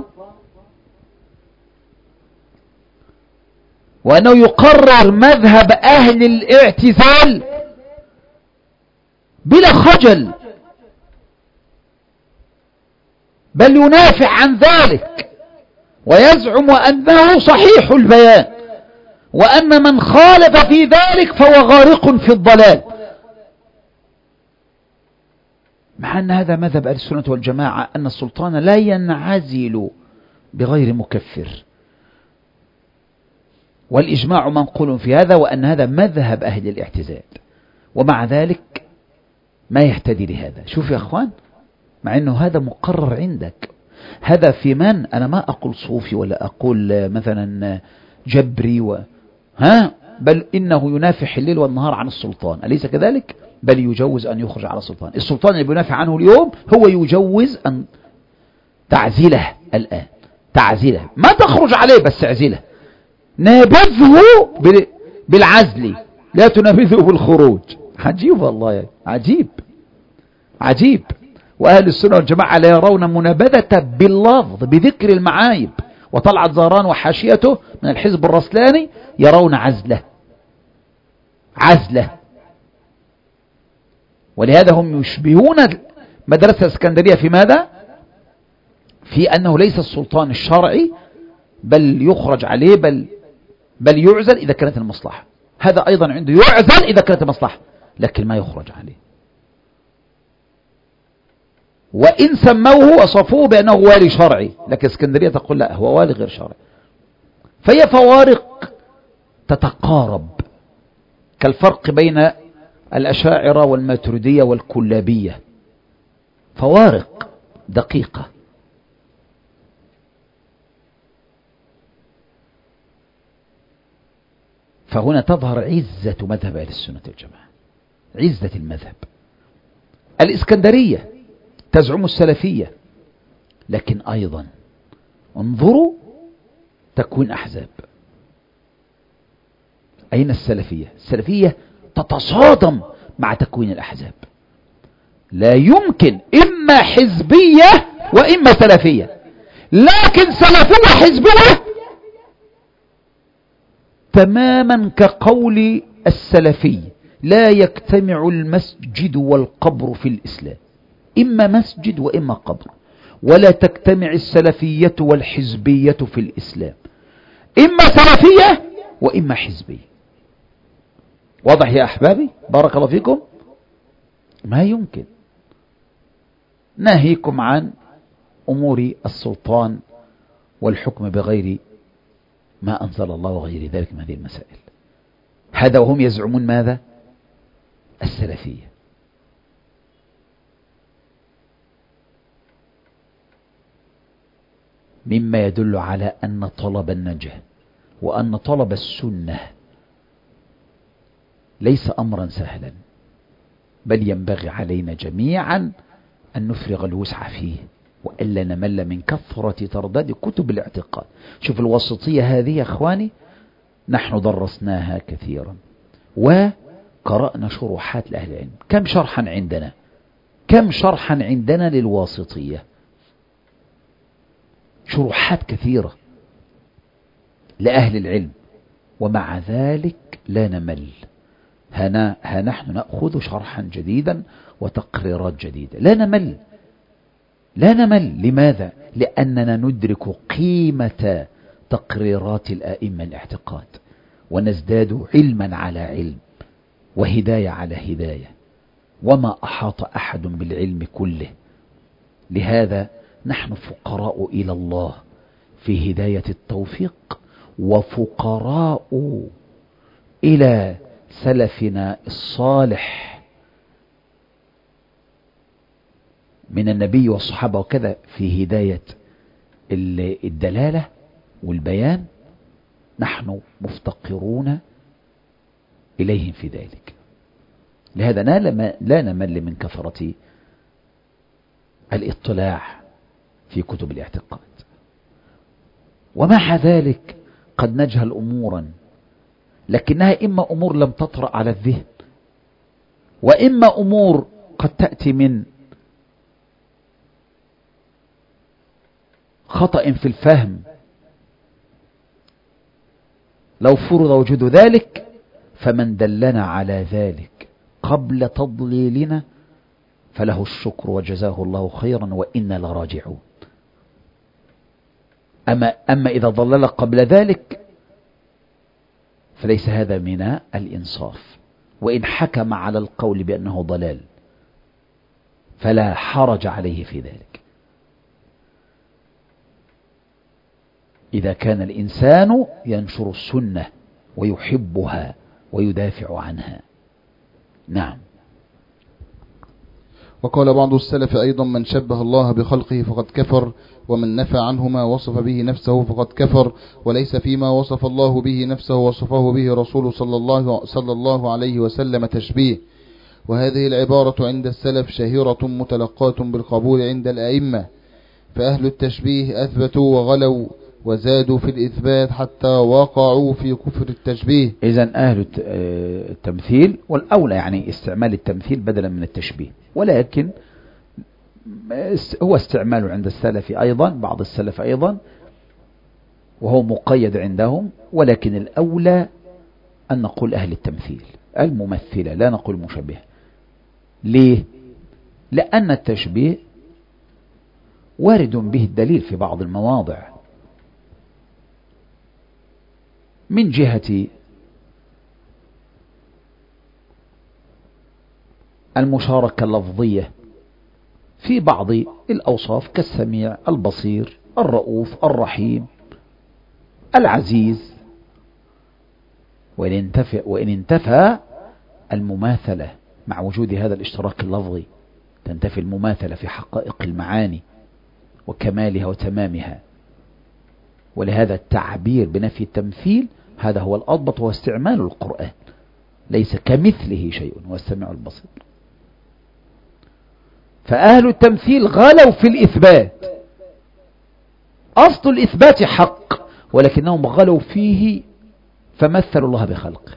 وأنه يقرر مذهب أهل الاعتزال بلا خجل، بل ينافع عن ذلك ويزعم أنه صحيح البيان، وأن من خالف في ذلك فهو غارق في الضلال، مع أن هذا مذهب أهل السنة والجماعة أن السلطان لا ينعزل بغير مكفر، والإجماع منقول في هذا، وأن هذا مذهب أهل الاعتزال، ومع ذلك ما يهتدي لهذا. شوف يا أخوان، مع أنه هذا مقرر عندك، هذا في من أنا ما أقول صوفي ولا أقول مثلا جبري و... ها بل إنه ينافح الليل والنهار عن السلطان، أليس كذلك؟ بل يجوز أن يخرج على السلطان. السلطان اللي بينافع عنه اليوم هو يجوز أن تعزله الآن، تعزله، ما تخرج عليه بس اعزله، نابذه بالعزل لا تنابذه بالخروج. عجيب والله يعني. عجيب عجيب. وأهل السنة والجماعة لا يرون منابذة باللفظ بذكر المعايب، وطلعت زهران وحاشيته من الحزب الرسلاني يرون عزله عزله. ولهذا هم يشبهون مدرسة الإسكندرية في ماذا؟ في أنه ليس السلطان الشرعي، بل يخرج عليه، بل بل يعزل إذا كانت المصلحة. هذا أيضا عنده يعزل إذا كانت المصلحة، لكن ما يخرج عليه. وإن سموه وصفوه بأنه والي شرعي، لكن اسكندرية تقول لا، هو والي غير شرعي. فهي فوارق تتقارب، كالفرق بين الأشاعرة والماتريدية والكلابية، فوارق دقيقة. فهنا تظهر عزة مذهب أهل السنة والجماعة، عزة المذهب. الإسكندرية تزعم السلفية، لكن أيضا انظروا تكوين أحزاب. أين السلفية؟ السلفية تتصادم مع تكوين الأحزاب، لا يمكن إما حزبية وإما سلفية، لكن سلفية حزبية تماما كقول السلفي: لا يجتمع المسجد والقبر في الإسلام، إما مسجد وإما قبر، ولا تجتمع السلفية والحزبية في الإسلام، إما سلفية وإما حزبية. واضح يا أحبابي؟ بارك الله فيكم. ما يمكن. ناهيكم عن أمور السلطان والحكم بغير ما أنزل الله وغير ذلك من هذه المسائل. هذا وهم يزعمون ماذا؟ السلفية. مما يدل على أن طلب النجاة وأن طلب السنة ليس أمرا سهلا، بل ينبغي علينا جميعا أن نفرغ الوسع فيه وإلا نمل من كثرة ترداد كتب الاعتقاد. شوف الوسطية هذه يا أخواني نحن درسناها كثيرا وقرأنا شروحات لأهل العلم. كم شرحا عندنا كم شرحا عندنا للواسطية؟ شروحات كثيرة لأهل العلم، ومع ذلك لا نمل. ها ها نحن نأخذ شرحا جديدا وتقريرات جديدة، لا نمل لا نمل. لماذا؟ لأننا ندرك قيمة تقريرات الآئمة الاعتقاد، ونزداد علما على علم وهداية على هداية، وما أحاط أحد بالعلم كله. لهذا نحن فقراء إلى الله في هداية التوفيق، وفقراء إلى سلفنا الصالح من النبي والصحابة وكذا في هداية الدلالة والبيان. نحن مفتقرون إليهم في ذلك. لهذا لا نمل من كثرة الاطلاع في كتب الاعتقاد، ومع ذلك قد نجهل أمورا، لكنها إما أمور لم تطرأ على الذهن، وإما أمور قد تأتي من خطأ في الفهم. لو فرض وجود ذلك فمن دلنا على ذلك قبل تضليلنا فله الشكر وجزاه الله خيرا وإنا لراجعون. أما, أما إذا ضلل قبل ذلك فليس هذا من الإنصاف، وإن حكم على القول بأنه ضلال فلا حرج عليه في ذلك إذا كان الإنسان ينشر السنة ويحبها ويدافع عنها. نعم. وقال بعض السلف أيضا: من شبه الله بخلقه فقد كفر، ومن نفى عنه ما وصف به نفسه فقد كفر، وليس فيما وصف الله به نفسه وصفه به رسول صلى الله, صلى الله عليه وسلم تشبيه. وهذه العبارة عند السلف شهيرة متلقاة بالقبول عند الأئمة، فأهل التشبيه أثبتوا وغلوا وزادوا في الإثبات حتى وقعوا في كفر التشبيه. إذن أهل التمثيل، والأولى يعني استعمال التمثيل بدلا من التشبيه، ولكن هو استعماله عند السلف أيضا، بعض السلف أيضا، وهو مقيد عندهم، ولكن الأولى أن نقول أهل التمثيل الممثلة، لا نقول مشبه. ليه؟ لأن التشبيه وارد به الدليل في بعض المواضع من جهة المشاركة اللفظية في بعض الأوصاف كالسميع، البصير، الرؤوف، الرحيم، العزيز. وإن انتفى, وإن انتفى المماثلة مع وجود هذا الاشتراك اللفظي، تنتفي المماثلة في حقائق المعاني وكمالها وتمامها. ولهذا التعبير بنفي التمثيل هذا هو الأضبط، هو استعمال القرآن، ليس كمثله شيء، هو السميع البصير. فأهل التمثيل غلوا في الإثبات، أصل الإثبات حق، ولكنهم غلوا فيه فمثلوا الله بخلقه.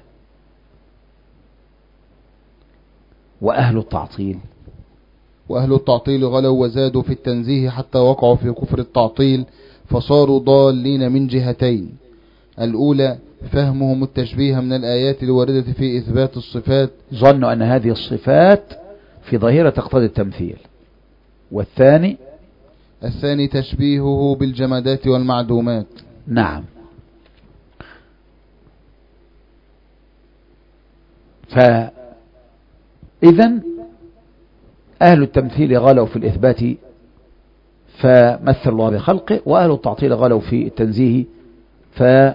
وأهل التعطيل وأهل التعطيل غلوا وزادوا في التنزيه حتى وقعوا في كفر التعطيل، فصاروا ضالين من جهتين: الأولى فهمهم التشبيه من الآيات الواردة في إثبات الصفات، ظنوا أن هذه الصفات في ظاهرة تقتضي التمثيل. والثاني الثاني تشبيهه بالجمادات والمعدومات. نعم. فإذن أهل التمثيل غلوا في الإثبات فمثل الله بخلقه، وأهل التعطيل غلوا في التنزيه فنفوا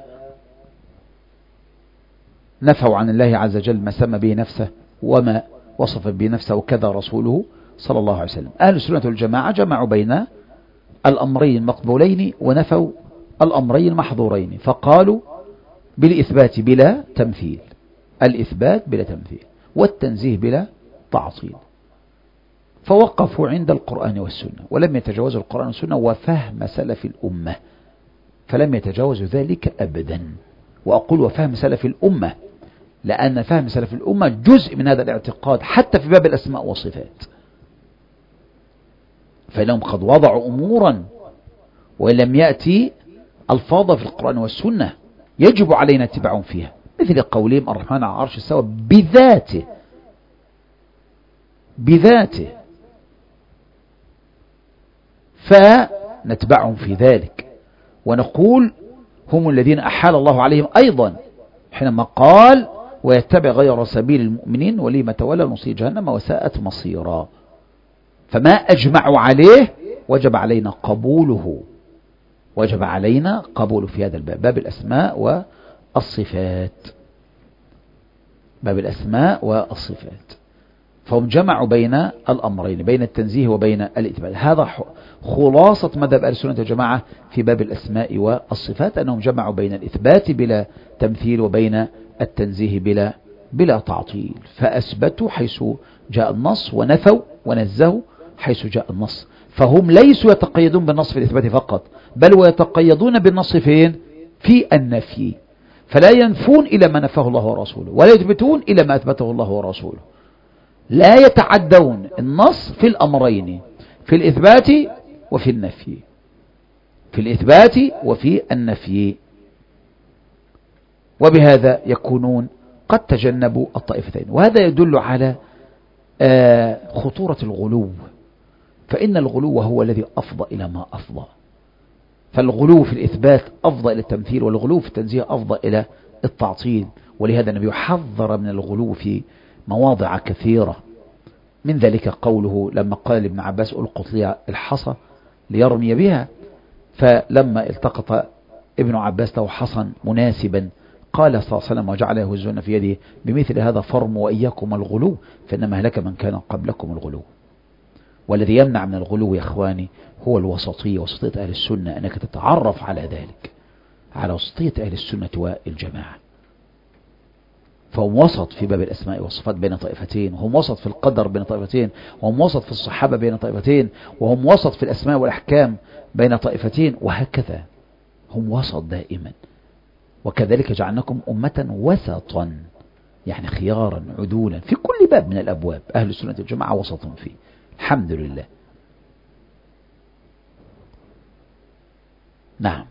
عن الله عز وجل ما سمى به نفسه وما وصف به نفسه وكذا رسوله صلى الله عليه وسلم. أهل السنة والجماعة جمعوا بين الأمرين المقبولين ونفوا الأمرين المحظورين، فقالوا بالإثبات بلا تمثيل، الإثبات بلا تمثيل، والتنزيه بلا التعطيل، فوقفوا عند القرآن والسنة ولم يتجاوزوا القرآن والسنة وفهم سلف الأمة، فلم يتجاوزوا ذلك أبدا. وأقول وفهم سلف الأمة لأن فهم سلف الأمة جزء من هذا الاعتقاد حتى في باب الأسماء والصفات، فإنهم قد وضعوا أمورا وإن لم يأتي ألفاظ في القرآن والسنة يجب علينا اتباعهم فيها، مثل قولهم الرحمن على العرش استوى بذاته بذاته، فنتبعهم في ذلك ونقول هم الذين أحال الله عليهم أيضا حينما قال ويتبع غير سبيل المؤمنين ولما تولى نصيب جهنم وساءت مصيرا. فما أجمعوا عليه وجب علينا قبوله، وجب علينا قبوله في هذا الباب، باب الأسماء والصفات، باب الأسماء والصفات. فهم جمعوا بين الأمرين، بين التنزيه وبين الإثبات. هذا خلاصة مذهب أهل السنة والجماعة في باب الأسماء والصفات، أنهم جمعوا بين الإثبات بلا تمثيل وبين التنزيه بلا بلا تعطيل، فأثبتوا حيث جاء النص ونفوا ونزهوا حيث جاء النص. فهم ليسوا يتقيدون بالنص في الإثبات فقط، بل ويتقيدون بالنص فين؟ في النفي، فلا ينفون إلى ما نفاه الله ورسوله ولا يثبتون إلى ما أثبته الله ورسوله، لا يتعدون النص في الأمرين، في الإثبات وفي النفي، في الإثبات وفي النفي. وبهذا يكونون قد تجنبوا الطائفتين. وهذا يدل على خطورة الغلو، فإن الغلو هو الذي أفضى إلى ما أفضى، فالغلو في الإثبات أفضى إلى التمثيل، والغلو في التنزيه أفضى إلى التعطيل. ولهذا النبي حذر من الغلو في مواضع كثيرة، من ذلك قوله لما قال لابن عباس ألقط لي الحصى ليرمي بها، فلما التقط ابن عباس له حصى مناسبا قال صلى الله عليه وسلم وجعل يهزون في يده بمثل هذا فرم وإياكم الغلو فإنما هلك من كان قبلكم الغلو. والذي يمنع من الغلو يا إخواني هو الوسطية، وسطية أهل السنة، أنك تتعرف على ذلك، على وسطية أهل السنة والجماعة. فهم وسط في باب الأسماء والصفات بين طائفتين، وهم وسط في القدر بين طائفتين، وهم وسط في الصحابة بين طائفتين، وهم وسط في الأسماء والأحكام بين طائفتين، وهكذا هم وسط دائما. وكذلك جعلناكم أمة وسطا، يعني خيارا عدولا في كل باب من الأبواب. أهل السنة والجماعة وسط فيه الحمد لله. نعم.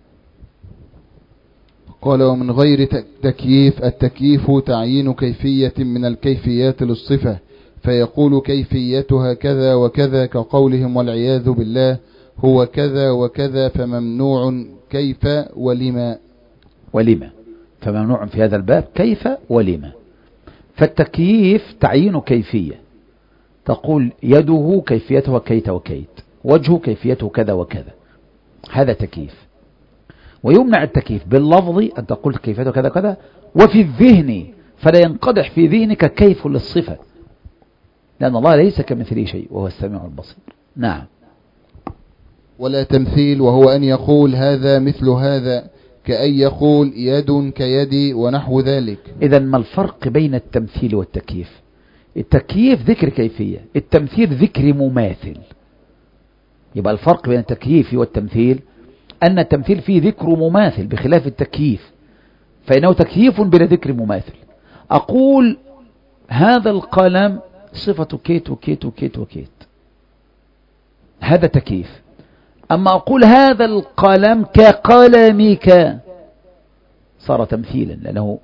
قال ومن غير تكييف، التكييف تعيين كيفية من الكيفيات للصفة، فيقول كيفيتها كذا وكذا، كقولهم والعياذ بالله هو كذا وكذا فممنوع كيف ولما. ولما فممنوع في هذا الباب كيف ولما. فالتكييف تعيين كيفية، تقول يده كيفيتها كيت وكيت، وجهه كيفيته كذا وكذا، هذا تكييف. ويمنع التكييف باللفظ أن تقول كيفيته كذا كذا، وفي الذهن فلا ينقدح في ذهنك كيف للصفة، لأن الله ليس كمثله شيء وهو السميع البصير. نعم. ولا تمثيل، وهو أن يقول هذا مثل هذا، كأن يقول يد كيدي ونحو ذلك. إذن ما الفرق بين التمثيل والتكييف؟ التكييف ذكر كيفية، التمثيل ذكر مماثل. يبقى الفرق بين التكييف والتمثيل أن التمثيل فيه ذكر مماثل بخلاف التكييف، فإنه تكييف بلا ذكر مماثل. أقول هذا القلم صفة كيت وكيت وكيت وكيت، هذا تكييف. أما أقول هذا القلم كقلمك صار تمثيلا، لأنه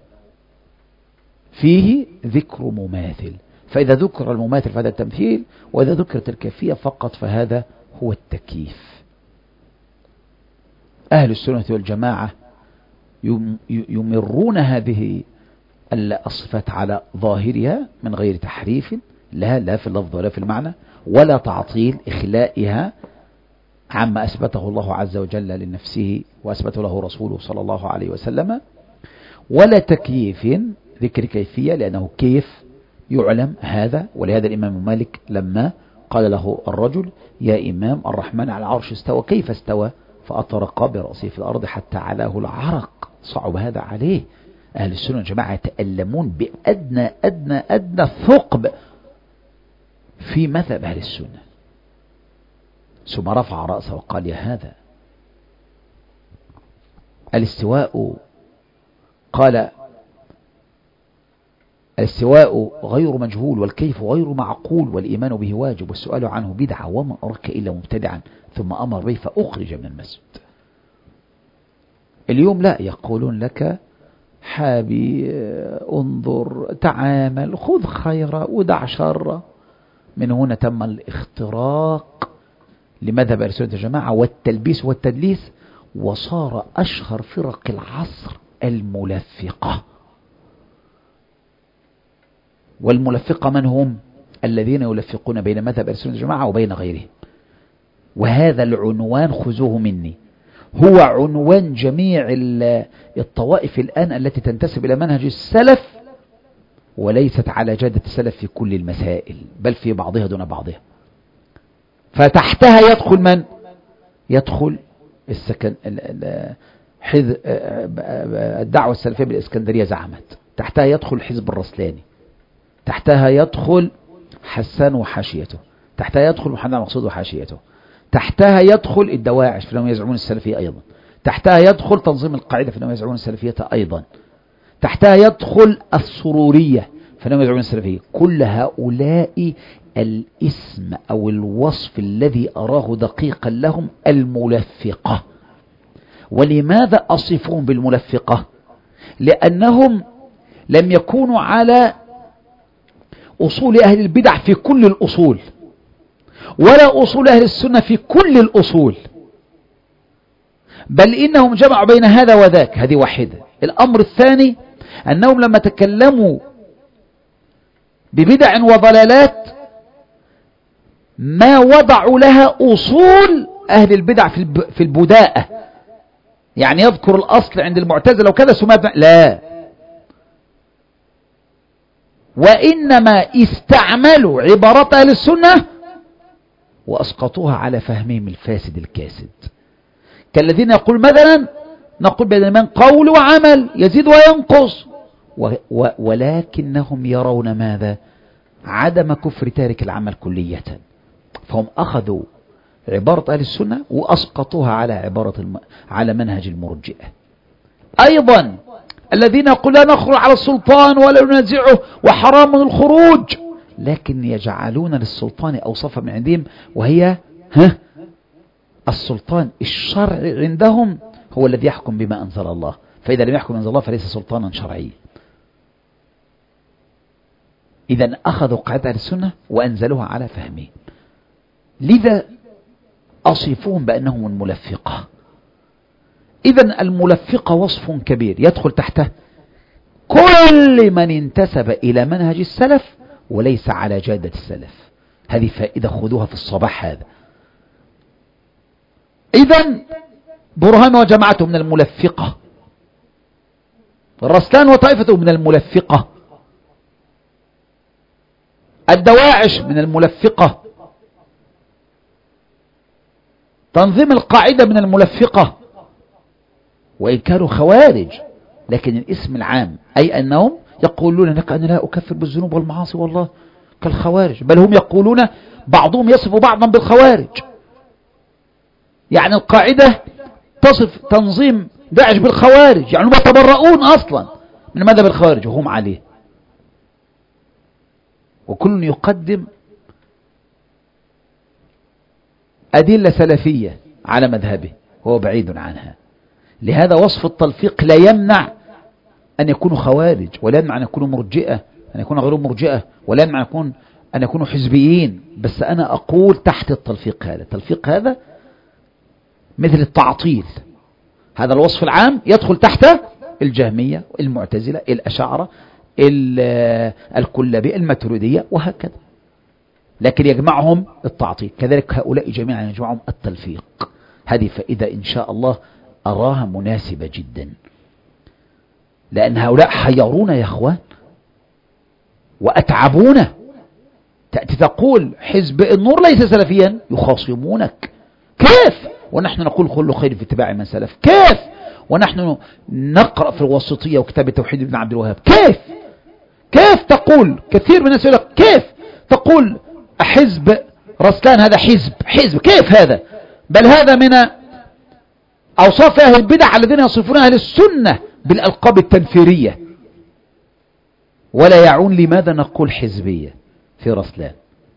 فيه ذكر مماثل. فإذا ذكر المماثل فهذا التمثيل، وإذا ذكرت الكيفية فقط فهذا هو التكييف. أهل السنة والجماعة يمرون هذه الصفات على ظاهرها من غير تحريف لها، لا في اللفظ ولا في المعنى، ولا تعطيل إخلائها عما أثبته الله عز وجل لنفسه وأثبته له رسوله صلى الله عليه وسلم، ولا تكييف ذكر كيفية، لأنه كيف يعلم هذا. ولهذا الإمام مالك لما قال له الرجل يا إمام الرحمن على العرش استوى، كيف استوى؟ فأطرق برأسه في الأرض حتى علاه العرق، صعب هذا عليه. أهل السنة والجماعة يتألمون بأدنى أدنى أدنى ثقب في مذهب أهل السنة. ثم رفع رأسه وقال: يا هذا الاستواء، قال: الاستواء غير مجهول، والكيف غير معقول، والإيمان به واجب، والسؤال عنه بدعة، وما أراك إلا مبتدعا. ثم أمر به فأخرج من المسجد. اليوم لا، يقولون لك: حابي، انظر، تعامل، خذ خيرا ودع شرا. من هنا تم الاختراق لمذهب أهل السنة والجماعة والتلبيس والتدليس، وصار أشهر فرق العصر الملفقة. والملفقة من هم؟ الذين يلفقون بين مذهب أهل السنة والجماعة وبين غيرهم. وهذا العنوان خذوه مني، هو عنوان جميع الطوائف الآن التي تنتسب إلى منهج السلف، وليست على جادة السلف في كل المسائل، بل في بعضها دون بعضها. فتحتها يدخل من؟ يدخل السكن الدعوة السلفية بالإسكندرية زعمت، تحتها يدخل حزب الرسلاني، تحتها يدخل حسان وحاشيته، تحتها يدخل محمد مقصود وحاشيته، تحتها يدخل الدواعش فإنهم يزعمون السلفية أيضا، تحتها يدخل تنظيم القاعدة فإنهم يزعمون السلفية أيضا، تحتها يدخل السرورية فإنهم يزعمون السلفية. كل هؤلاء الاسم أو الوصف الذي أراه دقيقا لهم الملفقة. ولماذا أصفهم بالملفقة؟ لأنهم لم يكونوا على أصول أهل البدع في كل الأصول، ولا أصول أهل السنة في كل الأصول، بل إنهم جمعوا بين هذا وذاك. هذه واحدة. الأمر الثاني أنهم لما تكلموا ببدع وضلالات ما وضعوا لها أصول أهل البدع في البداءة، يعني يذكر الأصل عند المعتزلة وكذا ثم لا، وإنما استعملوا عبارات أهل السنة وأسقطوها على فهمهم الفاسد الكاسد، كالذين يقول مثلا نقول بين من قول وعمل يزيد وينقص، و و ولكنهم يرون ماذا؟ عدم كفر تارك العمل كلية. فهم أخذوا عبارة أهل السنة وأسقطوها على عبارة الم... على منهج المرجئة. أيضا الذين يقول لا نخرج على السلطان ولا ننازعه وحرام الخروج، لكن يجعلون للسلطان أوصافا من عندهم، وهي ها السلطان الشرعي عندهم هو الذي يحكم بما أنزل الله، فإذا لم يحكم أنزل الله فليس سلطانا شرعيا. إذا أخذوا قاعدة أهل السنة وأنزلوها على فهمه، لذا أصفوهم بأنهم الملفقة. إذا الملفقة وصف كبير يدخل تحته كل من انتسب إلى منهج السلف وليس على جادة السلف. هذه فائدة خذوها في الصباح هذا. إذا برهان وجماعته من الملفقة، الرسلان وطائفته من الملفقة، الدواعش من الملفقة، تنظيم القاعدة من الملفقة، وإن كانوا خوارج لكن الاسم العام أي أنهم يقولون لك أنا لا أكفر بالذنوب والمعاصي والله كالخوارج، بل هم يقولون بعضهم يصف بعضا بالخوارج. يعني القاعدة تصف تنظيم داعش بالخوارج، يعني هم يتبرؤون أصلا من مذهب الخوارج وهم عليه، وكل يقدم أدلة سلفية على مذهبه وهو بعيد عنها. لهذا وصف التلفيق لا يمنع أن يكونوا خوارج، ولا يمنع أن يكونوا مرجئة، أن يكونوا غير مرجئة، ولا يمنع أن يكون أن يكونوا حزبيين. بس أنا أقول تحت التلفيق هذا، التلفيق هذا مثل التعطيل، هذا الوصف العام يدخل تحت الجهمية، المعتزلة، الأشاعرة، الكلابية، الماتريدية، وهكذا. لكن يجمعهم التعطيل، كذلك هؤلاء جميعا يجمعهم التلفيق. هذه فائدة إن شاء الله أراها مناسبة جدا، لأن هؤلاء حيرونا يا أخوان وأتعبونا. تأتي تقول حزب النور ليس سلفيا يخاصمونك، كيف ونحن نقول كل خير في اتباع من سلف؟ كيف ونحن نقرأ في الوسطية وكتاب التوحيد ابن عبد الوهاب؟ كيف كيف تقول كثير من الناس يقول لك كيف تقول حزب رسلان هذا حزب حزب كيف هذا؟ بل هذا من أوصاف أهل البدع الذين يصفون أهل السنة بالألقاب التنفيرية. ولا يعون لماذا نقول حزبية في رسلان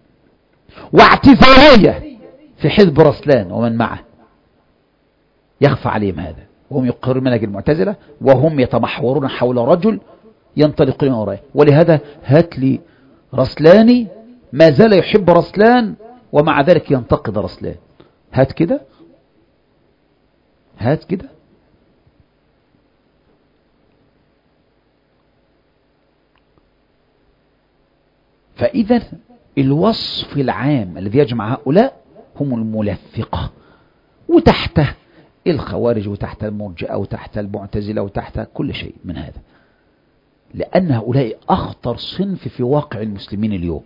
واعتزالية في حزب رسلان ومن معه، يخفى عليهم هذا، وهم يقرون منهج المعتزلة وهم يتمحورون حول رجل ينطلقون من ورائه. ولهذا هات لي رسلاني ما زال يحب رسلان ومع ذلك ينتقد رسلان، هات كده هات كده. فإذا الوصف العام الذي يجمع هؤلاء هم الملفقة، وتحته الخوارج وتحت المرجئة وتحت المعتزلة وتحت كل شيء من هذا، لأن هؤلاء أخطر صنف في واقع المسلمين اليوم،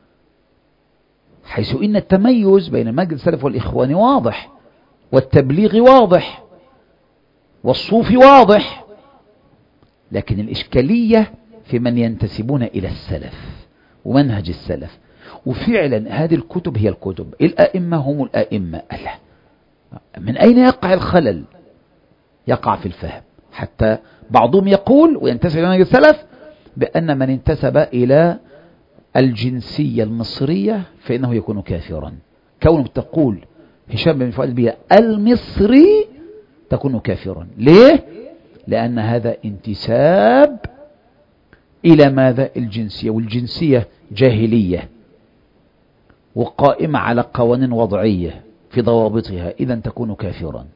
حيث إن التميز بين المنهج السلف والإخوان واضح، والتبليغ واضح، والصوفي واضح، لكن الإشكالية في من ينتسبون إلى السلف ومنهج السلف. وفعلا هذه الكتب هي الكتب، الأئمة هم الأئمة. ألا من أين يقع الخلل؟ يقع في الفهم. حتى بعضهم يقول وينتسب إلى منهج السلف بأن من انتسب إلى الجنسية المصرية فإنه يكون كافرا. كونك تقول هشام بن فؤاد البيئة المصري تكون كافرا. ليه؟ لأن هذا انتساب إلى ماذا؟ الجنسية، والجنسية جاهلية وقائمة على قوانين وضعية في ضوابطها، إذن تكون كافرا.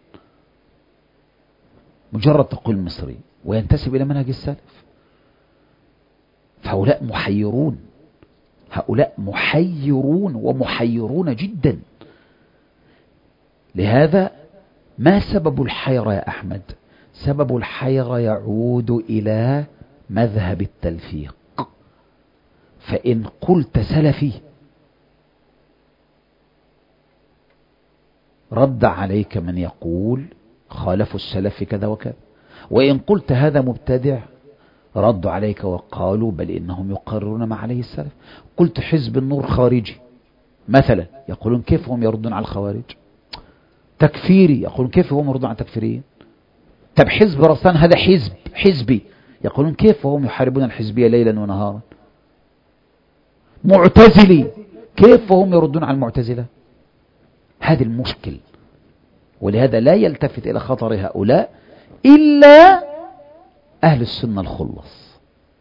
مجرد تقول مصري وينتسب إلى منهج السلف، فهؤلاء محيرون، هؤلاء محيرون ومحيرون جدا. لهذا ما سبب الحيرة يا أحمد؟ سبب الحيرة يعود إلى مذهب التلفيق. فإن قلت سلفي رد عليك من يقول خالفوا السلف كذا وكذا، وإن قلت هذا مبتدع ردوا عليك وقالوا بل إنهم يقررون ما عليه السلف. قلت حزب النور خارجي مثلا، يقولون كيف هم يردون على الخوارج؟ تكفيري، يقولون كيف هم يردون على التكفيريين؟ طب حزب رسلان هذا حزب حزبي، يقولون كيف هم يحاربون الحزبية ليلا ونهارا؟ معتزلي، كيف هم يردون على المعتزلة؟ هذا المشكل. ولهذا لا يلتفت إلى خطر هؤلاء إلا أهل السنة الخلص.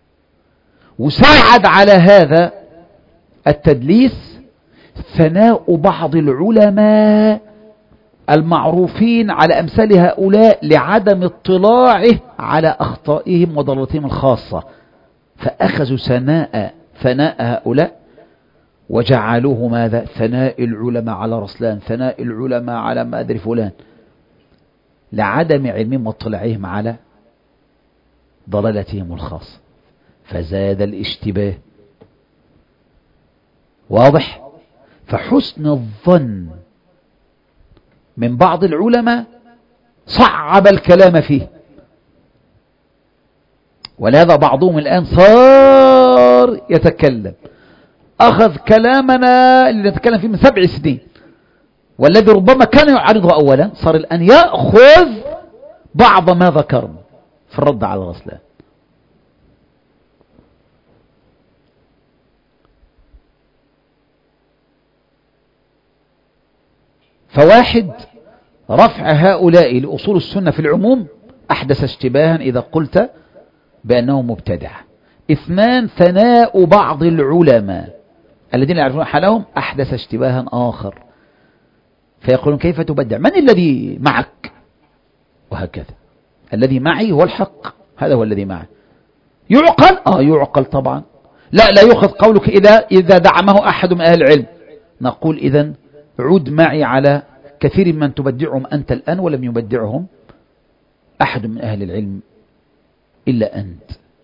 وساعد على هذا التدليس ثناء بعض العلماء المعروفين على أمثال هؤلاء لعدم اطلاعه على أخطائهم وضلالتهم الخاصة، فأخذوا ثناء ثناء هؤلاء وجعلوه ماذا؟ ثناء العلماء على رسلان، ثناء العلماء على ما أدري فلان، لعدم علمهم واطلاعهم على ضلالتهم الخاصة، فزاد الاشتباه. واضح؟ فحسن الظن من بعض العلماء صعب الكلام فيه، ولهذا بعضهم الآن صار يتكلم، أخذ كلامنا اللي نتكلم فيه من سبع سنين والذي ربما كان يعارضه أولا، صار الآن يأخذ بعض ما ذكرنا في الرد على رسلان. فواحد رفع هؤلاء لأصول السنة في العموم أحدث اشتباها إذا قلت بأنه مبتدع. اثنان ثناء بعض العلماء الذين يعرفون حالهم أحدث اشتباها آخر، فيقولون كيف تبدع؟ من الذي معك؟ وهكذا الذي معي هو الحق، هذا هو الذي معي. يعقل؟ آه يعقل طبعا. لا لا يؤخذ قولك إذا إذا دعمه أحد من أهل العلم. نقول إذن عد معي على كثير من تبدعهم أنت الآن ولم يبدعهم أحد من أهل العلم إلا أنت.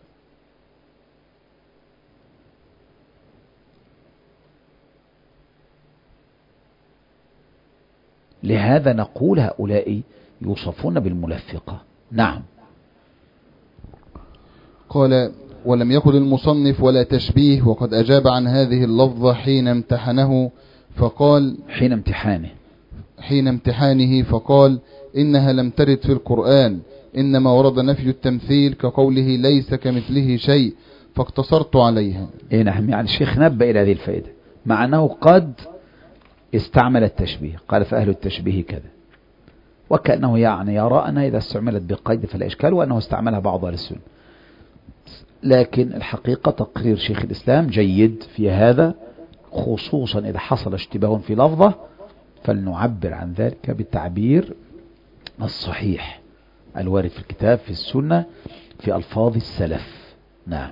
لهذا نقول هؤلاء يوصفون بالملفقة. نعم. قال ولم يقل المصنف ولا تشبيه، وقد أجاب عن هذه اللفظة حين امتحنه فقال حين امتحانه حين امتحانه فقال إنها لم ترد في القرآن، إنما ورد نفي التمثيل كقوله ليس كمثله شيء، فاقتصرت عليها. إيه نعم، يعني الشيخ نبه إلى هذه الفائدة، مع أنه قد استعمل التشبيه، قال فأهل التشبيه كذا، وكأنه يعني يرى أنها إذا استعملت بقيد فلا إشكال، وأنه استعملها بعض أهل السنة. لكن الحقيقة تقرير شيخ الإسلام جيد في هذا، خصوصا إذا حصل اشتباه في لفظة فلنعبر عن ذلك بالتعبير الصحيح الوارد في الكتاب في السنة في ألفاظ السلف. نعم.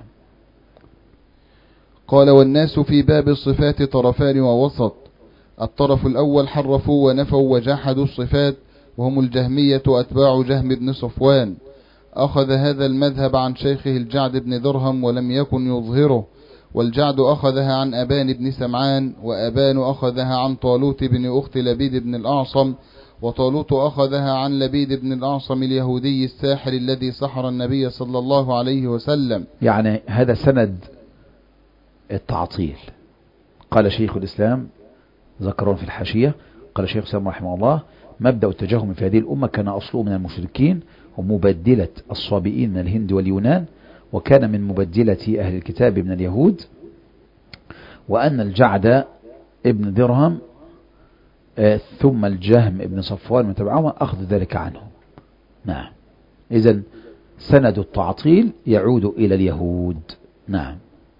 قال والناس في باب الصفات طرفان ووسط. الطرف الأول حرفوا ونفوا وجحدوا الصفات، وهم الجهمية أتباع جهم بن صفوان. أخذ هذا المذهب عن شيخه الجعد بن درهم ولم يكن يظهره، والجعد أخذها عن أبان بن سمعان، وأبان أخذها عن طالوت بن أخت لبيد بن الأعصم، وطالوت أخذها عن لبيد بن الأعصم اليهودي الساحر الذي سحر النبي صلى الله عليه وسلم. يعني هذا سند التعطيل. قال شيخ الإسلام ذكرون في الحاشية، قال شيخ الإسلام رحمه الله مبدأ التجهم في هذه الأمة كان أصله من المشركين ومبدلة الصابئين من الهند واليونان، وكان من مبدلة أهل الكتاب من اليهود، وأن الجعد ابن درهم آه ثم الجهم ابن صفوان من تبعهم أخذ ذلك عنه. نعم. إذن سند التعطيل يعود إلى اليهود. نعم.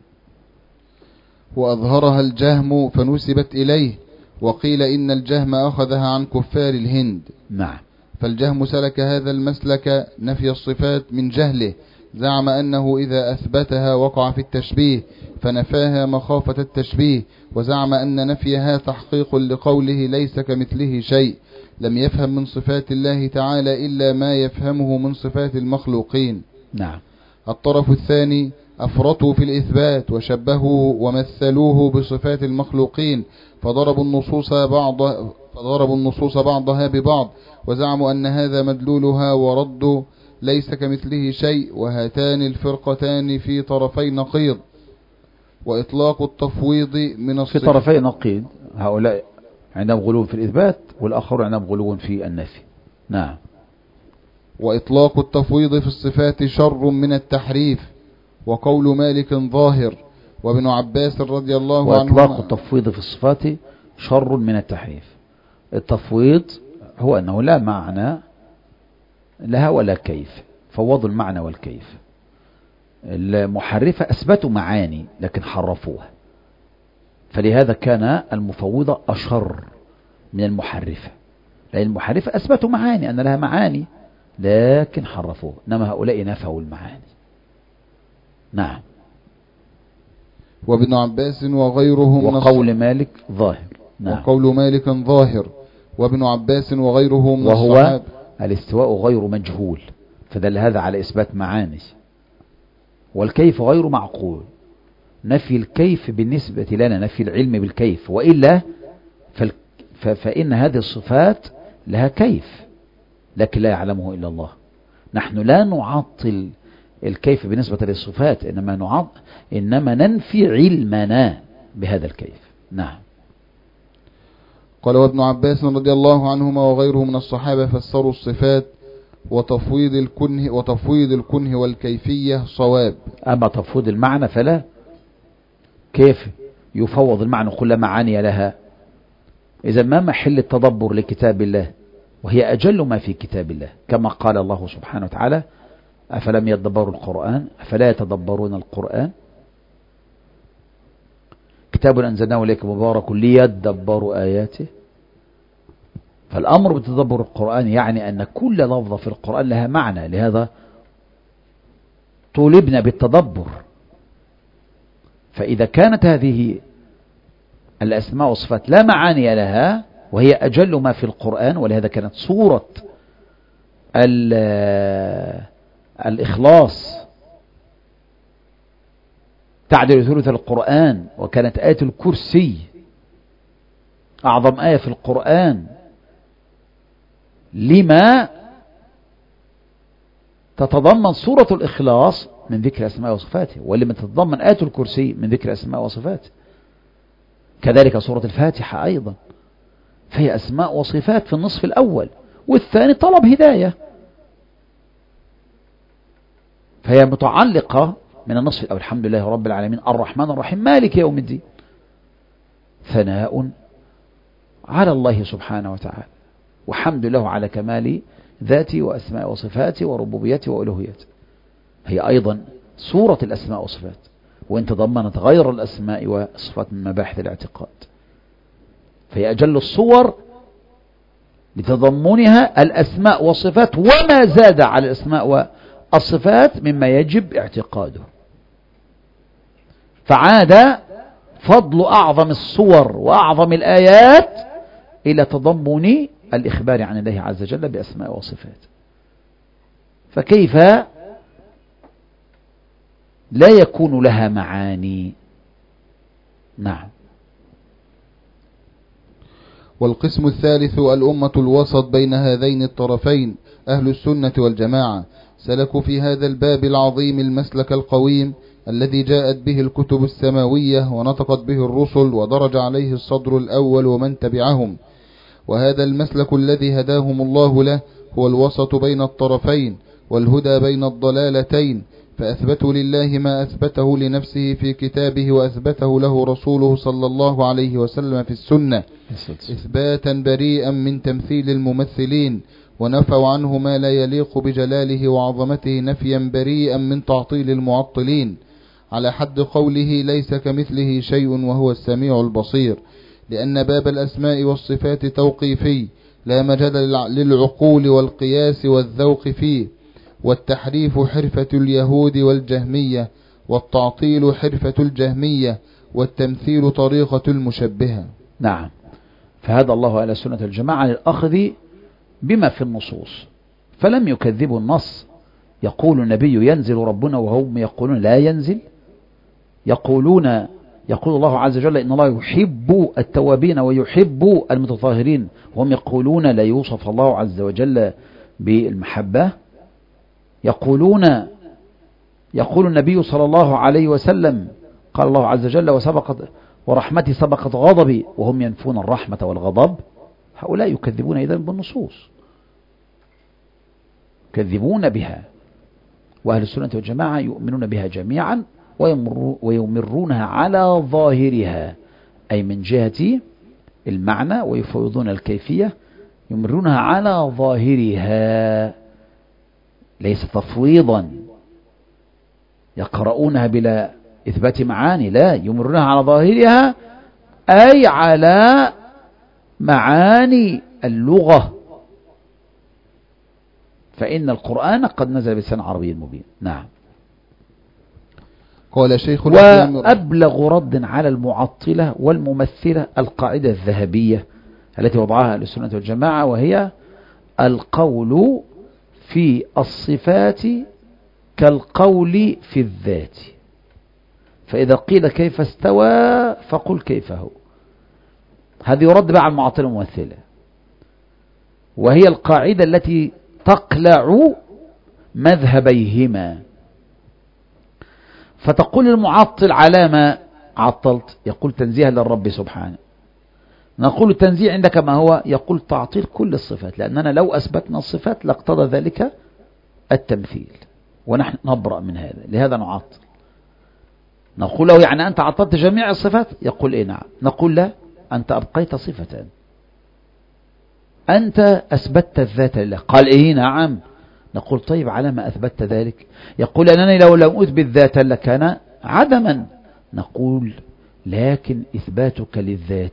وأظهرها الجهم فنسبت إليه، وقيل إن الجهم أخذها عن كفار الهند. نعم. فالجهم سلك هذا المسلك نفي الصفات من جهله، زعم أنه إذا أثبتها وقع في التشبيه فنفاها مخافة التشبيه، وزعم أن نفيها تحقيق لقوله ليس كمثله شيء. لم يفهم من صفات الله تعالى إلا ما يفهمه من صفات المخلوقين. نعم. الطرف الثاني أفرطوا في الإثبات وشبهوا ومثلوه بصفات المخلوقين، فضربوا النصوص بعض فضربوا النصوص بعضها ببعض، وزعموا أن هذا مدلولها، وردوا ليس كمثله شيء. وهاتان الفرقتان في طرفي نقيض. وإطلاق التفويض من الصفات في طرفي نقيض، هؤلاء عندهم غلو في الإثبات والآخر عندهم غلو في النفي. نعم. وإطلاق التفويض في الصفات شر من التحريف، وقول مالك ظاهر، وابن عباس رضي الله عنه. وإطلاق التفويض في الصفات شر من التحريف. التفويض هو أنه لا معنى لها ولا كيف، فوضوا المعنى والكيف. المحرفة أثبتوا معاني لكن حرفوها، فلهذا كان المفوضة أشر من المحرفة، لأن المحرفة أثبتوا معاني أن لها معاني لكن حرفوها، إنما هؤلاء نفوا المعاني. نعم. وابن عباس وغيره من وقول مالك ظاهر. نعم. وقول مالك ظاهر وابن عباس وغيره من وهو الصحابة. الاستواء غير مجهول، فدل هذا على إثبات معاني. والكيف غير معقول، نفي الكيف بالنسبة لنا نفي العلم بالكيف، وإلا فإن هذه الصفات لها كيف لكن لا يعلمه إلا الله. نحن لا نعطل الكيف بالنسبة للصفات، إنما نعط إنما ننفي علمنا بهذا الكيف. نعم. قال وابن عباس رضي الله عنهما وغيره من الصحابة فسروا الصفات وتفويض الكنه وتفويض الكنه والكيفية صواب. أما تفويض المعنى فلا. كيف يفوض المعنى كل معاني لها؟ إذا ما محل التدبر لكتاب الله، وهي أجل ما في كتاب الله، كما قال الله سبحانه وتعالى أفلم يتدبروا القرآن أفلا يتدبرون القرآن كتاب أنزلناه إليك مبارك ليدبروا آياته. فالأمر بتدبر القرآن يعني أن كل لفظة في القرآن لها معنى، لهذا طولبنا بالتدبر. فإذا كانت هذه الأسماء والصفات لا معاني لها وهي أجل ما في القرآن، ولهذا كانت سورة الإخلاص تعدل ثلث القرآن، وكانت آية الكرسي أعظم آية في القرآن، لما تتضمن سورة الإخلاص من ذكر أسماء وصفاته، ولما تتضمن آية الكرسي من ذكر أسماء وصفاته، كذلك سورة الفاتحة أيضا، فهي أسماء وصفات في النصف الأول، والثاني طلب هداية، فهي متعلقة من النصف الأول. الحمد لله رب العالمين الرحمن الرحيم مالك يوم الدين، ثناء على الله سبحانه وتعالى، وحمد له على كمال ذاته وأسماء وصفاته وربوبيته وألوهيته. هي أيضا سورة الأسماء والصفات، وإن تضمنت غير الأسماء والصفات من مباحث الاعتقاد، فهي أجل الصور لتضمنها الأسماء والصفات وما زاد على الأسماء والصفات مما يجب اعتقاده. فعاد فضل أعظم الصور وأعظم الآيات إلى تضمن الإخبار عن الله عز وجل بأسماء وصفات، فكيف لا يكون لها معاني؟ نعم. والقسم الثالث الأمة الوسط بين هذين الطرفين، أهل السنة والجماعة، سلكوا في هذا الباب العظيم المسلك القويم الذي جاءت به الكتب السماوية ونطقت به الرسل ودرج عليه الصدر الأول ومن تبعهم، وهذا المسلك الذي هداهم الله له هو الوسط بين الطرفين والهدى بين الضلالتين، فأثبتوا لله ما أثبته لنفسه في كتابه وأثبته له رسوله صلى الله عليه وسلم في السنة إثباتا بريئا من تمثيل الممثلين، ونفوا عنه ما لا يليق بجلاله وعظمته نفيا بريئا من تعطيل المعطلين، على حد قوله ليس كمثله شيء وهو السميع البصير، لأن باب الأسماء والصفات توقيفي لا مجال للعقول والقياس والذوق فيه، والتحريف حرفة اليهود والجهمية، والتعطيل حرفة الجهمية، والتمثيل طريقة المشبهة. نعم. فهذا الله على سنة الجماعة للأخذ بما في النصوص، فلم يكذبوا النص. يقول النبي ينزل ربنا وهم يقولون لا ينزل، يقولون يقول الله عز وجل إن الله يحب التوابين ويحب المتطهرين، وهم يقولون لا يوصف الله عز وجل بالمحبة. يقولون يقول النبي صلى الله عليه وسلم قال الله عز وجل وسبقت ورحمتي سبقت غضبي، وهم ينفون الرحمة والغضب. هؤلاء يكذبون إذن بالنصوص، يكذبون بها، وأهل السنة والجماعة يؤمنون بها جميعا ويمرونها على ظاهرها، أي من جهة المعنى، ويفوضون الكيفية، يمرونها على ظاهرها ليس تفويضا يقرؤونها بلا إثبات معاني، لا، يمرونها على ظاهرها أي على معاني اللغة، فإن القرآن قد نزل بلسان عربي مبين. نعم. قال شيخ الإسلام وأبلغ رد على المعطلة والممثلة القاعدة الذهبية التي وضعها السنة والجماعة، وهي القول في الصفات كالقول في الذات، فإذا قيل كيف استوى فقل كيف هو. هذه يرد بقى على المعطلة والممثلة، وهي القاعدة التي تقلع مذهبيهما. فتقول المعطل على ما عطلت، يقول تنزيها للرب سبحانه. نقول التنزيه عندك ما هو؟ يقول تعطيل كل الصفات، لأننا لو أثبتنا الصفات لاقتضى ذلك التمثيل، ونحن نبرأ من هذا، لهذا نعطل. نقول له يعني أنت عطلت جميع الصفات؟ يقول إيه نعم. نقول لا، أنت أبقيت صفة، أنت أثبتت الذات لله. قال إيه نعم. نقول طيب على ما أثبتت ذلك؟ يقول أنني لو لم أثبت ذاتا لكان عدما. نقول لكن إثباتك للذات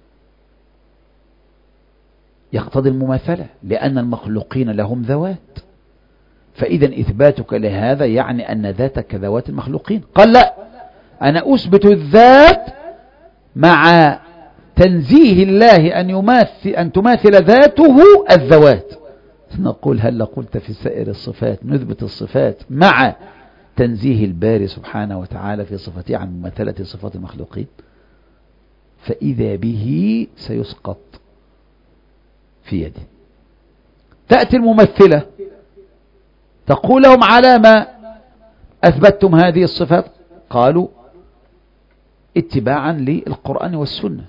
يقتضي المماثلة، لأن المخلوقين لهم ذوات، فإذا إثباتك لهذا يعني أن ذاتك كذوات المخلوقين. قال لا، أنا أثبت الذات مع تنزيه الله أن يماثل أن تماثل ذاته الذوات. نقول هل قلت في سائر الصفات نثبت الصفات مع تنزيه الباري سبحانه وتعالى في صفته عن مماثلة صفات المخلوقين؟ فإذا به سيسقط في يده. تأتي الممثلة تقول لهم على ما أثبتتم هذه الصفات؟ قالوا اتباعا للقرآن والسنة.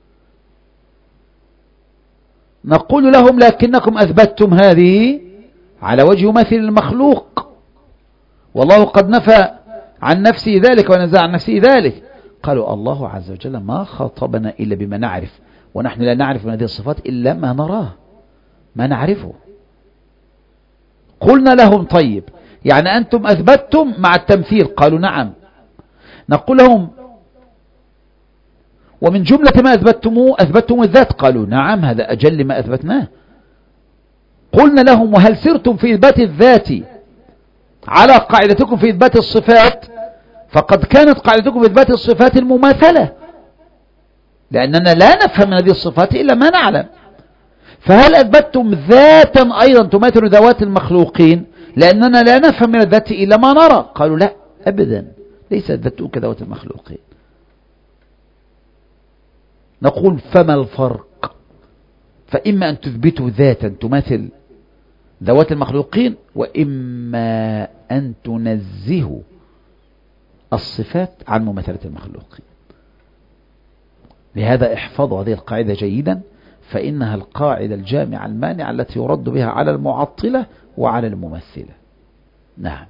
نقول لهم لكنكم أثبتتم هذه على وجه مثل المخلوق، والله قد نفى عن نفسه ذلك ونزع عن نفسه ذلك. قالوا الله عز وجل ما خاطبنا إلا بما نعرف، ونحن لا نعرف من هذه الصفات إلا ما نراه، ما نعرفه. قلنا لهم طيب، يعني أنتم أثبتتم مع التمثيل؟ قالوا نعم. نقول لهم ومن جملة ما أثبتموه أثبتتم الذات؟ قالوا نعم، هذا أجل ما أثبتناه. قلنا لهم وهل سرتم في إثبات الذات على قاعدتكم في إثبات الصفات؟ فقد كانت قاعدتكم في إثبات الصفات المماثلة، لأننا لا نفهم من هذه الصفات إلا ما نعلم. فهل أثبتتم ذاتا أيضا تماثل ذوات المخلوقين لأننا لا نفهم من الذات إلا ما نرى؟ قالوا لا أبدا، ليس أثبتتم كذوات المخلوقين. نقول فما الفرق؟ فإما أن تثبتوا ذاتا تماثل ذوات المخلوقين، وإما أن تنزهوا الصفات عن مماثلة المخلوقين. لهذا احفظوا هذه القاعدة جيدا، فإنها القاعدة الجامعة المانعة التي يرد بها على المعطلة وعلى الممثلة. نعم.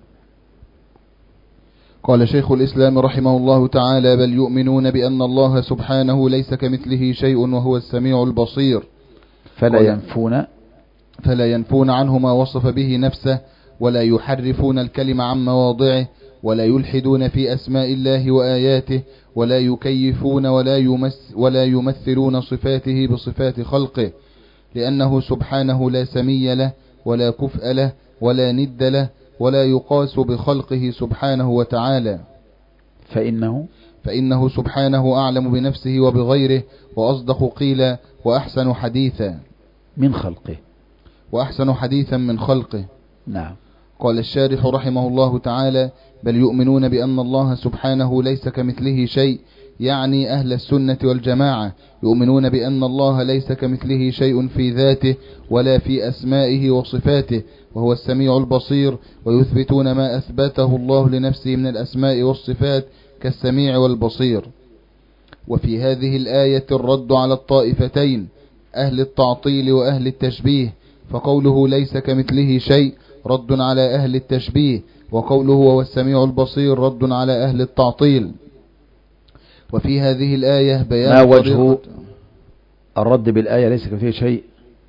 قال شيخ الإسلام رحمه الله تعالى: بل يؤمنون بأن الله سبحانه ليس كمثله شيء وهو السميع البصير، فلا ينفون فلا ينفون عنه ما وصف به نفسه، ولا يحرفون الكلم عن مواضعه، ولا يلحدون في أسماء الله وآياته، ولا يكيفون ولا, يمس ولا يمثلون صفاته بصفات خلقه، لأنه سبحانه لا سمي له ولا كفء له ولا ند له، ولا يقاس بخلقه سبحانه وتعالى، فإنه فإنه سبحانه أعلم بنفسه وبغيره، وأصدق قيلا، وأحسن حديثا من خلقه وأحسن حديثا من خلقه. نعم. قال الشارح رحمه الله تعالى: بل يؤمنون بأن الله سبحانه ليس كمثله شيء، يعني أهل السنة والجماعة يؤمنون بأن الله ليس كمثله شيء في ذاته ولا في أسمائه وصفاته، وهو السميع البصير، ويثبتون ما أثبته الله لنفسه من الأسماء والصفات كالسميع والبصير. وفي هذه الآية الرد على الطائفتين أهل التعطيل وأهل التشبيه، فقوله ليس كمثله شيء رد على أهل التشبيه، وقوله هو السميع البصير رد على أهل التعطيل. وفي هذه الآية بيان ما وجه الرد بالآية ليس كمثله شيء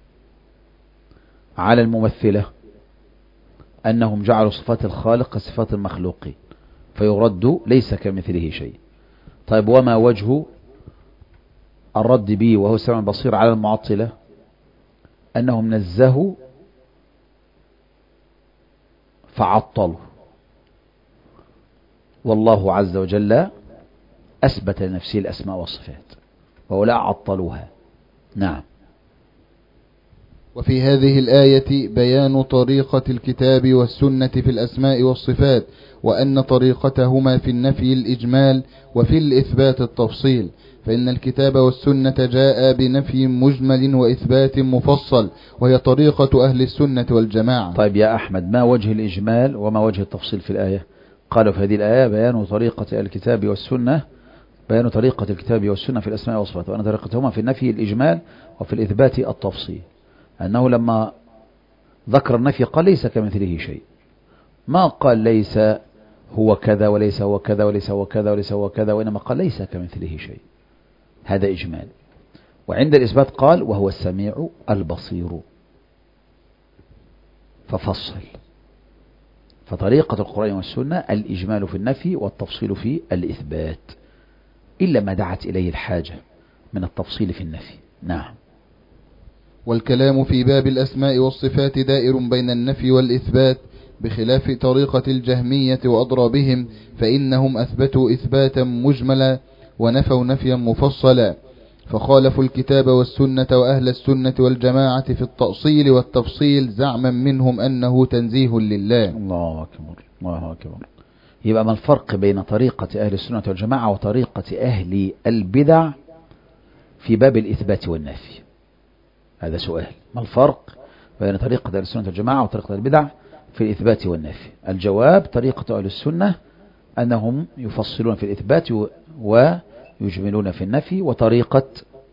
على الممثلة؟ أنهم جعلوا صفات الخالق كصفات المخلوقين، فيرد ليس كمثله شيء. طيب وما وجه الرد به وهو السميع البصير على المعطلة؟ أنهم نزهوا فعطلوا، والله عز وجل أثبت لنفسه الأسماء والصفات ولا عطلوها. نعم. وفي هذه الآية بيان طريقة الكتاب والسنة في الأسماء والصفات، وأن طريقتهما في النفي الإجمال وفي الإثبات التفصيل، فإن الكتاب والسنة جاء بنفي مجمل وإثبات مفصل، وهي طريقة أهل السنة والجماعة. طيب يا أحمد، ما وجه الإجمال وما وجه التفصيل في الآية؟ قالوا في هذه الآية بيان طريقة الكتاب والسنة بيان طريقة الكتاب والسنة في الأسماء والصفات، وأن طريقتهما في النفي الإجمال وفي الإثبات التفصيل. أنه لما ذكر النفي قال ليس كمثله شيء، ما قال ليس هو كذا وليس هو كذا وليس هو كذا وليس هو كذا، وإنما قال ليس كمثله شيء، هذا إجمال. وعند الإثبات قال وهو السميع البصير، ففصل. فطريقة القرآن والسنة الإجمال في النفي والتفصيل في الإثبات، إلا ما دعت إليه الحاجة من التفصيل في النفي. نعم. والكلام في باب الأسماء والصفات دائر بين النفي والإثبات، بخلاف طريقة الجهمية وأضرابهم، فإنهم أثبتوا إثباتا مجملا ونفوا نفيا مفصلا، فخالفوا الكتاب والسنة وأهل السنة والجماعة في التأصيل والتفصيل، زعما منهم أنه تنزيه لله. الله أكبر، الله أكبر. يبقى ما الفرق بين طريقة أهل السنة والجماعة وطريقة أهل البدع في باب الإثبات والنفي؟ هذا سؤال. ما الفرق بين طريقة أهل السنة والجماعة وطريقة البدع في الإثبات والنفي. الجواب طريقة أهل السنة أنهم يفصلون في الإثبات ويجملون في النفي، وطريقة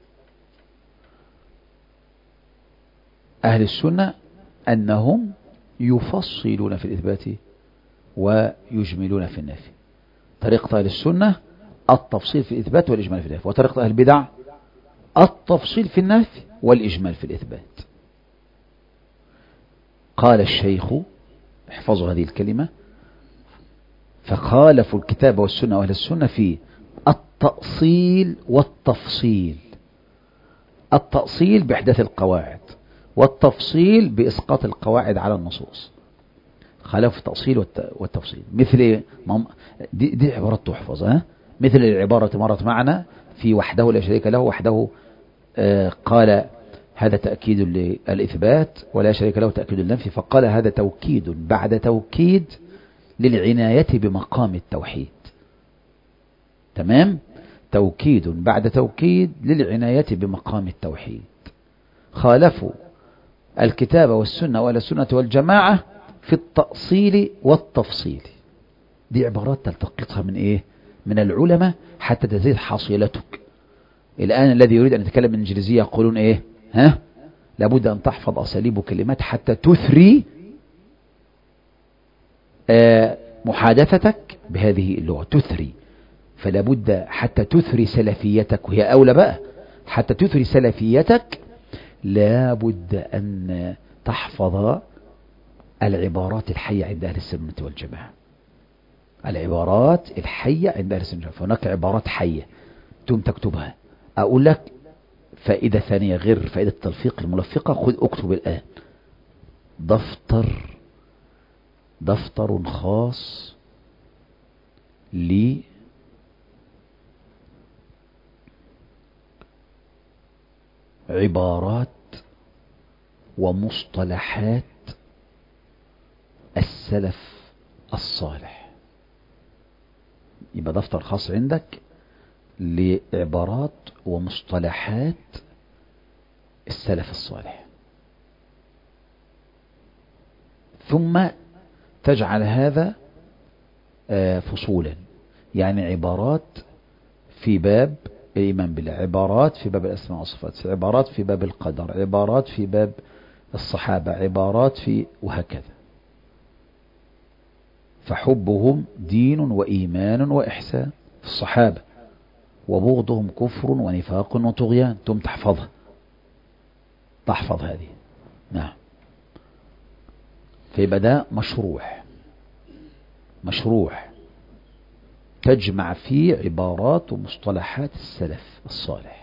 أهل السنة أنهم يفصلون في الإثبات ويجملون في النفي. طريقة أهل السنة التفصيل في الإثبات والإجمال في النفي، وطريقة أهل البدع التفصيل في النفي والإجمال في الإثبات. قال الشيخ، احفظوا هذه الكلمة، فخالفوا الكتاب والسنة وأهل السنة في التأصيل والتفصيل. التأصيل بإحداث القواعد، والتفصيل بإسقاط القواعد على النصوص. خالفوا التأصيل والتفصيل. مثل دي, دي عبارات تحفظ، ها؟ مثل العبارة مرت معنا في وحده لا شريك له. وحده آه قال هذا تأكيد للإثبات، ولا شريك له تأكيد للنفي، فقال هذا توكيد بعد توكيد للعناية بمقام التوحيد. تمام؟ توكيد بعد توكيد للعناية بمقام التوحيد. خالفوا الكتاب والسنة ولا السنة والجماعة في التأصيل والتفصيل. دي عبارات تلتقطها من إيه؟ من العلماء حتى تزيد حصيلتك. الآن الذي يريد أن يتكلم بالإنجليزية يقولون إيه؟ ها؟ لابد أن تحفظ أساليب وكلمات حتى تثري آه محادثتك بهذه اللغة، تثري. فلابد حتى تثري سلفيتك، وهي أولى بقى، حتى تثري سلفيتك لابد أن تحفظ العبارات الحية عند أهل السنة والجماعة. العبارات الحية عند أهل السنة والجماعة، فهناك عبارات حية تم تكتبها. أقول لك فائدة ثانية غير فائدة التلفيق الملفقة، خذ اكتب الآن دفتر دفتر خاص لعبارات ومصطلحات السلف الصالح. يبقى دفتر خاص عندك لعبارات ومصطلحات السلف الصالح، ثم تجعل هذا فصولا، يعني عبارات في باب الإيمان بالله، عبارات في باب الأسماء والصفات، عبارات في باب القدر، عبارات في باب الصحابة، عبارات في وهكذا. فحبهم دين وإيمان وإحسان في الصحابة، وبغضهم كفر ونفاق وطغيان. ثم تحفظها، تحفظ هذه. نعم. فيبقى ده مشروع مشروع تجمع فيه عبارات ومصطلحات السلف الصالح.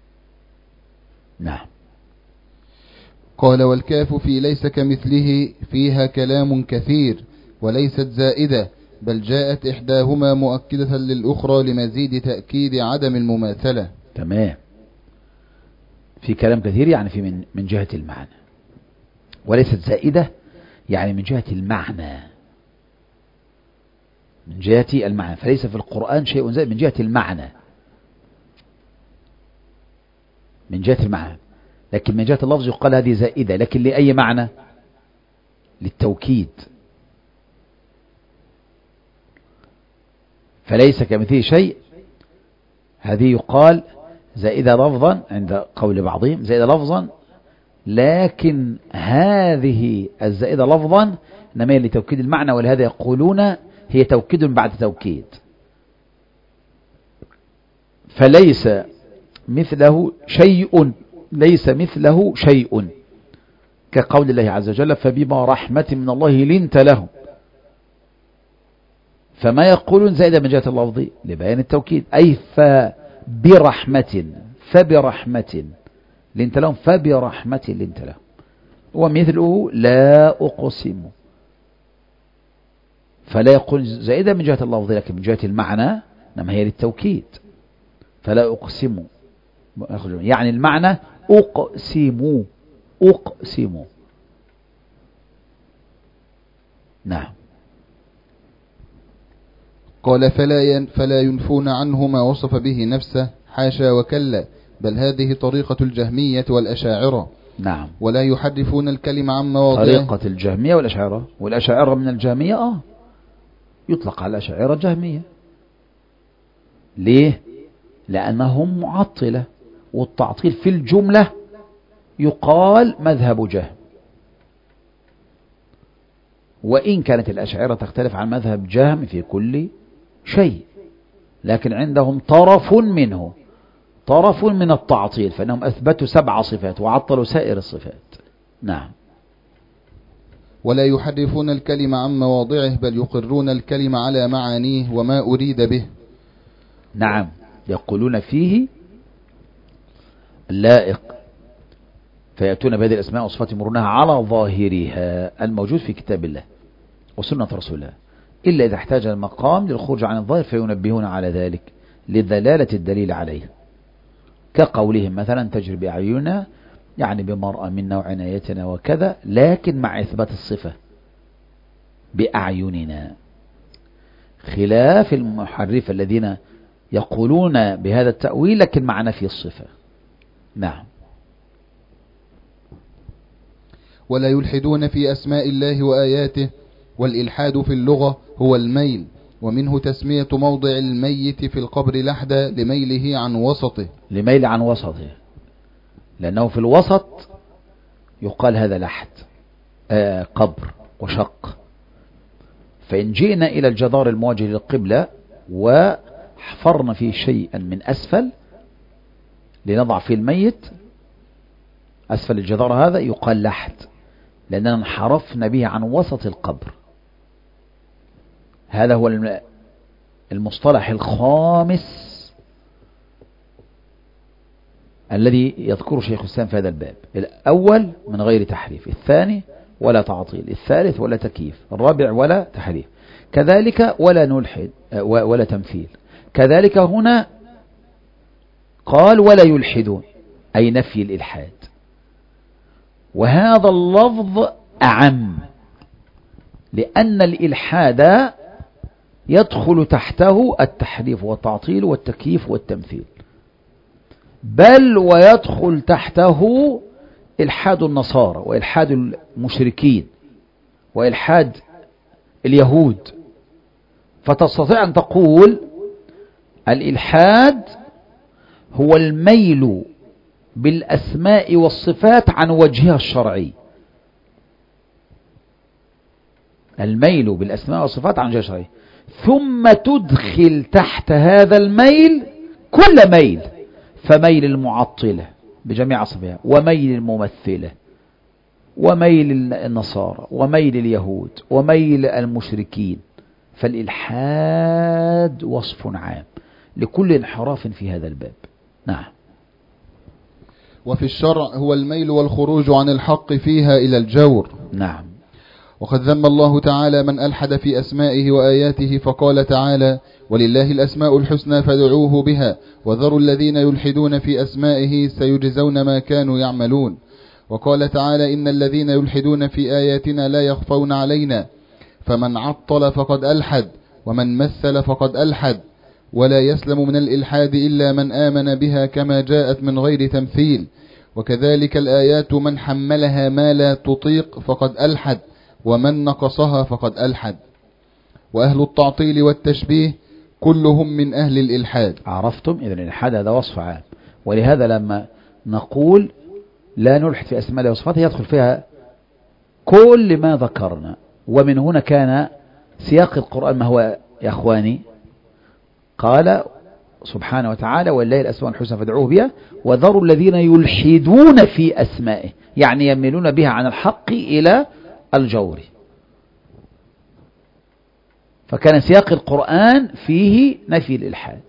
نعم. قال والكاف في ليس كمثله فيها كلام كثير وليست زائدة، بل جاءت إحداهما مؤكدة للأخرى لمزيد تأكيد عدم المماثلة. تمام. في كلام كثير يعني في من, من جهة المعنى، وليست زائدة يعني من جهة المعنى، من جهة المعنى. فليس في القرآن شيء زائد من جهة المعنى، من جهة المعنى. لكن من جهة اللفظ يقال هذه زائدة، لكن لأي معنى؟ للتوكيد. فليس كمثله شيء، هذه يقال زائدة لفظا عند قول بعضهم، زائدة لفظا، لكن هذه الزائدة لفظا إنما هي لتوكيد المعنى، ولهذا يقولون هي توكيد بعد توكيد. فليس مثله شيء، ليس مثله شيء، كقول الله عز وجل فبما رحمة من الله لنت لهم. فما يقولون زائدة من جهة اللفظ لبيان التوكيد، أي فبرحمة، فبرحمة لنت لهم، فبرحمة لنت لهم. ومثله لا أقسم، فلا يقول زائدة من جهة اللفظ لكن من جهة المعنى إنما هي للتوكيد. فلا أقسم يعني المعنى أقسم، أقسم. نعم. قال فلا فلا ينفون عنه ما وصف به نفسه، حاشا وكلا، بل هذه طريقة الجهمية والأشاعرة، نعم. ولا يحرفون الكلم عن مواضعه. طريقة الجهمية والأشاعرة، والأشاعرة من الجهمية آه يطلق على الأشاعرة جهمية. ليه؟ لأنهم معطلة، والتعطيل في الجملة يقال مذهب جهم، وإن كانت الأشاعرة تختلف عن مذهب جهم في كل شيء، لكن عندهم طرف منه، طرف من التعطيل، فإنهم أثبتوا سبع صفات وعطلوا سائر الصفات. نعم. ولا يحرفون الكلم عن مواضعه بل يقرون الكلم على معانيه وما أريد به. نعم، يقولون فيه اللائق، فيأتون بهذه الأسماء والصفات يمرونها على ظاهرها الموجود في كتاب الله وسنة رسوله، إلا إذا احتاج المقام للخروج عن الظاهر فينبهون على ذلك لدلالة الدليل عليه، كقولهم مثلا تجري بأعيننا، يعني بمرأة منا وعنايتنا وكذا، لكن مع إثبات الصفة بأعيننا، خلاف المحرف الذين يقولون بهذا التأويل لكن مع نفي الصفة. نعم. ولا يلحدون في أسماء الله وآياته، والإلحاد في اللغة هو الميل، ومنه تسمية موضع الميت في القبر لحدا لميله عن وسطه. لميل عن وسطه، لأنه في الوسط يقال هذا لحد آه قبر وشق. فإن جئنا إلى الجدار المواجه للقبلة وحفرنا فيه شيئا من أسفل لنضع فيه الميت أسفل الجدار، هذا يقال لحد، لأننا انحرفنا به عن وسط القبر. هذا هو المصطلح الخامس الذي يذكره شيخ الإسلام في هذا الباب. الأول من غير تحريف، الثاني ولا تعطيل، الثالث ولا تكييف، الرابع ولا تحريف، كذلك ولا نلحد ولا تمثيل. كذلك هنا قال ولا يلحدون، أي نفي الإلحاد، وهذا اللفظ أعم، لأن الإلحاد يدخل تحته التحريف والتعطيل والتكييف والتمثيل، بل ويدخل تحته إلحاد النصارى وإلحاد المشركين وإلحاد اليهود. فتستطيع أن تقول الإلحاد هو الميل بالأسماء والصفات عن وجهها الشرعي، الميل بالأسماء والصفات عن وجهها الشرعي، ثم تدخل تحت هذا الميل كل ميل، فميل المعطلة بجميع صفاتها، وميل الممثلة، وميل النصارى، وميل اليهود، وميل المشركين. فالإلحاد وصف عام لكل انحراف في هذا الباب. نعم. وفي الشرع هو الميل والخروج عن الحق فيها إلى الجور. نعم. وقد ذم الله تعالى من ألحد في أسمائه وآياته، فقال تعالى ولله الأسماء الحسنى فادعوه بها وذروا الذين يلحدون في أسمائه سيجزون ما كانوا يعملون. وقال تعالى إن الذين يلحدون في آياتنا لا يخفون علينا، فمن عطل فقد ألحد ومن مثل فقد ألحد، ولا يسلم من الإلحاد إلا من آمن بها كما جاءت من غير تمثيل. وكذلك الآيات من حملها ما لا تطيق فقد ألحد، ومن نقصها فقد ألحد. وأهل التعطيل والتشبيه كلهم من أهل الإلحاد. عرفتم؟ إذن الإلحاد هذا وصف عام، ولهذا لما نقول لا نلحد في أسماء الله وصفاته يدخل فيها كل ما ذكرنا. ومن هنا كان سياق القرآن ما هو يا أخواني؟ قال سبحانه وتعالى ولله الأسماء الحسنى فادعوه بها وذروا الذين يلحدون في أسمائه، يعني يميلون بها عن الحق إلى الجور. فكان سياق القرآن فيه نفي الإلحاد.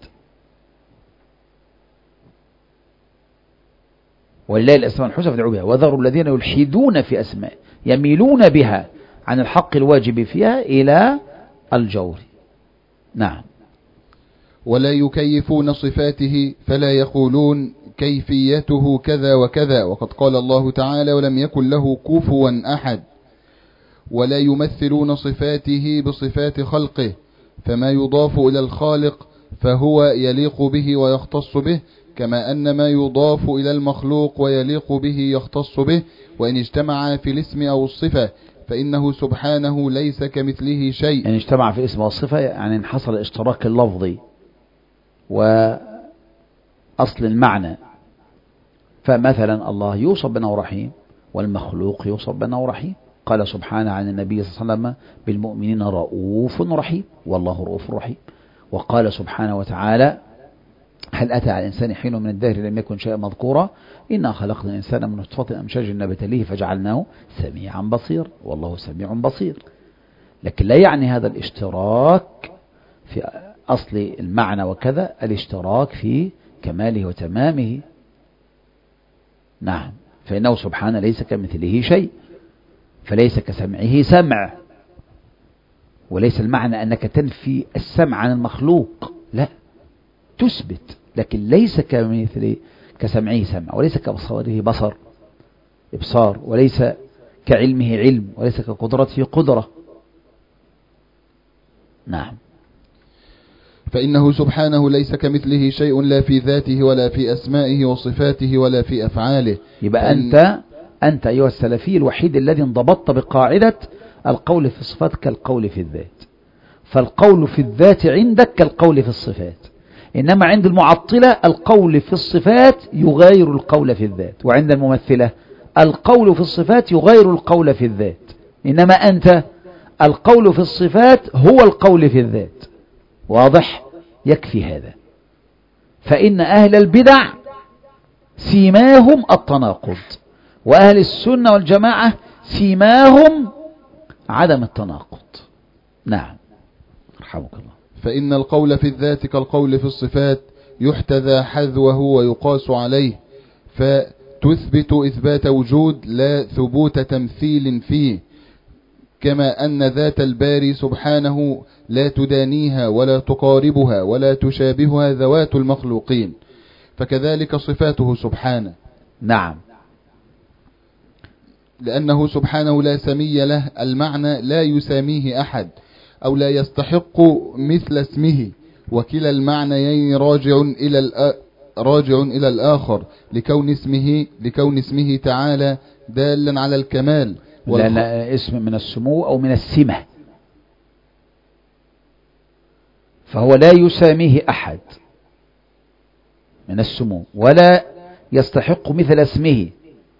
ولله الأسماء الحسنى فادعوه بها وذروا الذين يلحدون في أسمائه، يميلون بها عن الحق الواجب فيها إلى الجور. نعم. ولا يكيفون صفاته فلا يقولون كيفيته كذا وكذا، وقد قال الله تعالى ولم يكن له كفوا أحد. ولا يمثلون صفاته بصفات خلقه، فما يضاف إلى الخالق فهو يليق به ويختص به، كما أن ما يضاف إلى المخلوق ويليق به يختص به، وإن اجتمع في الاسم أو الصفة فإنه سبحانه ليس كمثله شيء. يعني اجتمع في الاسم والصفة، يعني حصل اشتراك اللفظي وأصل المعنى. فمثلا الله يوصف بأنه رحيم والمخلوق يوصف بأنه رحيم. قال سبحانه عن النبي صلى الله عليه وسلم بالمؤمنين رؤوف رحيم، والله رؤوف رحيم. وقال سبحانه وتعالى هل أتى على الإنسان حين من الدهر لم يكن شيئا مذكورا إنا خلقنا الإنسان من نطفة أمشاج نبتليه فجعلناه سميعا بصير، والله سميع بصير. لكن لا يعني هذا الاشتراك في أصل المعنى وكذا، الاشتراك في كماله وتمامه. نعم، فإنه سبحانه ليس كمثله شيء، فليس كسمعه سمع، وليس المعنى أنك تنفي السمع عن المخلوق، لا، تثبت، لكن ليس كمثل كسمعه سمع، وليس كبصره بصر إبصار، وليس كعلمه علم، وليس كقدرته قدرة. نعم. فإنه سبحانه ليس كمثله شيء لا في ذاته ولا في أسمائه وصفاته ولا في أفعاله. يبقى أنت أنت أيها السلفي الوحيد الذي انضبطت بقاعدة القول في الصفات كالقول في الذات. فالقول في الذات عندك كالقول في الصفات، إنما عند المعطلة القول في الصفات يغير القول في الذات، وعند الممثلة القول في الصفات يغير القول في الذات، إنما أنت القول في الصفات هو القول في الذات. واضح؟ يكفي هذا. فإن أهل البدع سيماهم التناقض، وأهل السنة والجماعة سيماهم عدم التناقض. نعم، رحمك الله. فإن القول في الذات كالقول في الصفات يحتذى حذوه ويقاس عليه، فتثبت إثبات وجود لا ثبوت تمثيل فيه، كما أن ذات الباري سبحانه لا تدانيها ولا تقاربها ولا تشابهها ذوات المخلوقين، فكذلك صفاته سبحانه. نعم، لأنه سبحانه لا سمي له، المعنى لا يساميه أحد أو لا يستحق مثل اسمه، وكلا المعنيين راجع إلى راجع إلى الآخر، لكون اسمه لكون اسمه تعالى دالا على الكمال. لا لا، اسم من السمو أو من السمة، فهو لا يساميه أحد من السمو ولا يستحق مثل اسمه.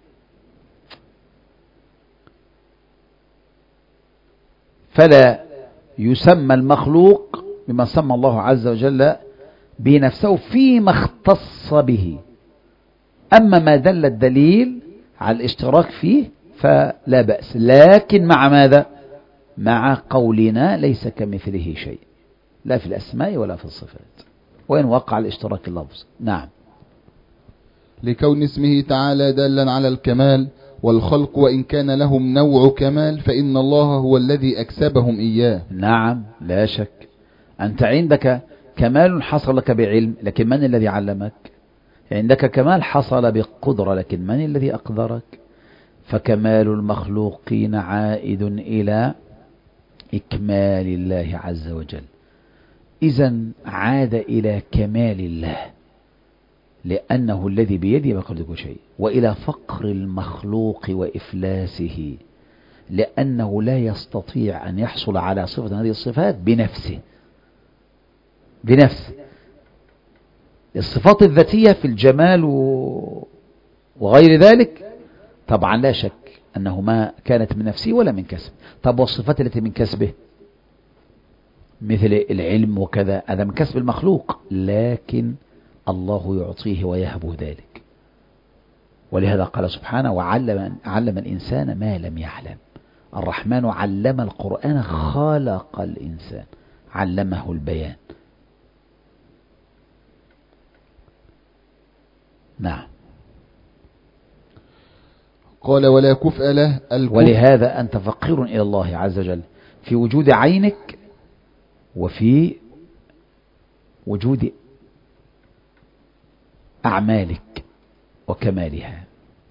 فلا يسمى المخلوق بما سمى الله عز وجل به نفسه فيما اختص به. أما ما دل الدليل على الاشتراك فيه فلا بأس، لكن مع ماذا؟ مع قولنا ليس كمثله شيء، لا في الأسماء ولا في الصفات، وإن وقع الاشتراك اللفظ. نعم. لكون اسمه تعالى دالا على الكمال، والخلق وإن كان لهم نوع كمال فإن الله هو الذي أكسبهم إياه. نعم، لا شك. أنت عندك كمال حصل لك بعلم، لكن من الذي علمك؟ عندك كمال حصل بقدرة، لكن من الذي أقدرك؟ فكمال المخلوقين عائد إلى إكمال الله عز وجل، إذن عاد إلى كمال الله، لأنه الذي بيده بقدر كل شيء، وإلى فقر المخلوق وإفلاسه، لأنه لا يستطيع أن يحصل على صفة هذه الصفات بنفسه بنفسه الصفات الذاتية في الجمال وغير ذلك طبعا لا شك أنه ما كانت من نفسه ولا من كسب. طب والصفات التي من كسبه مثل العلم وكذا، هذا من كسب المخلوق، لكن الله يعطيه ويهب ذلك. ولهذا قال سبحانه وعلم علم الإنسان ما لم يعلم. الرحمن علم القرآن خلق الإنسان، علمه البيان. نعم. قال ولا كفء له الكفء. ولهذا أنت فقير إلى الله عز وجل في وجود عينك وفي وجود أعمالك وكمالها.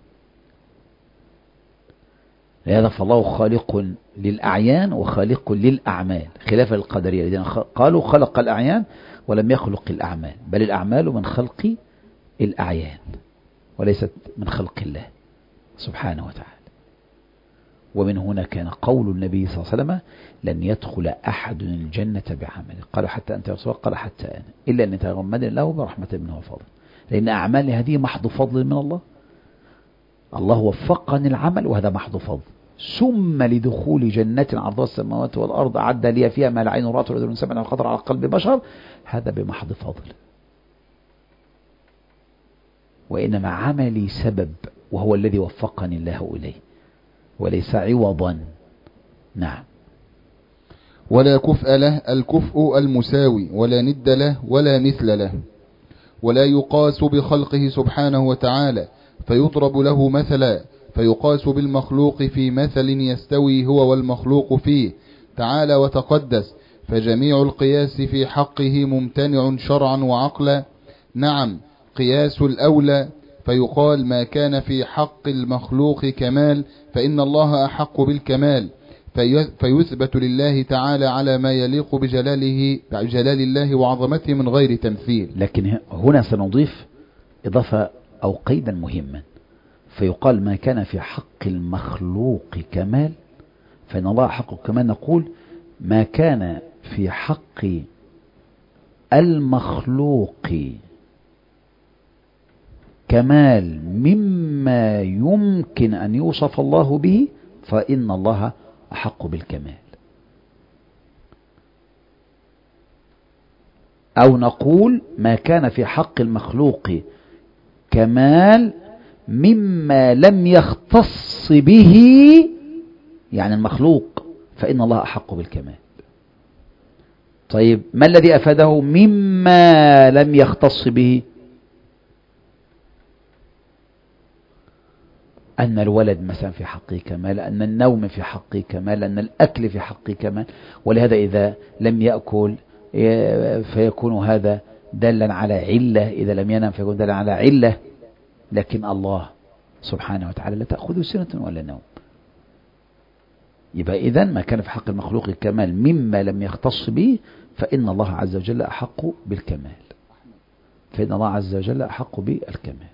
لهذا فالله خالق للأعيان وخالق للأعمال، خلاف القدرية الذين قالوا خلق الأعيان ولم يخلق الأعمال، بل الأعمال من خلق الأعيان وليست من خلق الله سبحانه وتعالى. ومن هنا كان قول النبي صلى الله عليه وسلم لن يدخل أحد الجنة بعمله. قالوا حتى أنت يا رسول الله؟ قال حتى أنا، إلا أن يتغمدني الله برحمة منه وفضل، لأن أعمالي هذه محض فضل من الله. الله وفقني العمل وهذا محض فضل. ثم لدخول جنة عرضها السماوات والأرض أعد لي فيها ما لا عين رأت ولا أذن سمعت ولا خطر على قلب بشر، هذا بمحض فضل. وإنما عملي سبب وهو الذي وفقني الله إليه وليس عوضا. نعم. ولا كفء له الكفء المساوي، ولا ند له ولا مثل له، ولا يقاس بخلقه سبحانه وتعالى فيضرب له مثلا، فيقاس بالمخلوق في مثل يستوي هو والمخلوق فيه تعالى وتقدس، فجميع القياس في حقه ممتنع شرعا وعقلا. نعم قياس الأولى، فيقال ما كان في حق المخلوق كمال فإن الله أحق بالكمال، فيثبت لله تعالى على ما يليق بجلاله بجلال الله وعظمته من غير تمثيل. لكن هنا سنضيف إضافة أو قيدا مهما، فيقال ما كان في حق المخلوق كمال فإن الله حق الكمال. نقول ما كان في حق المخلوق كمال مما يمكن أن يوصف الله به فإن الله أحق بالكمال. أو نقول ما كان في حق المخلوق كمال مما لم يختص به يعني المخلوق فإن الله أحق بالكمال. طيب ما الذي أفاده مما لم يختص به؟ أن الولد مثلا في حقه كمال، أن النوم في حقه كمال، أن الأكل في حقه كمال. ولهذا إذا لم يأكل فيكون هذا دالا على علة، إذا لم ينام فيكون دالا على علة. لكن الله سبحانه وتعالى لا تأخذه سنة ولا نوم. يبقى إذن ما كان في حق المخلوق الكمال مما لم يختص به فإن الله عز وجل أحق بالكمال، فإن الله عز وجل أحق بالكمال.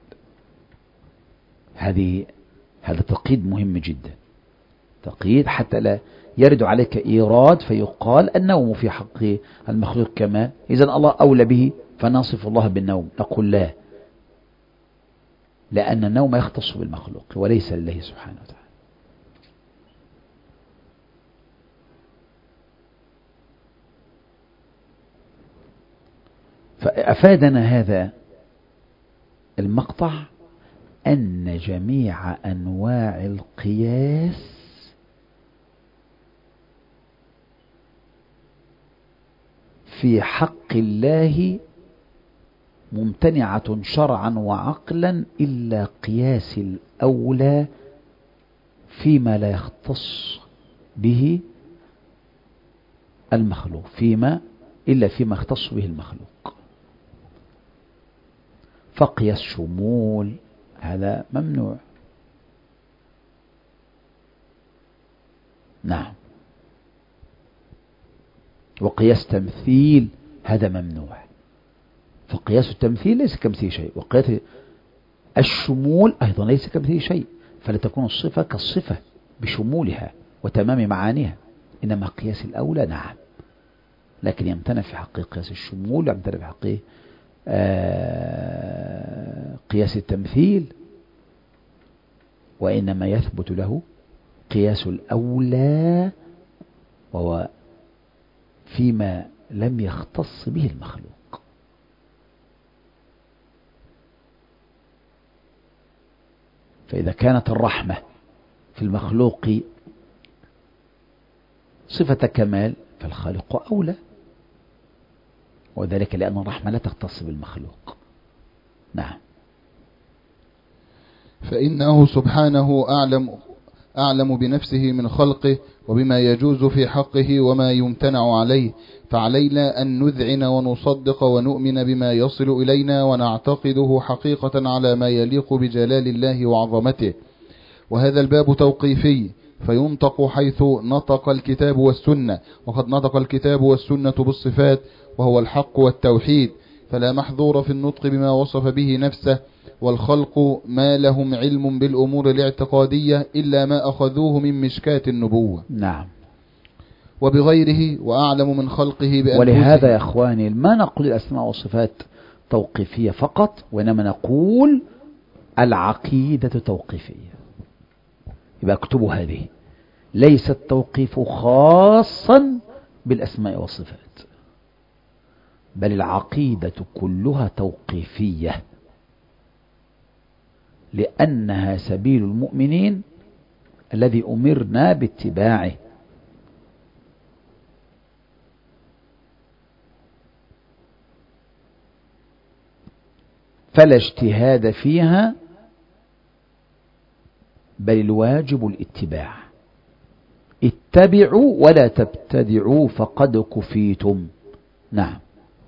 هذه هذا تقييد مهم جدا، تقييد حتى لا يرد عليك إيراد فيقال النوم في حق المخلوق كمال، إذن الله أولى به فنصف الله بالنوم. نقول لا، لأن النوم يختص بالمخلوق وليس لله سبحانه وتعالى. فأفادنا هذا المقطع أن جميع أنواع القياس في حق الله ممتنعة شرعا وعقلا إلا قياس الأولى فيما لا يختص به المخلوق، فيما إلا فيما يختص به المخلوق. فقياس شمول هذا ممنوع. نعم. وقياس تمثيل هذا ممنوع. فقياس التمثيل ليس كمثله شيء، وقياس الشمول أيضا ليس كمثله شيء، فلا تكون الصفة كالصفة بشمولها وتمام معانيها. إنما قياس الأولى نعم، لكن يمتنع في حق قياس الشمول، يمتنع في حق آه قياس التمثيل، وإنما يثبت له قياس الأولى وهو فيما لم يختص به المخلوق. فإذا كانت الرحمة في المخلوق صفة كمال فالخالق أولى، وذلك لأن الرحمة لا تختص بالمخلوق. نعم. فإنه سبحانه أعلم أعلم بنفسه من خلقه وبما يجوز في حقه وما يمتنع عليه، فعلينا أن نذعن ونصدق ونؤمن بما يصل إلينا ونعتقده حقيقة على ما يليق بجلال الله وعظمته. وهذا الباب توقيفي فينطق حيث نطق الكتاب والسنة، وقد نطق الكتاب والسنة بالصفات وهو الحق والتوحيد، فلا محظور في النطق بما وصف به نفسه، والخلق ما لهم علم بالأمور الاعتقادية إلا ما أخذوه من مشكاة النبوة. نعم. وبغيره وأعلم من خلقه بأنفسه. ولهذا يا إخواني ما نقول الأسماء والصفات توقيفية فقط، وإنما نقول العقيدة توقيفية. يبقى اكتبوا هذه، ليس التوقيف خاصا بالأسماء والصفات، بل العقيدة كلها توقيفية، لأنها سبيل المؤمنين الذي أمرنا باتباعه. فلا اجتهاد فيها، بل الواجب الاتباع. اتبعوا ولا تبتدعوا فقد كفيتم. نعم.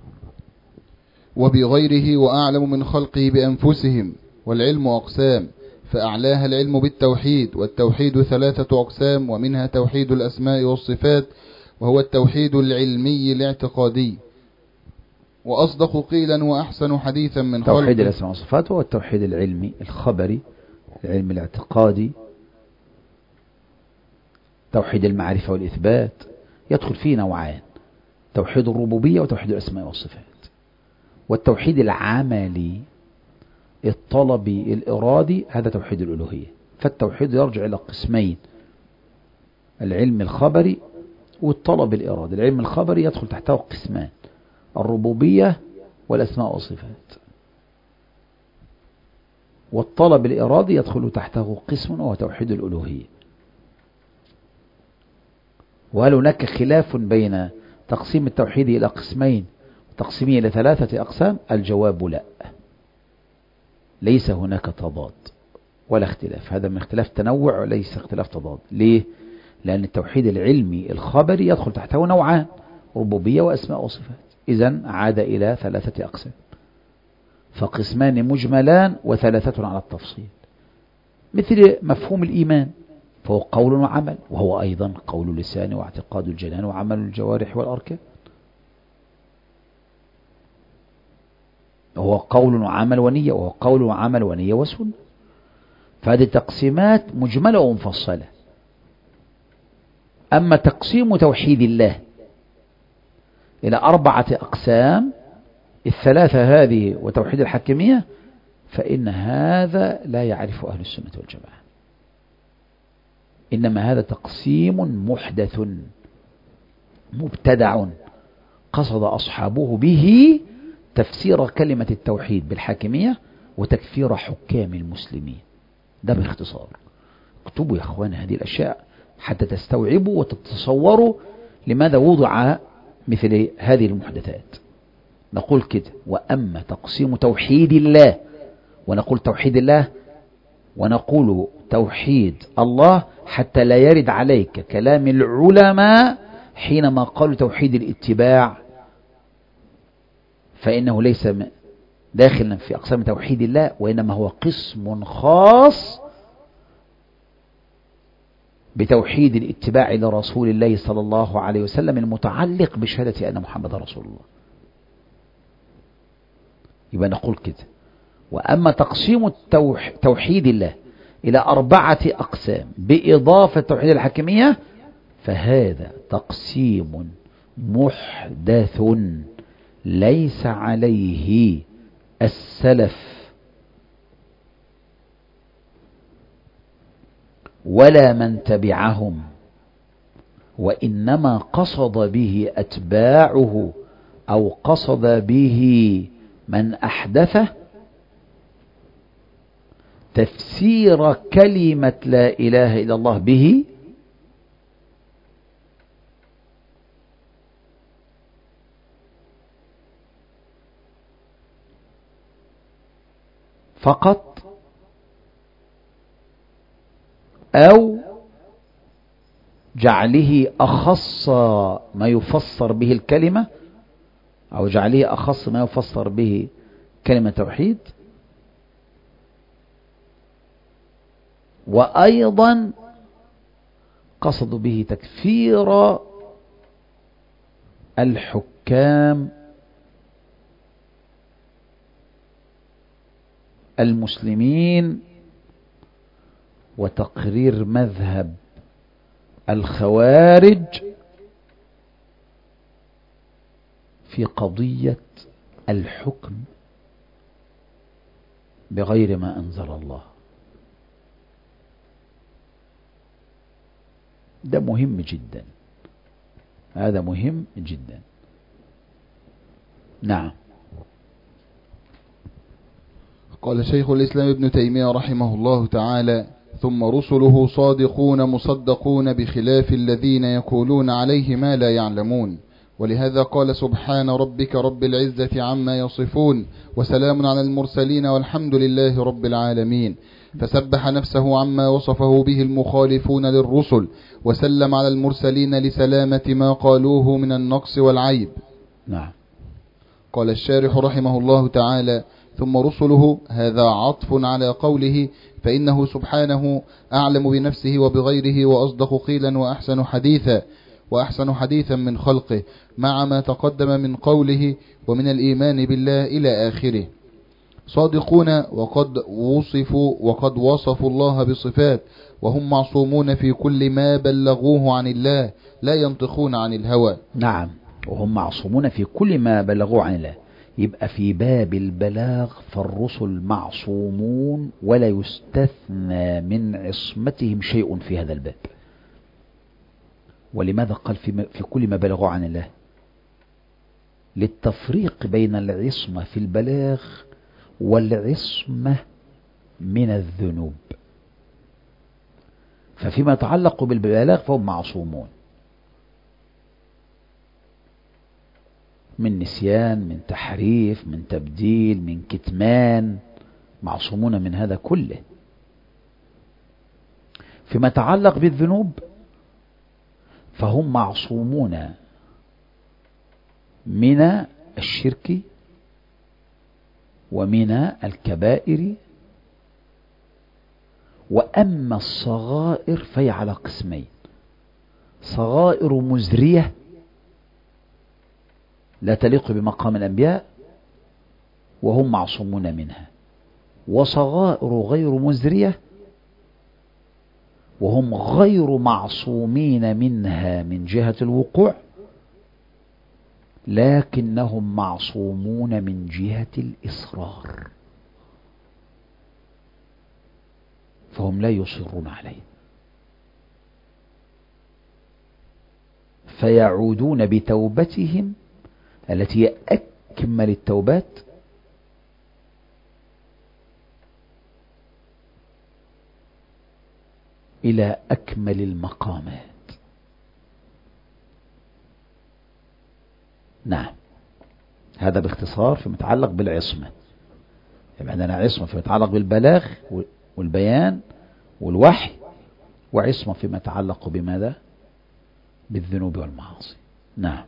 وبغيره وأعلم من خلقه بأنفسهم. والعلم أقسام، فأعلاها العلم بالتوحيد، والتوحيد ثلاثة أقسام، ومنها توحيد الأسماء والصفات، وهو التوحيد العلمي الاعتقادي، وأصدق قيلا وأحسن حديثا من خلقه. توحيد الأسماء والصفات هو التوحيد العلمي الخبري، العلم الاعتقادي، توحيد المعرفة والإثبات. يدخل فيه نوعان: توحيد الربوبية وتوحيد الأسماء والصفات. والتوحيد العملي الطلبي الإرادي هذا توحيد الألوهية. فالتوحيد يرجع إلى قسمين: العلم الخبري والطلب الإرادي. العلم الخبري يدخل تحته قسمان: الربوبية والأسماء والصفات. والطلب الإرادي يدخل تحته قسم وهو توحيد الألوهية. وهل هناك خلاف بين تقسيم التوحيد إلى قسمين وتقسيمه إلى ثلاثة أقسام؟ الجواب لا، ليس هناك تضاد ولا اختلاف. هذا من اختلاف تنوع وليس اختلاف تضاد. ليه؟ لأن التوحيد العلمي الخبري يدخل تحته نوعان: ربوبية وأسماء وصفات. إذن عاد إلى ثلاثة أقسام، فقسمان مجملان وثلاثة على التفصيل. مثل مفهوم الإيمان، فهو قول وعمل، وهو أيضا قول اللسان واعتقاد الجنان وعمل الجوارح والأركان. وهو قول وعمل ونية، وهو قول وعمل ونية وسنة. فهذه تقسيمات مجملة ومفصلة. أما تقسيم توحيد الله إلى أربعة أقسام، الثلاثة هذه وتوحيد الحكمية، فإن هذا لا يعرف أهل السنة والجماعة. إنما هذا تقسيم محدث مبتدع قصد أصحابه به تفسير كلمة التوحيد بالحاكمية وتكفير حكام المسلمين. ده باختصار. اكتبوا يا أخوان هذه الأشياء حتى تستوعبوا وتتصوروا لماذا وضع مثل هذه المحدثات. نقول كده: وأما تقسيم توحيد الله، ونقول توحيد الله ونقول توحيد الله حتى لا يرد عليك كلام العلماء حينما قالوا توحيد الاتباع، فإنه ليس داخلا في أقسام توحيد الله، وإنما هو قسم خاص بتوحيد الاتباع لرسول الله صلى الله عليه وسلم المتعلق بشهادة أن محمد رسول الله. يبقى نقول كده: وأما تقسيم توحيد الله إلى أربعة أقسام بإضافة توحيد الحكمية، فهذا تقسيم محدث ليس عليه السلف ولا من تبعهم، وإنما قصد به أتباعه أو قصد به من أحدثه تفسير كلمة لا إله إلا الله به فقط، أو جعله أخص ما يفسر به الكلمة، أو جعله أخص ما يفسر به كلمة توحيد. وأيضا قصد به تكفير الحكام المسلمين وتقرير مذهب الخوارج في قضية الحكم بغير ما أنزل الله. ده مهم جدا، هذا مهم جدا. نعم. قال شيخ الإسلام ابن تيمية رحمه الله تعالى: ثم رسله صادقون مصدقون بخلاف الذين يقولون عليه ما لا يعلمون. ولهذا قال: سبحان ربك رب العزة عما يصفون وسلام على المرسلين والحمد لله رب العالمين. فسبح نفسه عما وصفه به المخالفون للرسل، وسلم على المرسلين لسلامة ما قالوه من النقص والعيب. نعم. قال الشارح رحمه الله تعالى: ثم رسله، هذا عطف على قوله، فإنه سبحانه أعلم بنفسه وبغيره وأصدق قيلا وأحسن حديثا وأحسن حديثا من خلقه، مع ما تقدم من قوله ومن الإيمان بالله إلى آخره. صادقون وقد وصفوا وقد وصفوا الله بصفات، وهم معصومون في كل ما بلغوه عن الله، لا ينطقون عن الهوى. نعم، وهم معصومون في كل ما بلغوه عن الله. يبقى في باب البلاغ فالرسل معصومون ولا يستثنى من عصمتهم شيء في هذا الباب. ولماذا قال في, في كل ما بلغوا عن الله؟ للتفريق بين العصمة في البلاغ والعصمة من الذنوب. ففيما يتعلق بالبلاغ فهم معصومون من نسيان، من تحريف، من تبديل، من كتمان، معصومون من هذا كله. فيما يتعلق بالذنوب فهم معصومون من الشرك ومن الكبائر. وأما الصغائر فهي على قسمين: صغائر مزرية لا تليق بمقام الأنبياء وهم معصومون منها، وصغائر غير مزرية وهم غير معصومين منها من جهة الوقوع، لكنهم معصومون من جهة الإصرار، فهم لا يصرون عليه، فيعودون بتوبتهم التي هي أكمل التوبات إلى أكمل المقامات. نعم، هذا باختصار فيما يتعلق بالعصمة. يعني عندنا عصمة فيما يتعلق بالبلاغ والبيان والوحي، وعصمة فيما يتعلق بماذا؟ بالذنوب والمعاصي. نعم.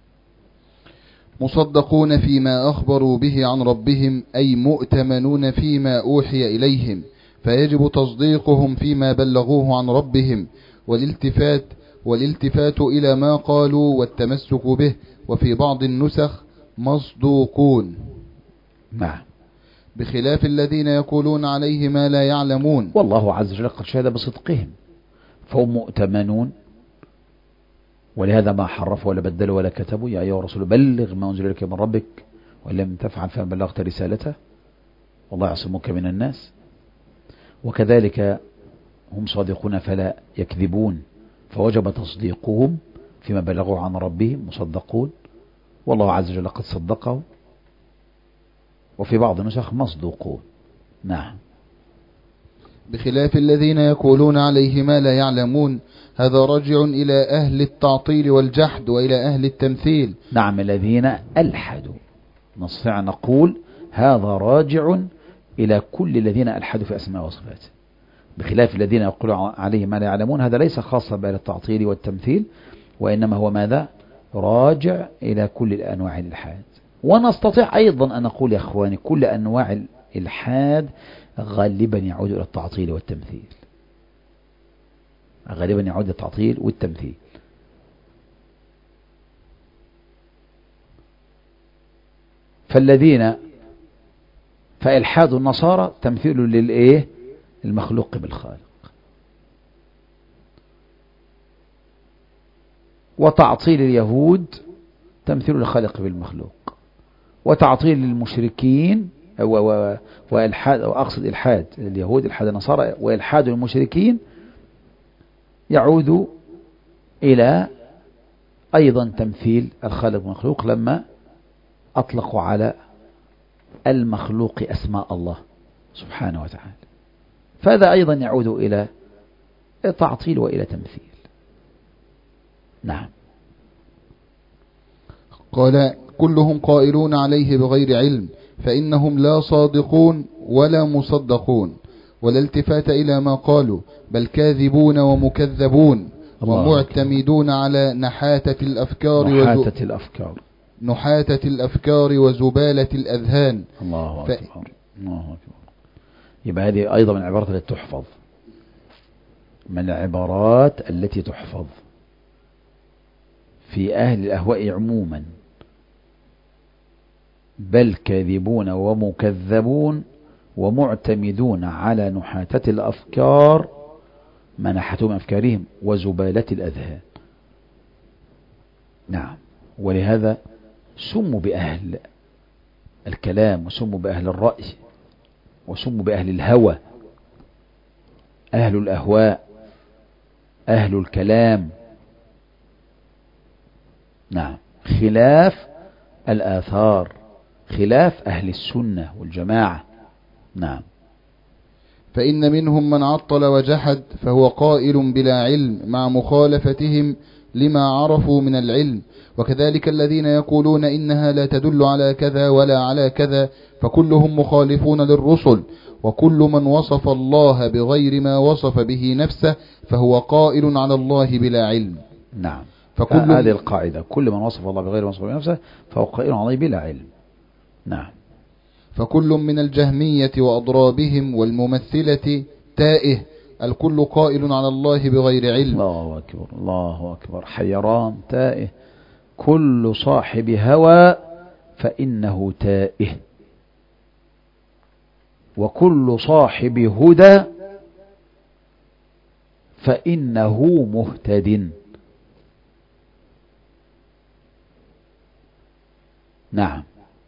مصدقون فيما أخبروا به عن ربهم، أي مؤتمنون فيما أوحي إليهم، فيجب تصديقهم فيما بلغوه عن ربهم، والالتفات والالتفات إلى ما قالوا والتمسك به. وفي بعض النسخ مصدوقون. نعم. بخلاف الذين يقولون عليه ما لا يعلمون. والله عز وجل قد شهد بصدقهم، فهم مؤتمنون، ولهذا ما حرفوا ولا بدلوا ولا كتبوا. يا أيها الرسول بلغ ما أنزل إليك من ربك وإن لم تفعل فما بلغت رسالته والله يعصمك من الناس. وكذلك هم صادقون فلا يكذبون، فوجب تصديقهم فيما بلغوا عن ربهم، مصدقون، والله عز وجل قد صدقه. وفي بعض النسخ مصدوقون. نعم. بخلاف الذين يقولون عليه ما لا يعلمون، هذا راجع إلى أهل التعطيل والجحد وإلى أهل التمثيل. نعم، الذين ألحدوا، نستطيع نقول هذا راجع إلى كل الذين ألحدوا في أسماء وصفاته. بخلاف الذين يقولون عليه ما لا يعلمون، هذا ليس خاصا بأهل التعطيل والتمثيل، وإنما هو ماذا؟ راجع إلى كل الأنواع الإلحاد. ونستطيع أيضا أن نقول يا أخواني كل أنواع الإلحاد غالبا يعود إلى التعطيل والتمثيل، غالبا يعود إلى التعطيل والتمثيل. فالذين فإلحاد النصارى تمثيل للإيه؟ المخلوق بالخالق. وتعطيل اليهود تمثيل الخالق بالمخلوق. وتعطيل المشركين وإلحاد، أو أقصد إلحاد اليهود إلحاد النصارى وإلحاد المشركين يعود إلى أيضا تمثيل الخالق بالمخلوق لما أطلقوا على المخلوق أسماء الله سبحانه وتعالى. فهذا أيضا يعود إلى تعطيل وإلى تمثيل. نعم. قال كلهم قائلون عليه بغير علم، فإنهم لا صادقون ولا مصدقون، ولا التفات إلى ما قالوا، بل كاذبون ومكذبون ومعتمدون على نحاتة الأفكار نحاتة الأفكار نحاتة الأفكار وزبالة الأذهان. الله ف... أكبر. الله أكبر. يبقى هذه أيضا من العبارات التي تحفظ، من العبارات التي تحفظ في أهل الأهواء عموما. بل كاذبون ومكذبون ومعتمدون على نحاتة الأفكار، منحتهم أفكارهم وزبالة الأذهان. نعم. ولهذا سموا بأهل الكلام، وسموا بأهل الرأي، وسموا بأهل الهوى، أهل الأهواء، أهل الكلام. نعم. خلاف الآثار، خلاف أهل السنة والجماعة. نعم. فإن منهم من عطل وجحد فهو قائل بلا علم مع مخالفتهم لما عرفوا من العلم، وكذلك الذين يقولون إنها لا تدل على كذا ولا على كذا، فكلهم مخالفون للرسل، وكل من وصف الله بغير ما وصف به نفسه فهو قائل على الله بلا علم. نعم. فكل هذه القاعدة، كل من وصف الله بغير ما وصف به نفسه فهو قائل على الله بلا علم. نعم. فكل من الجهمية وأضرابهم والممثلة تائه، الكل قائل على الله بغير علم. الله أكبر. الله أكبر. حيران تائه، كل صاحب هوى فإنه تائه، وكل صاحب هدى فإنه مهتد. نعم.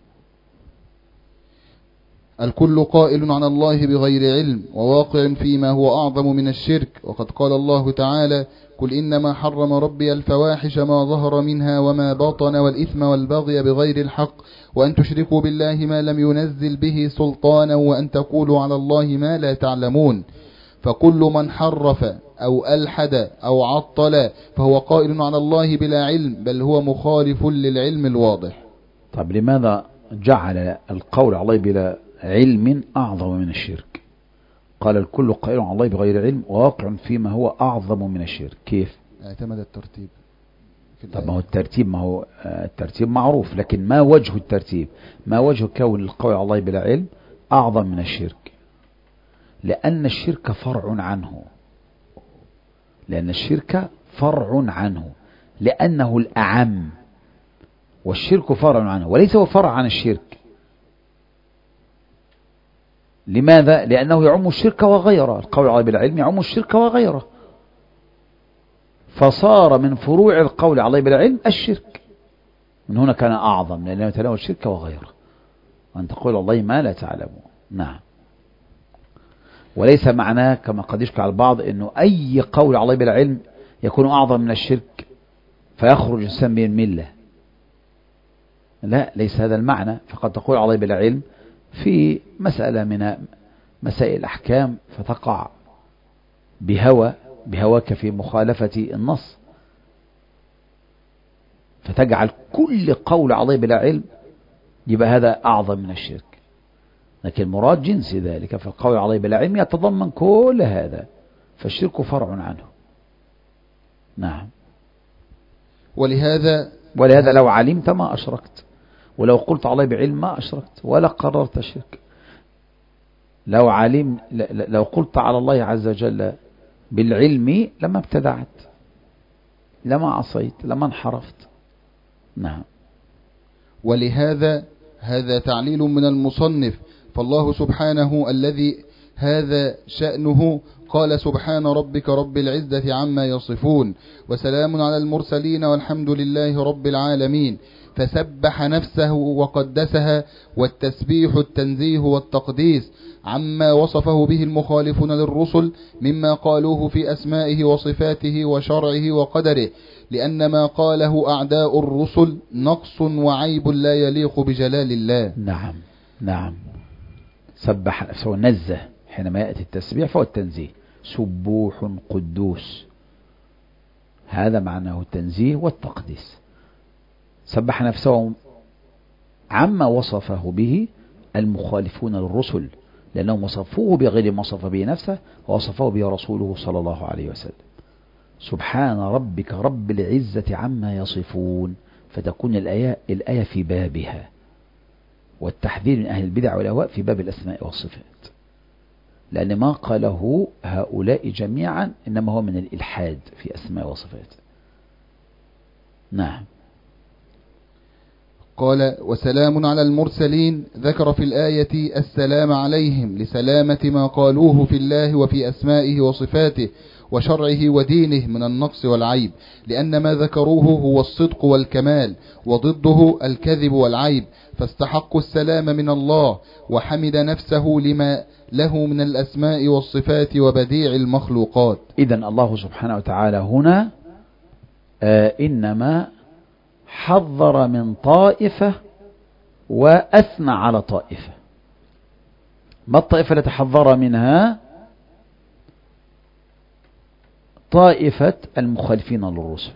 الكل قائل على الله بغير علم وواقع فيما هو أعظم من الشرك، وقد قال الله تعالى: قل إنما حرم ربي الفواحش ما ظهر منها وما بطن والإثم والبغي بغير الحق وأن تشركوا بالله ما لم ينزل به سلطانا وأن تقولوا على الله ما لا تعلمون. فكل من حرف أو ألحد أو عطل فهو قائل على الله بلا علم، بل هو مخالف للعلم الواضح. طب لماذا جعل القول على الله بلا علم أعظم من الشرك؟ قال الكل قائل على الله بغير علم وواقع فيما هو أعظم من الشرك. كيف؟ اعتمد الترتيب في طب ما هو الترتيب، ما هو الترتيب معروف، لكن ما وجه الترتيب؟ ما وجه كون القول على الله بلا علم أعظم من الشرك؟ لأن الشرك فرع عنه، لأن الشرك فرع عنه لأنه الأعم، والشرك فرع عنه وليس هو فرع عن الشرك. لماذا؟ لأنه يعم الشرك وغيره، القول على الله بالعلم يعم الشرك وغيره، فصار من فروع القول على الله بالعلم الشرك. من هنا كان أعظم لأنه يتناول الشرك وغيره، وأن تقول الله ما لا تعلمون. نعم. وليس معناه كما قد يشكل على البعض أنه أي قول على الله بالعلم يكون أعظم من الشرك فيخرج الإنسان من الملة. لا، ليس هذا المعنى. فقد تقول على الله بالعلم في مسألة من مسائل الأحكام فتقع بهوى بهواك في مخالفة النص، فتجعل كل قول عليه بلا علم، يبقى هذا أعظم من الشرك. لكن مراد جنس ذلك، فالقول عليه بلا علم يتضمن كل هذا، فالشرك فرع عنه. نعم. ولهذا ولهذا لو علمت ما أشركت، ولو قلت عليه بعلم ما أشركت ولا قررت الشرك. لو علم لو قلت على الله عز وجل بالعلم لما ابتدعت، لما عصيت، لما انحرفت. نعم. ولهذا هذا تعليل من المصنف فالله سبحانه الذي هذا شأنه قال سبحان ربك رب العزة عما يصفون وسلام على المرسلين والحمد لله رب العالمين، فسبح نفسه وقدسها، والتسبيح التنزيه والتقديس عما وصفه به المخالفون للرسل مما قالوه في أسمائه وصفاته وشرعه وقدره، لأن ما قاله أعداء الرسل نقص وعيب لا يليق بجلال الله. نعم نعم. سبح نفسه ونزه، حينما يأتي التسبيح فهو التنزيه، سبوح قدوس، هذا معناه التنزيه والتقديس. سبح نفسه عما وصفه به المخالفون للرسل، لأنهم وصفوه بغير ما وصف به نفسه ووصفه به رسوله صلى الله عليه وسلم. سبحان ربك رب العزة عما يصفون، فتكون الآية, الآية في بابها، والتحذير من أهل البدع والأهواء في باب الأسماء والصفات، لأن ما قاله هؤلاء جميعا إنما هو من الإلحاد في أسماء وصفات. نعم. قال وسلام على المرسلين، ذكر في الآية السلام عليهم لسلامة ما قالوه في الله وفي أسمائه وصفاته وشرعه ودينه من النقص والعيب، لأن ما ذكروه هو الصدق والكمال، وضده الكذب والعيب، فاستحقوا السلام من الله، وحمد نفسه لما له من الأسماء والصفات وبديع المخلوقات. إذن الله سبحانه وتعالى هنا آه إنما حذر من طائفة وأثنى على طائفة. ما الطائفة التي حذر منها؟ طائفة المخالفين للرسل،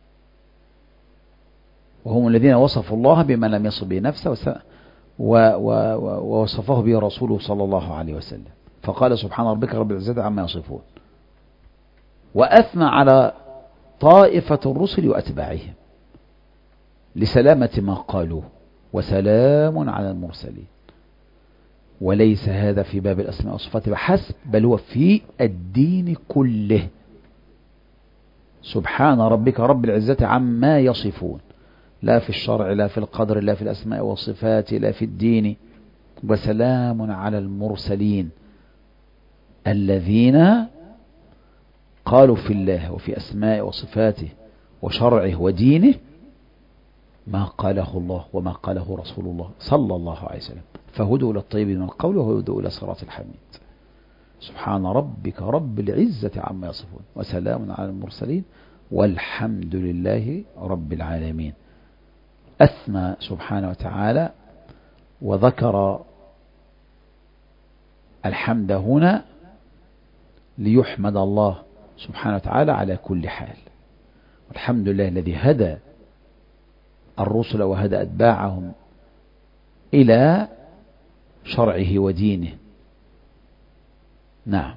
وهم الذين وصفوا الله بما لم يصف به نفسه ووصفه به رسوله صلى الله عليه وسلم، فقال سبحان ربك رب العزة عما يصفون، وأثنى على طائفة الرسل وأتباعهم لسلامة ما قالوه، وسلام على المرسلين. وليس هذا في باب الأسماء والصفات بحسب، بل هو في الدين كله. سبحان ربك رب العزة عما يصفون، لا في الشرع لا في القدر لا في الأسماء والصفات لا في الدين. وسلام على المرسلين الذين قالوا في الله وفي أسماء وصفاته وشرعه ودينه ما قاله الله وما قاله رسول الله صلى الله عليه وسلم، فهدوا إلى الطيب من القول وهدوا إلى صراط الحميد. سبحان ربك رب العزة عما يصفون وسلام على المرسلين والحمد لله رب العالمين. أثنى سبحانه وتعالى وذكر الحمد هنا ليحمد الله سبحانه وتعالى على كل حال. والحمد لله الذي هدى الرسل وهدى أتباعهم إلى شرعه ودينه. نعم.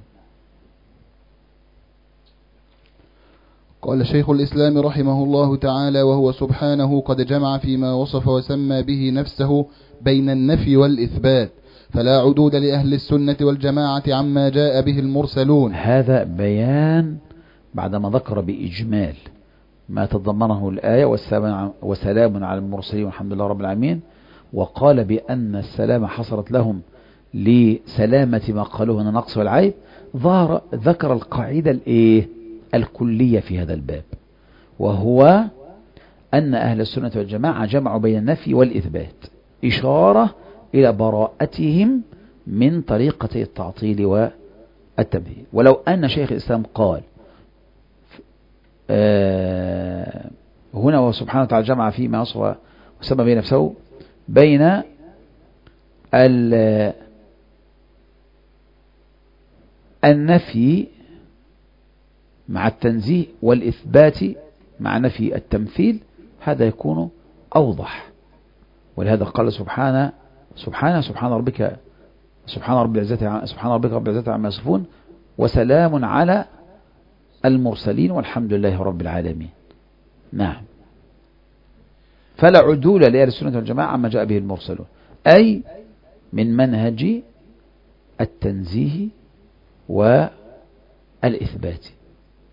قال شيخ الإسلام رحمه الله تعالى وهو سبحانه قد جمع فيما وصف وسمى به نفسه بين النفي والإثبات، فلا عدود لأهل السنة والجماعة عما جاء به المرسلون. هذا بيان بعدما ذكر بإجمال ما تضمنه الآية وسلام على المرسلين والحمد لله رب العالمين، وقال بأن السلام حصلت لهم لسلامة ما قالوه من النقص والعيب. ظهر ذكر القاعدة الإيه الكلية في هذا الباب، وهو أن أهل السنة والجماعة جمعوا بين النفي والإثبات، إشارة إلى براءتهم من طريقة التعطيل والتمثيل. ولو أن شيخ الإسلام قال آه هنا وسبحانه وتعالى جمع فيما وصف وسمى بين نفسه بين النفي مع التنزيه والإثبات مع نفي التمثيل، هذا يكون أوضح. ولهذا قال سبحانه سبحانه سبحان ربك سبحان رب العزة سبحان ربك رب العزة عما يصفون وسلام على المرسلين والحمد لله رب العالمين. نعم. فلا عدول لأهل السنة والجماعة عما جاء به المرسلون، أي من منهج التنزيه والإثبات،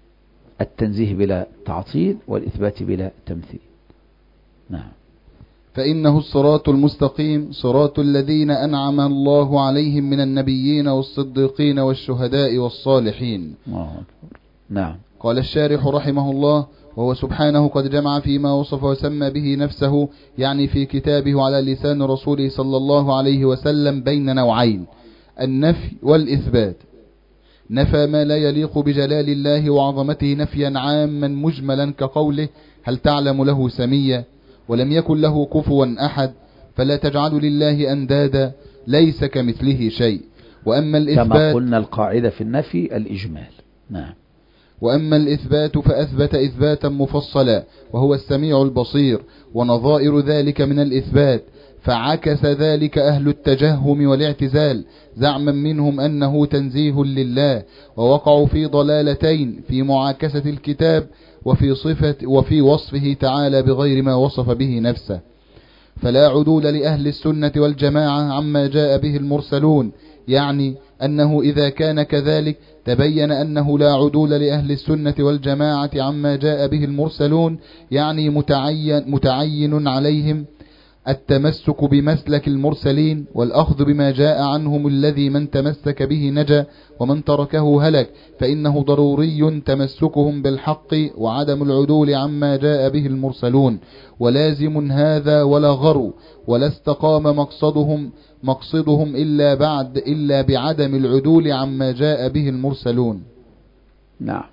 التنزيه بلا تعطيل والإثبات بلا تمثيل. نعم. فإنه الصراط المستقيم صراط الذين أنعم الله عليهم من النبيين والصديقين والشهداء والصالحين. نعم. قال الشارح رحمه الله: وهو سبحانه قد جمع فيما وصف وسمى به نفسه، يعني في كتابه على لسان رسوله صلى الله عليه وسلم، بين نوعين: النفي والإثبات. نفى ما لا يليق بجلال الله وعظمته نفيا عاما مجملا كقوله: هل تعلم له سميا، ولم يكن له كفوا أحد، فلا تجعلوا لله أندادا، ليس كمثله شيء. وأما الإثبات، كما قلنا القاعدة في النفي الإجمال. نعم. وأما الإثبات فأثبت إثباتا مفصلا، وهو السميع البصير، ونظائر ذلك من الإثبات، فعكس ذلك أهل التجهم والاعتزال زعما منهم أنه تنزيه لله، ووقعوا في ضلالتين: في معاكسة الكتاب وفي صفة وفي وصفه تعالى بغير ما وصف به نفسه. فلا عدول لأهل السنة والجماعة عما جاء به المرسلون، يعني أنه إذا كان كذلك تبين أنه لا عدول لأهل السنة والجماعة عما جاء به المرسلون، يعني متعين, متعين عليهم التمسك بمسلك المرسلين والأخذ بما جاء عنهم، الذي من تمسك به نجا ومن تركه هلك، فإنه ضروري تمسكهم بالحق وعدم العدول عما جاء به المرسلون، ولازم هذا ولا غرو، ولا استقام مقصدهم مقصدهم إلا بعد إلا بعدم العدول عما جاء به المرسلون. نعم.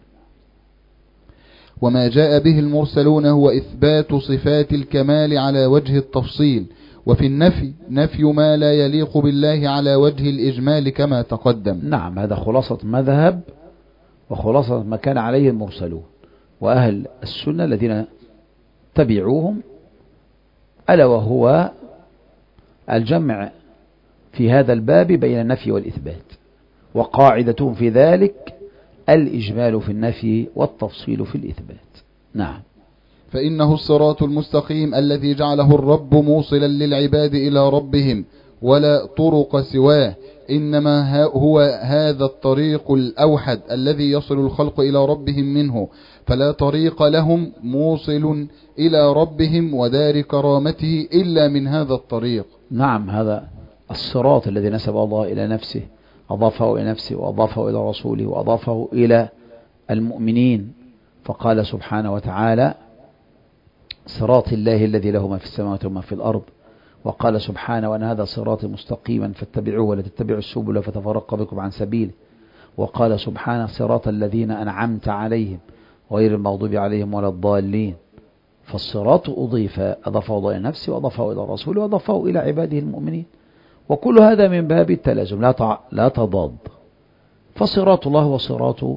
وما جاء به المرسلون هو إثبات صفات الكمال على وجه التفصيل، وفي النفي نفي ما لا يليق بالله على وجه الإجمال كما تقدم. نعم، هذا خلاصة مذهب وخلاصة ما كان عليه المرسلون وأهل السنة الذين تبعوهم، ألا وهو الجمع في هذا الباب بين النفي والإثبات، وقاعدتهم في ذلك الإجمال في النفي والتفصيل في الإثبات. نعم. فإنه الصراط المستقيم الذي جعله الرب موصلا للعباد إلى ربهم، ولا طرق سواه، إنما هو هذا الطريق الأوحد الذي يصل الخلق إلى ربهم منه، فلا طريق لهم موصل إلى ربهم ودار كرامته إلا من هذا الطريق. نعم، هذا الصراط الذي نسب الله إلى نفسه، أضافه إلى نفسه وأضافه إلى رسوله وأضافه إلى المؤمنين، فقال سبحانه وتعالى: صراط الله الذي له ما في السماوات وما في الأرض. وقال سبحانه: وأن هذا صراطي مستقيما فاتبعوه ولا تتبعوا السبل فتفرق بكم عن سبيله. وقال سبحانه: صراط الذين أنعمت عليهم غير المغضوب عليهم ولا الضالين. فالصراط أضيف أضافه الله إلى نفسه وأضافه إلى رسوله وأضافه إلى عباده المؤمنين، وكل هذا من باب التلازم لا لا تضاد. فصراط الله وصراط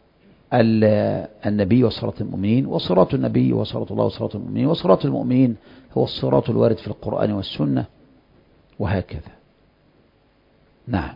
النبي وصراط المؤمنين، وصراط النبي وصراط الله وصراط المؤمنين، وصراط المؤمنين هو الصراط الوارد في القرآن والسنة، وهكذا. نعم.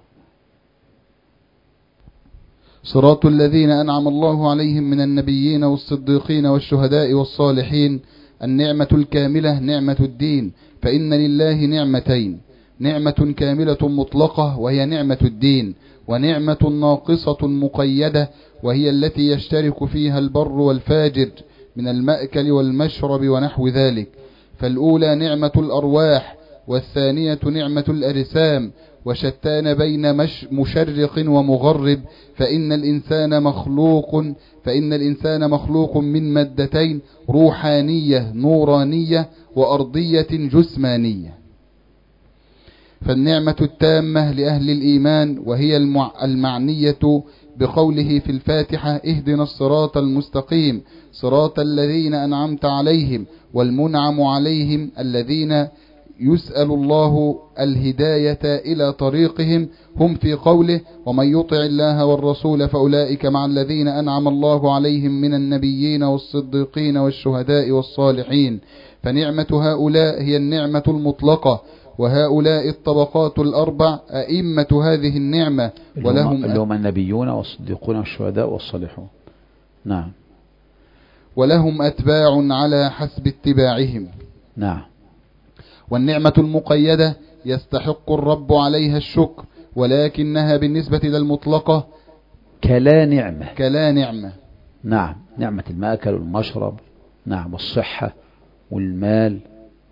صراط الذين أنعم الله عليهم من النبيين والصديقين والشهداء والصالحين. النعمة الكاملة نعمة الدين، فإن لله نعمتين: نعمة كاملة مطلقة وهي نعمة الدين، ونعمة ناقصة مقيدة وهي التي يشترك فيها البر والفاجر من المأكل والمشرب ونحو ذلك. فالأولى نعمة الأرواح، والثانية نعمة الأجسام، وشتان بين مش مشرق ومغرب، فإن الإنسان مخلوق فإن الإنسان مخلوق من مادتين: روحانية نورانية وأرضية جسمانية. فالنعمة التامة لأهل الإيمان، وهي المعنية بقوله في الفاتحة: اهدنا الصراط المستقيم صراط الذين أنعمت عليهم، والمنعم عليهم الذين يسأل الله الهداية إلى طريقهم، هم في قوله: ومن يطع الله والرسول فأولئك مع الذين أنعم الله عليهم من النبيين والصديقين والشهداء والصالحين. فنعمة هؤلاء هي النعمة المطلقة، وهؤلاء الطبقات الأربع أئمة هذه النعمة، ولهم اللي هم النبيون والصديقون والشهداء والصالحون. نعم. ولهم أتباع على حسب اتباعهم. نعم. والنعمة المقيدة يستحق الرب عليها الشكر، ولكنها بالنسبة للمطلقة كلا نعمة كلا نعمة. نعم. نعمة المأكل والمشرب، نعم، والصحة والمال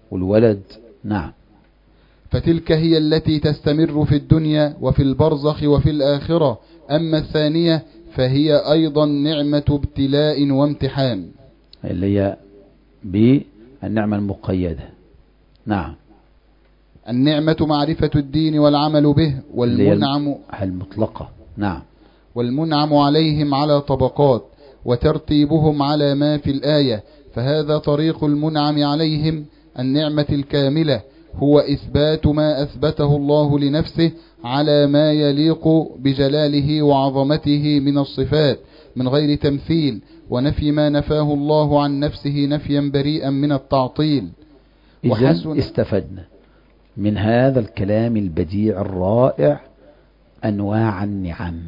والولد. نعم. فتلك هي التي تستمر في الدنيا وفي البرزخ وفي الآخرة. أما الثانية فهي أيضا نعمة ابتلاء وامتحان، اللي هي بالنعمة المقيدة. نعم. النعمة معرفة الدين والعمل به، والمنعم المطلقة. نعم. والمنعم عليهم على طبقات وترتيبهم على ما في الآية. فهذا طريق المنعم عليهم النعمة الكاملة، هو إثبات ما أثبته الله لنفسه على ما يليق بجلاله وعظمته من الصفات من غير تمثيل، ونفي ما نفاه الله عن نفسه نفيا بريئا من التعطيل. إذن استفدنا من هذا الكلام البديع الرائع أنواع النعم،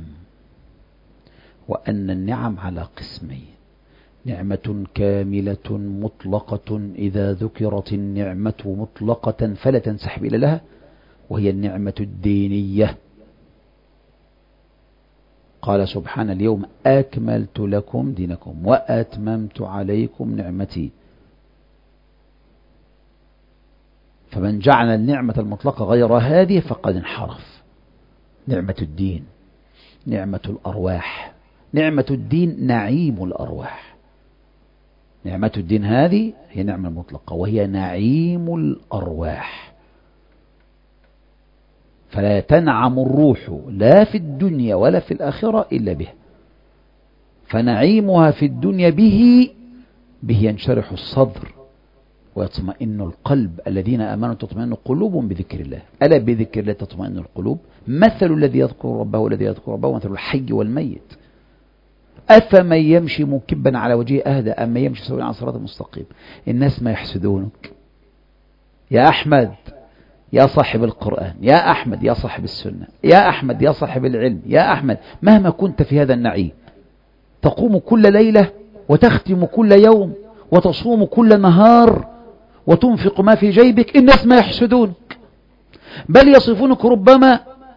وأن النعم على قسمين: نعمة كاملة مطلقة إذا ذكرت النعمة مطلقة فلا تنسحب إلى لها، وهي النعمة الدينية. قال سبحانه: اليوم أكملت لكم دينكم وأتممت عليكم نعمتي. فمن جعل النعمة المطلقة غير هذه فقد انحرف. نعمة الدين، نعمة الأرواح. نعمة الدين نعيم الأرواح. نعمة الدين هذه هي نعمة مطلقة، وهي نعيم الأرواح. فلا تنعم الروح لا في الدنيا ولا في الآخرة إلا به. فنعيمها في الدنيا به به ينشرح الصدر ويطمئن القلب. الذين آمنوا تطمئن قلوبهم بذكر الله. ألا بذكر الله تطمئن القلوب. مثل الذي يذكر ربه والذي يذكر ربه مثل الحي والميت. أفمن يمشي مكبا على وجهه أهدى أما يمشي سويا على صراط مستقيم. الناس ما يحسدونك يا أحمد يا صاحب القرآن، يا أحمد يا صاحب السنة، يا أحمد يا صاحب العلم، يا أحمد مهما كنت في هذا النعيم، تقوم كل ليلة وتختم كل يوم وتصوم كل نهار وتنفق ما في جيبك، الناس ما يحسدونك، بل يصفونك ربما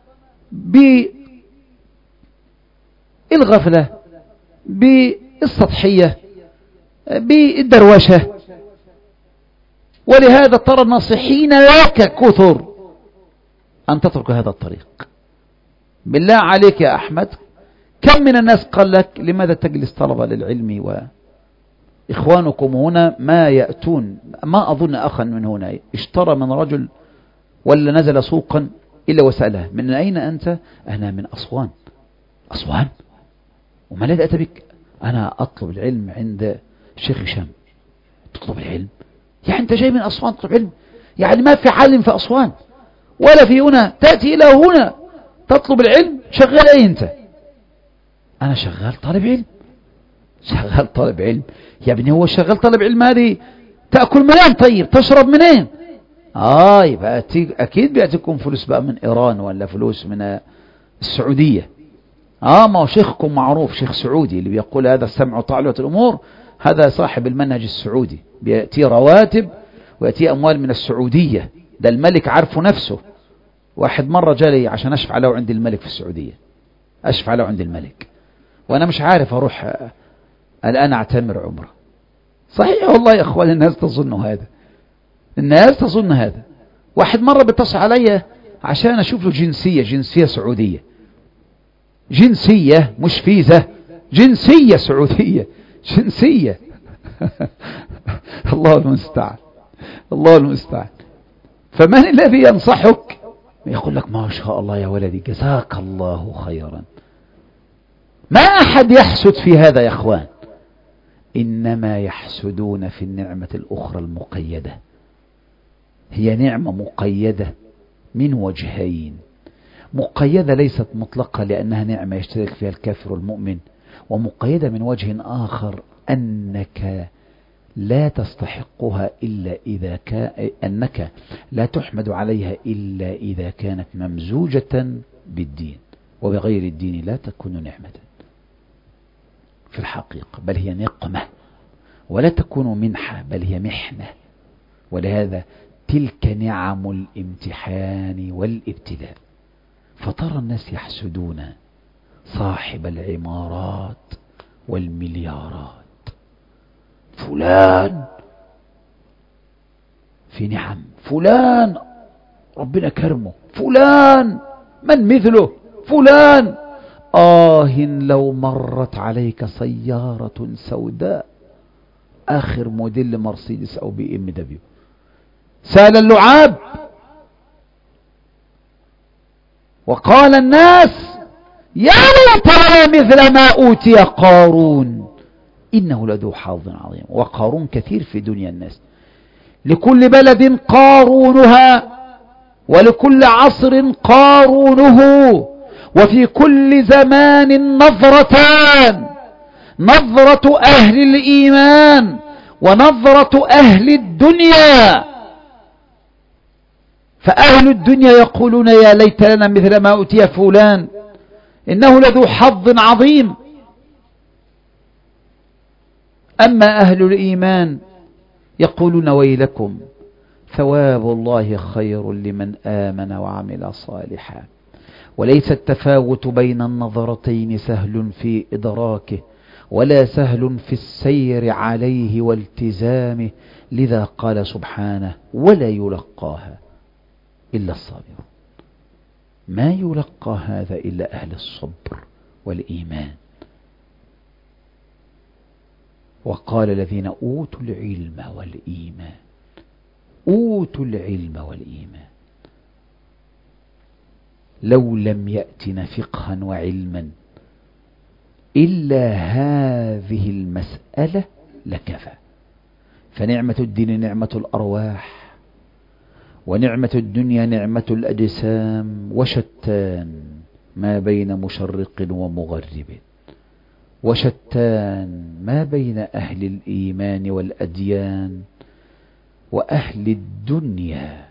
بالغفلة، بالسطحية، بالدروشة. ولهذا ترى الناصحين لك كثر أن تترك هذا الطريق. بالله عليك يا أحمد، كم من الناس قال لك لماذا تجلس طلبة للعلم وإخوانكم هنا ما يأتون؟ ما أظن أخا من هنا اشترى من رجل ولا نزل سوقا إلا وسأله: من أين أنت؟ أنا من أسوان. أسوان؟ وما الذي أتى بك؟ أنا أطلب العلم عند الشيخ هشام. تطلب العلم؟ يعني أنت جاي من أسوان تطلب علم؟ يعني ما في عالم في أسوان ولا في هنا، تأتي إلى هنا تطلب العلم؟ شغال أي أنت؟ أنا شغال طالب علم. شغال طالب علم يا ابني؟ هو شغال طالب علم هذه تأكل منين؟ طيب تشرب منين؟ آه يبقى أكيد بيأتيكم فلوس بقى من إيران ولا فلوس من السعودية. آه ما هو شيخكم معروف، شيخ سعودي اللي بيقول هذا السمع وطاعة الأمور، هذا صاحب المنهج السعودي، بيأتي رواتب ويأتي أموال من السعودية. ده الملك عارفه نفسه. واحد مرة جالي عشان أشفع له عند الملك في السعودية، أشفع له عند الملك وأنا مش عارف أروح الآن أعتمر عمره. صحيح والله يا أخوان، الناس تظن هذا، الناس تظن هذا. واحد مرة بيتصل علي عشان أشوف له جنسية، جنسية سعودية، جنسية مش فيزا، جنسية سعودية، جنسية. الله المستعان، الله المستعان. فمن الذي ينصحك؟ يقول لك: ما شاء الله يا ولدي جزاك الله خيرا. ما أحد يحسد في هذا يا أخوان، إنما يحسدون في النعمة الأخرى المقيدة. هي نعمة مقيدة من وجهين: مقيدة ليست مطلقة لأنها نعمة يشترك فيها الكافر والمؤمن، ومقيدة من وجه آخر أنك لا تستحقها إلا إذا كان أنك لا تحمد عليها إلا إذا كانت ممزوجة بالدين، وبغير الدين لا تكون نعمة في الحقيقة، بل هي نقمة، ولا تكون منحة بل هي محنة. ولهذا تلك نعم الامتحان والابتلاء. فترى الناس يحسدون صاحب العمارات والمليارات، فلان في نعم. فلان ربنا كرمه، فلان من مثله، فلان آه لو مرت عليك سيارة سوداء آخر موديل مرسيدس أو بي ام دبليو سال اللعاب وقال الناس يا ليت لنا مثل ما أوتي قارون إنه لذو حظ عظيم. وقارون كثير في دنيا الناس، لكل بلد قارونها ولكل عصر قارونه، وفي كل زمان نظرتان، نظرة أهل الإيمان ونظرة أهل الدنيا. فأهل الدنيا يقولون يا ليت لنا مثل ما أوتي فلان إنه لذو حظ عظيم. أما أهل الإيمان يقولون ويلكم ثواب الله خير لمن آمن وعمل صالحا. وليس التفاوت بين النظرتين سهل في إدراكه ولا سهل في السير عليه والتزامه، لذا قال سبحانه ولا يلقاها إلا الصابر. ما يلقى هذا إلا أهل الصبر والإيمان. وقال الذين أوتوا العلم والإيمان، أوتوا العلم والإيمان لو لم يأتنا فقها وعلما إلا هذه المسألة لكفى. فنعمة الدين نعمة الأرواح، ونعمة الدنيا نعمة الأجسام، وشتان ما بين مشرق ومغرب، وشتان ما بين أهل الإيمان والأديان وأهل الدنيا.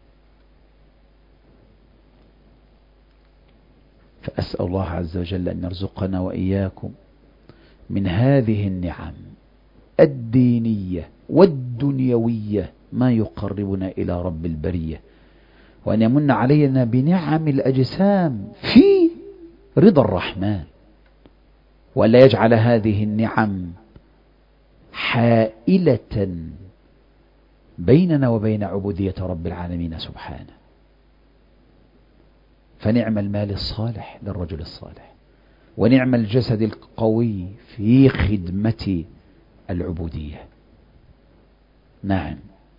فأسأل الله عز وجل أن يرزقنا وإياكم من هذه النعم الدينية والدنيوية ما يقربنا إلى رب البرية، وأن يمن علينا بنعم الأجسام في رضا الرحمن، ولا يجعل هذه النعم حائلة بيننا وبين عبودية رب العالمين سبحانه. فنعم المال الصالح للرجل الصالح، ونعم الجسد القوي في خدمة العبودية. نعم.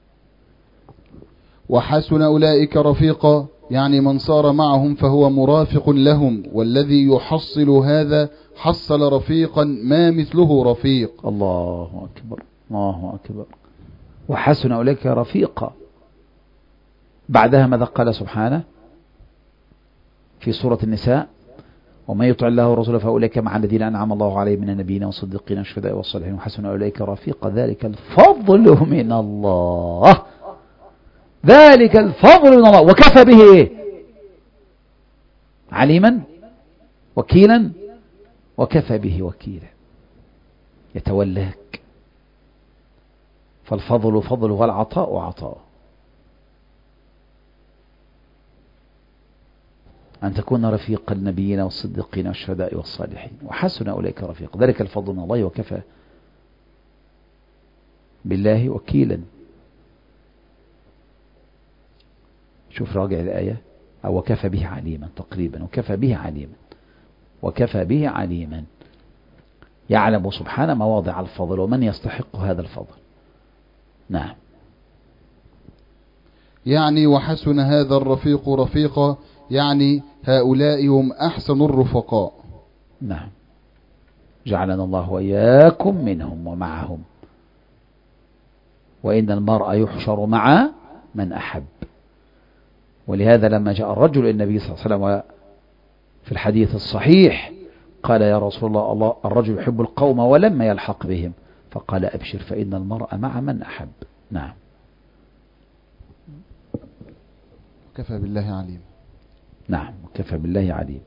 وحسن أولئك رفيقا، يعني من صار معهم فهو مرافق لهم، والذي يحصل هذا حصل رفيقا ما مثله رفيق. الله أكبر، الله أكبر. وحسن أولئك رفيقا. بعدها ماذا قال سبحانه في سورة النساء؟ ومن يطع الله ورسوله فأولئك مع الذين أنعم الله عليهم من النبيين والصديقين والشهداء والصالحين وحسن أولئك رفيقا ذلك الفضل من الله، ذلك الفضل من الله. وكفى به إيه؟ عليما وكيلا، وكفى به وكيلا يتولاك. فالفضل فضل والعطاء عطاء. أن تكون رفيق النبيين والصديقين والشهداء والصالحين وحسن أولئك رفيق ذلك الفضل من الله وكفى بالله وكيلا. شوف راجع الآية، أو وكفى به عليما تقريبا، وكفى به عليما، وكفى به عليما. يعلم سبحانه مواضع الفضل ومن يستحق هذا الفضل. نعم. يعني وحسن هذا الرفيق رفيقا، يعني هؤلاء هم أحسن الرفقاء. نعم. جعلنا الله وإياكم منهم ومعهم. وإن المرء يحشر مع من أحب. ولهذا لما جاء الرجل إلى النبي صلى الله عليه وسلم في الحديث الصحيح قال يا رسول الله, الله الرجل يحب القوم ولما يلحق بهم، فقال أبشر فإن المرء مع من أحب. نعم. كفى بالله عليم. نعم. وكفى بالله عليم.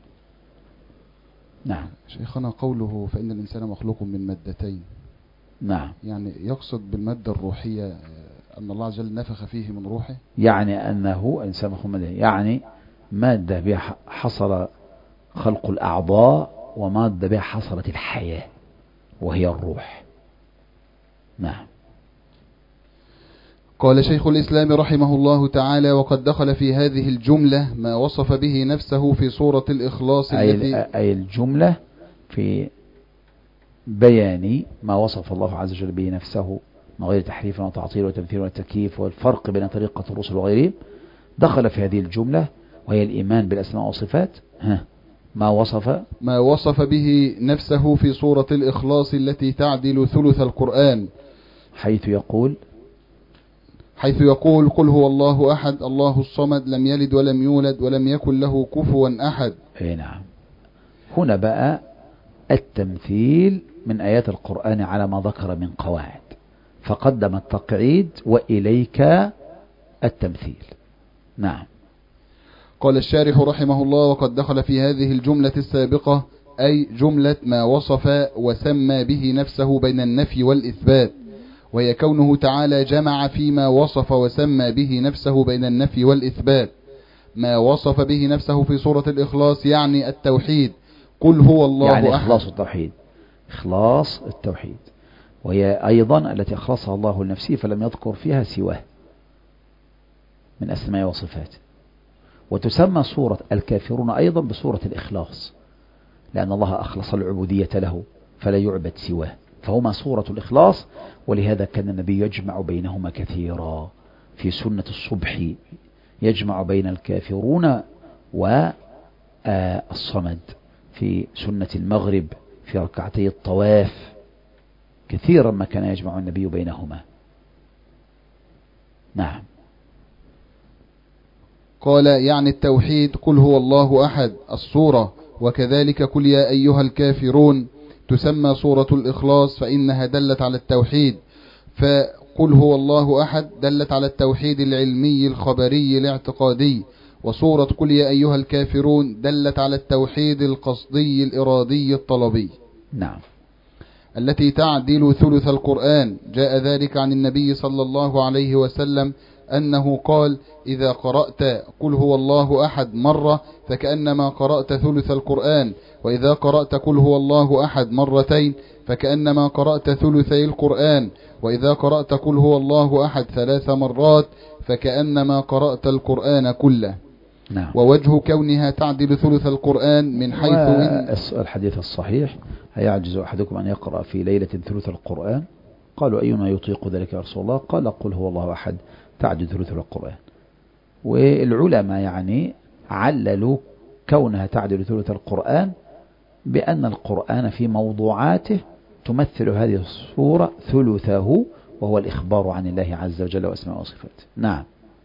نعم. شيخنا قوله فإن الإنسان مخلوق من مادتين، نعم، يعني يقصد بالمادة الروحية أن الله عز وجل نفخ فيه من روحه، يعني أنه إنسان مخلوق من يعني مادة بها حصل خلق الأعضاء، ومادة بها حصلت الحياة وهي الروح. نعم. قال شيخ الإسلام رحمه الله تعالى: وقد دخل في هذه الجملة ما وصف به نفسه في سورة الإخلاص أي, التي أي الجملة في بيان ما وصف الله عز وجل به نفسه من غير تحريف وتعطيل وتمثيل وتكييف والفرق بين طريقة الرسل وغيرهم، دخل في هذه الجملة وهي الإيمان بالأسماء والصفات ها ما وصف ما وصف به نفسه في سورة الإخلاص التي تعدل ثلث القرآن، حيث يقول حيث يقول: قل هو الله أحد الله الصمد لم يلد ولم يولد ولم يكن له كفوا أحد. اي نعم. هنا بقى التمثيل من آيات القرآن على ما ذكر من قواعد، فقدم التقعيد وإليك التمثيل. نعم. قال الشارح رحمه الله: وقد دخل في هذه الجملة السابقة أي جملة ما وصف وسمى به نفسه بين النفي والإثبات، وهي كونه تعالى جمع فيما وصف وسمى به نفسه بين النفي والإثبات. ما وصف به نفسه في سورة الإخلاص يعني التوحيد، قل هو الله يعني أحد، إخلاص التوحيد، إخلاص التوحيد، وهي أيضا التي أخلصها الله لنفسه فلم يذكر فيها سواه من أسماء وصفاته. وتسمى سورة الكافرون أيضا بسورة الإخلاص، لأن الله أخلص العبودية له فلا يعبد سواه، فهما سورة الإخلاص. ولهذا كان النبي يجمع بينهما كثيرا في سنة الصبح، يجمع بين الكافرون والصمد، في سنة المغرب في ركعتي الطواف، كثيرا ما كان يجمع النبي بينهما. نعم. قال يعني التوحيد، قل هو الله أحد الصورة، وكذلك قل يا أيها الكافرون تسمى سورة الإخلاص فإنها دلت على التوحيد، فقل هو الله أحد دلت على التوحيد العلمي الخبري الاعتقادي، وسورة قل يا أيها الكافرون دلت على التوحيد القصدي الإرادي الطلبي. نعم. التي تعدل ثلث القرآن. جاء ذلك عن النبي صلى الله عليه وسلم أنه قال: إذا قرأت قل هو الله أحد مرة فكأنما قرأت ثلث القرآن، وإذا قرأت قل هو الله أحد مرتين فكأنما قرأت ثلثي القرآن، وإذا قرأت قل هو الله أحد ثلاث مرات فكأنما قرأت القرآن كله. نعم. ووجه كونها تعدل ثلث القرآن من حيث إن الحديث الصحيح: هيعجز أحدكم أن يقرأ في ليلة ثلث القرآن؟ قالوا: أينا يطيق ذلك يا رسول الله؟ قال: قل هو الله أحد تعدل ثلث القرآن. والعلماء يعني عللوا كونها تعدل ثلث القرآن بأن القرآن في موضوعاته تمثل هذه السورة ثلثه، وهو الإخبار عن الله عز وجل وأسماء وصفاته. نعم.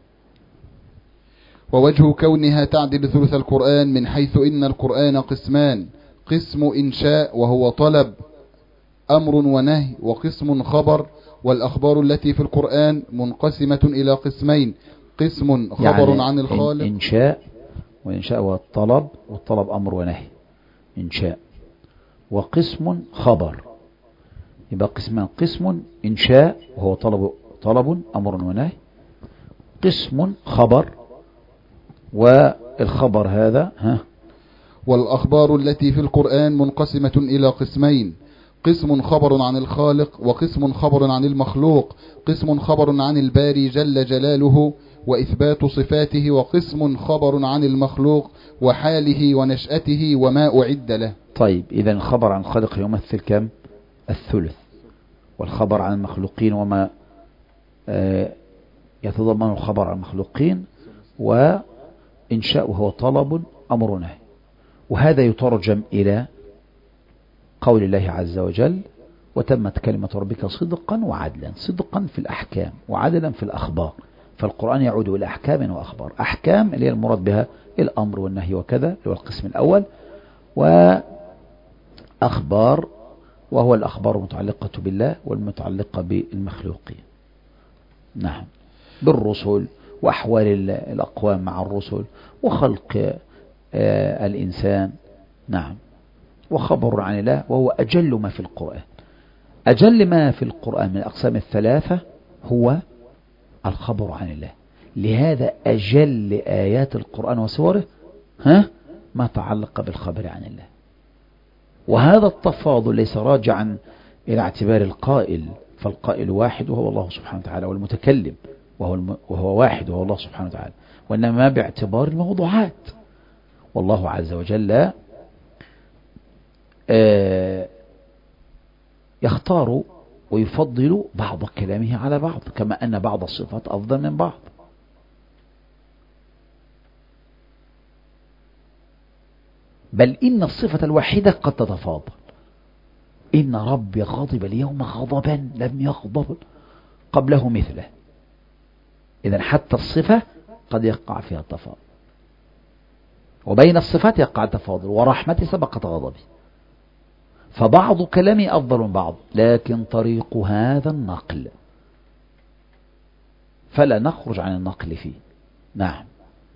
ووجه كونها تعدل ثلث القرآن من حيث إن القرآن قسمان: قسم إنشاء وهو طلب أمر ونهي، وقسم خبر. والأخبار التي في القرآن منقسمة إلى قسمين: قسم خبر يعني عن الخالق. إنشاء، وإنشاء هو الطلب، والطلب أمر ونهي، إنشاء. وقسم خبر، يبقى قسمان: قسم إنشاء وهو طلب طلب أمر ونهي، قسم خبر، والخبر هذا ها. والأخبار التي في القرآن منقسمة إلى قسمين: قسم خبر عن الخالق، وقسم خبر عن المخلوق. قسم خبر عن الباري جل جلاله وإثبات صفاته، وقسم خبر عن المخلوق وحاله ونشأته وما أعد له. طيب، إذا الخبر عن الخالق يمثل كم؟ الثلث. والخبر عن المخلوقين وما آه يتضمن الخبر عن المخلوقين وإنشاء وهو طلب أمر ونهي. وهذا يترجم إلى قول الله عز وجل: وتمت كلمة ربك صدقا وعدلا، صدقا في الأحكام وعدلا في الأخبار. فالقرآن يعود إلى أحكام وأخبار. أحكام اللي هي المراد بها الأمر والنهي وكذا، اللي هو القسم الأول، وأخبار وهو الأخبار المتعلقة بالله والمتعلقة بالمخلوقين. نعم. بالرسل وأحوال الأقوام مع الرسل وخلق آه الإنسان. نعم. وخبر عن الله وهو أجل ما في القرآن. أجل ما في القرآن من الأقسام الثلاثة هو الخبر عن الله. لهذا أجل آيات القرآن وسوره ها ما تعلق بالخبر عن الله. وهذا التفاضل ليس راجعا إلى اعتبار القائل، فالقائل واحد وهو الله سبحانه وتعالى والمتكلم، وهو, الم... وهو واحد وهو الله سبحانه وتعالى، وإنما باعتبار الموضوعات. والله عز وجل آه يختار ويفضل بعض كلامه على بعض، كما أن بعض الصفات أفضل من بعض. بل إن الصفة الواحدة قد تتفاضل. إن ربي غضب اليوم غضبا لم يغضب قبله مثله. إذن حتى الصفة قد يقع فيها التفاضل، وبين الصفات يقع التفاضل، ورحمتي سبقت غضبي. فبعض كلامي أفضل من بعض، لكن طريق هذا النقل، فلا نخرج عن النقل فيه. نعم.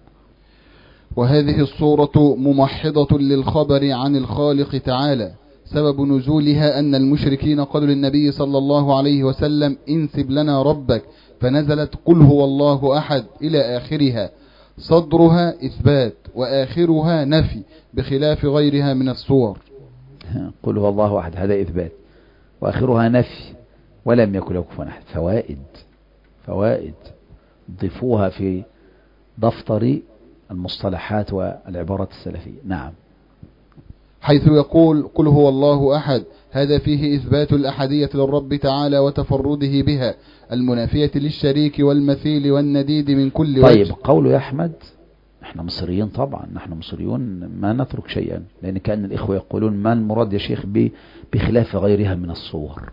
وهذه الصورة ممحضة للخبر عن الخالق تعالى. سبب نزولها أن المشركين قالوا للنبي صلى الله عليه وسلم انسب لنا ربك، فنزلت قل هو الله أحد إلى آخرها. صدرها إثبات وآخرها نفي، بخلاف غيرها من الصور. قل هو الله أحد هذا إثبات، وآخرها نفي، ولم يكن له كفوا أحد. فوائد فوائد ضيفوها في دفتر المصطلحات والعبارات السلفية. نعم. حيث يقول قل هو الله أحد، هذا فيه إثبات الأحدية للرب تعالى وتفرده بها، المنافية للشريك والمثيل والنديد من كل وجه. طيب، قوله يا أحمد، نحن مصريين طبعا، نحن مصريون ما نترك شيئا، لأن كأن الإخوة يقولون ما المراد يا شيخ بخلاف غيرها من الصور.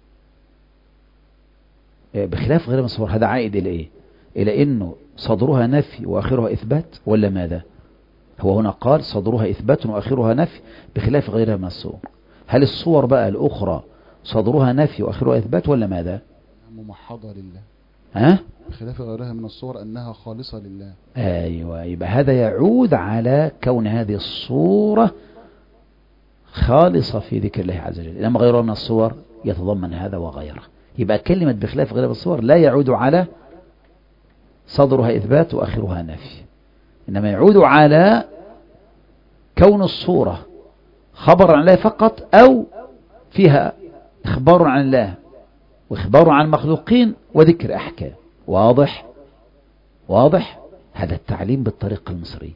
بخلاف غيرها من الصور هذا عائد إلى إيه؟ إلى إنه صدرها نفي وآخرها إثبات، ولا ماذا؟ هو هنا قال صدرها إثبات وآخرها نفي بخلاف غيرها من الصور. هل الصور بقى الأخرى صدرها نفي وآخرها إثبات ولا ماذا؟ ممحضة لله. ها؟ بخلاف غيرها من الصور أنها خالصة لله. أيوة، يبقى هذا يعود على كون هذه الصورة خالصة في ذكر الله عز وجل، لما غيرها من الصور يتضمن هذا وغيره. يبقى كلمة بخلاف غيرها من الصور لا يعود على صدرها إثبات وآخرها نفي، إنما يعود على كون الصورة خبر عن الله فقط، أو فيها إخبار عن الله وإخبار عن المخلوقين وذكر أحكام. واضح؟ واضح؟ هذا التعليم بالطريقة المصرية.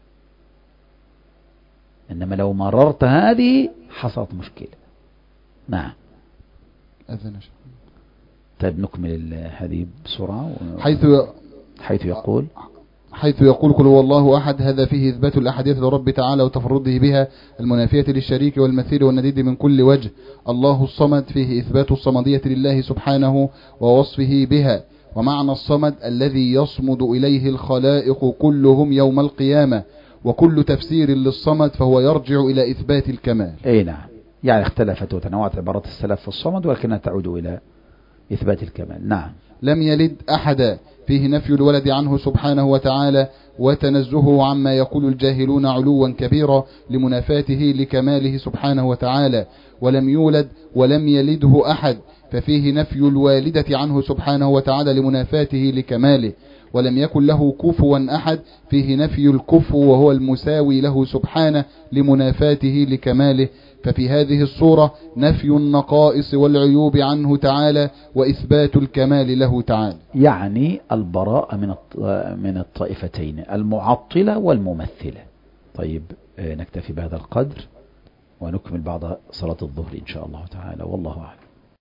إنما لو مررت هذه حصلت مشكلة. نعم. أذن. طيب نكمل هذه بسرعة. حيث حيث يقول حيث يقول قل هو الله أحد، هذا فيه إثبات الأحدية للرب تعالى وتفرده بها، المنافية للشريك والمثيل والنديد من كل وجه. الله الصمد فيه إثبات الصمدية لله سبحانه ووصفه بها، ومعنى الصمد الذي يصمد إليه الخلائق كلهم يوم القيامة، وكل تفسير للصمد فهو يرجع إلى إثبات الكمال. أي نعم، يعني اختلفت وتنوعت عبارات السلف في الصمد، ولكنها تعود إلى إثبات الكمال. نعم. لم يلد أحدا، فيه نفي الولد عنه سبحانه وتعالى وتنزهه عما يقول الجاهلون علوا كبيرا لمنافاته لكماله سبحانه وتعالى. ولم يولد ولم يلده أحد، ففيه نفي الوالدة عنه سبحانه وتعالى لمنافاته لكماله. ولم يكن له كفوا أحد، فيه نفي الكفو وهو المساوي له سبحانه لمنافاته لكماله. ففي هذه الصورة نفي النقائص والعيوب عنه تعالى وإثبات الكمال له تعالى، يعني البراءة من من الطائفتين المعطلة والممثلة. طيب نكتفي بهذا القدر ونكمل بعد صلاة الظهر إن شاء الله تعالى، والله أعلم.